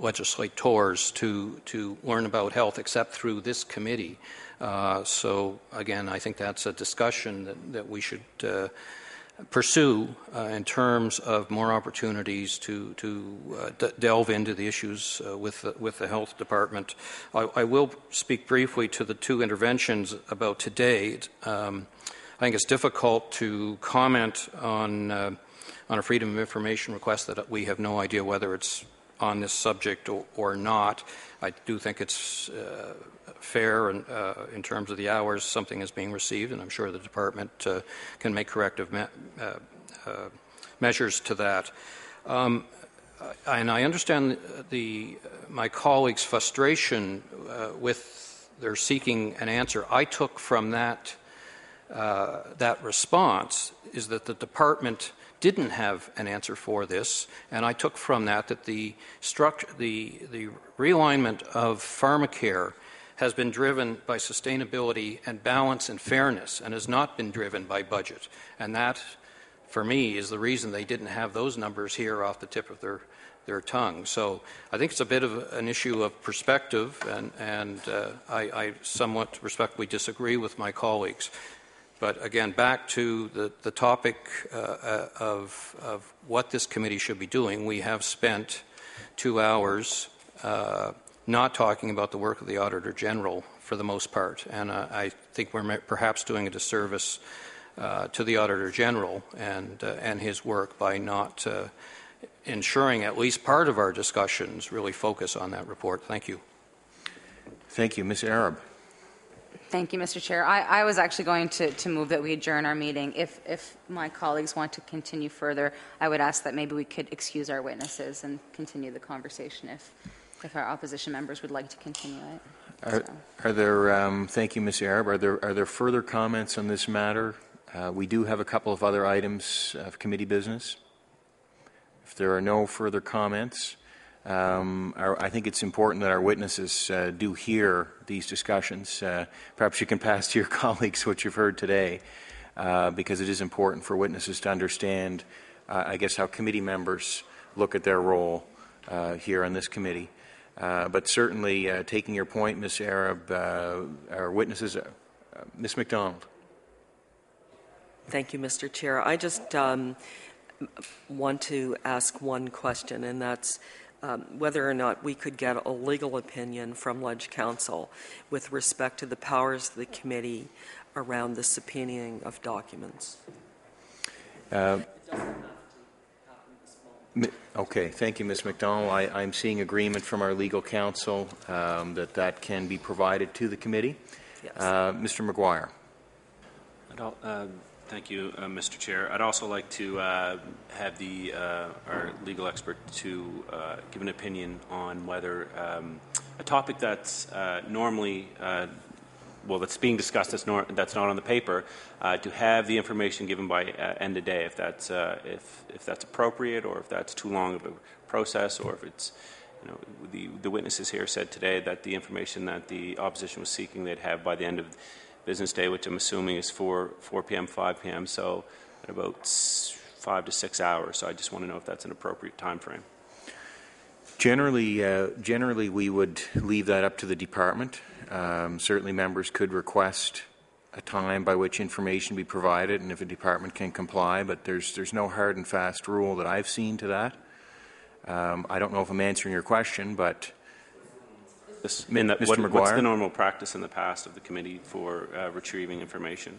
learn about health except through this committee. So again, I think that's a discussion that we should pursue in terms of more opportunities to delve into the issues with the health department. I will speak briefly to the two interventions about today. I think it's difficult to comment on a Freedom of Information request that we have no idea whether it's on this subject or not. I do think it's fair and, in terms of the hours something is being received, and I'm sure the department can make corrective measures to that. And I understand my colleagues' frustration with their seeking an answer. I took from that response is that the department didn't have an answer for this, and I took from that the realignment of pharmacare has been driven by sustainability and balance and fairness and has not been driven by budget. And that for me, is the reason they didn't have those numbers here off the tip of their tongue. So I think it's a bit of an issue of perspective, and I somewhat respectfully disagree with my colleagues. But again, back to the topic of what this committee should be doing, we have spent 2 hours not talking about the work of the Auditor General for the most part, and I think we're perhaps doing a disservice to the Auditor General and his work by not ensuring at least part of our discussions really focus on that report. Thank you. Thank you. Ms. Arab. Thank you, Mr. Chair. I was actually going to move that we adjourn our meeting. If my colleagues want to continue further, I would ask that maybe we could excuse our witnesses and continue the conversation if our opposition members would like to continue it. Are there, thank you, Ms. Arab, are there further comments on this matter? We do have a couple of other items of committee business. If there are no further comments, I think it's important that our witnesses do hear these discussions. Perhaps you can pass to your colleagues what you've heard today, because it is important for witnesses to understand, I guess, how committee members look at their role here on this committee. But certainly, taking your point, Ms. Arab, our witnesses, Ms. MacDonald. Thank you, Mr. Chair. I just want to ask one question, and that's whether or not we could get a legal opinion from Ledge Council with respect to the powers of the committee around the subpoenaing of documents. Okay, thank you, Ms. MacDonald. I'm seeing agreement from our legal counsel that can be provided to the committee. Yes. Mr. Maguire. Thank you, Mr. Chair. I'd also like to have our legal expert to give an opinion on whether a topic that's normally that's being discussed that's not on the paper, to have the information given by end of day, if that's appropriate, or if that's too long of a process, or if it's, the witnesses here said today that the information that the opposition was seeking they'd have by the end of business day, which I'm assuming is 4 p.m., 5 p.m., so at about 5 to 6 hours. So I just want to know if that's an appropriate time frame. Generally, we would leave that up to the department. Certainly, members could request a time by which information be provided, and if a department can comply, but there's no hard and fast rule that I've seen to that. I don't know if I'm answering your question, but Mr. Maguire? What's the normal practice in the past of the committee for retrieving information?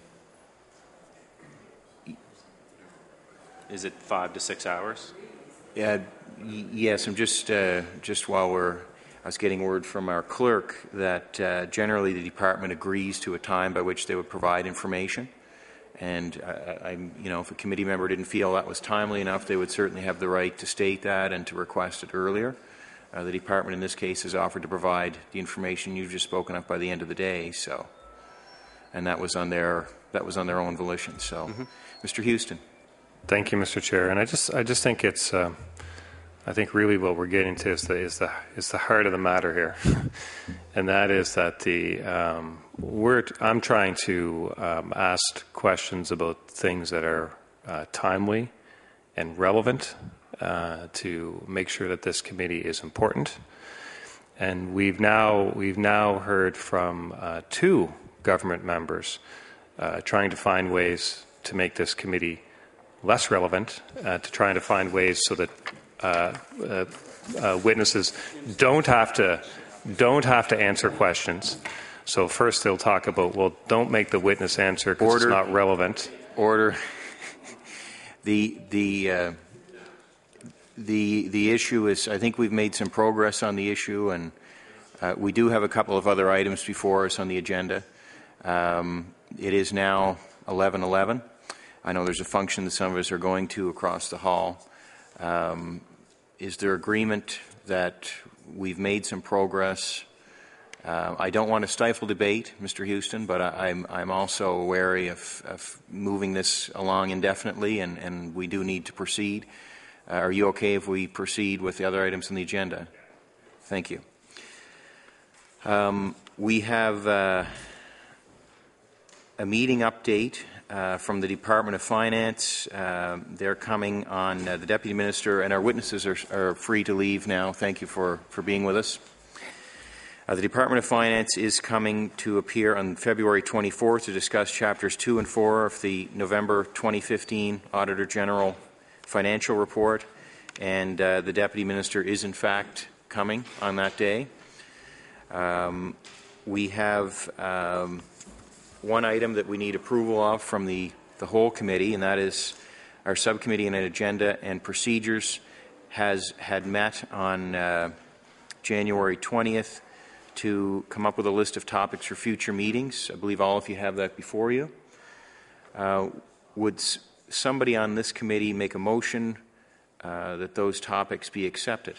Is it 5 to 6 hours? Yes, I'm just while I was getting word from our clerk that generally the department agrees to a time by which they would provide information. And if a committee member didn't feel that was timely enough, they would certainly have the right to state that and to request it earlier. The department in this case has offered to provide the information you've just spoken of by the end of the day. So, and that was on their own volition. So, Mr. Houston. Thank you, Mr. Chair. And I just think it's I think really what we're getting to is the heart of the matter here, and that is that I'm trying to ask questions about things that are timely and relevant to make sure that this committee is important. And we've now heard from 2 government members trying to find ways to make this committee less relevant, to trying to find ways so that witnesses don't have to answer questions. So first they'll talk about, well, don't make the witness answer because it's not relevant. Order. The issue is, I think we've made some progress on the issue, and we do have a couple of other items before us on the agenda. It is now 11:11. I know there's a function that some of us are going to across the hall. Is there agreement that we've made some progress? I don't want to stifle debate, Mr. Houston, but I'm also wary of moving this along indefinitely, and we do need to proceed. Are you okay if we proceed with the other items on the agenda? Thank you. We have a meeting update from the Department of Finance. They're coming on the Deputy Minister, and our witnesses are free to leave now. Thank you for being with us. The Department of Finance is coming to appear on February 24th to discuss Chapters 2 and 4 of the November 2015 Auditor General Financial Report, and the Deputy Minister is in fact coming on that day. We have one item that we need approval of from the whole committee, and that is our subcommittee on agenda and procedures had met on January 20th to come up with a list of topics for future meetings. I believe all of you have that before you. Would somebody on this committee make a motion that those topics be accepted?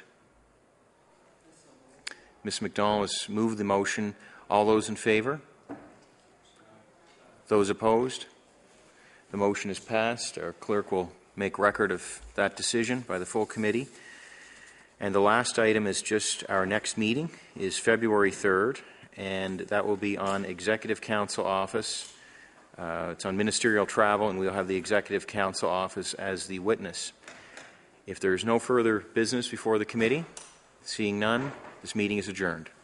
Ms. McDonald has moved the motion. All those in favour? Those opposed? The motion is passed. Our clerk will make record of that decision by the full committee. And the last item is just our next meeting is February 3rd, and that will be on Executive Council Office. It's on ministerial travel, and we'll have the Executive Council Office as the witness. If there is no further business before the committee, seeing none, this meeting is adjourned.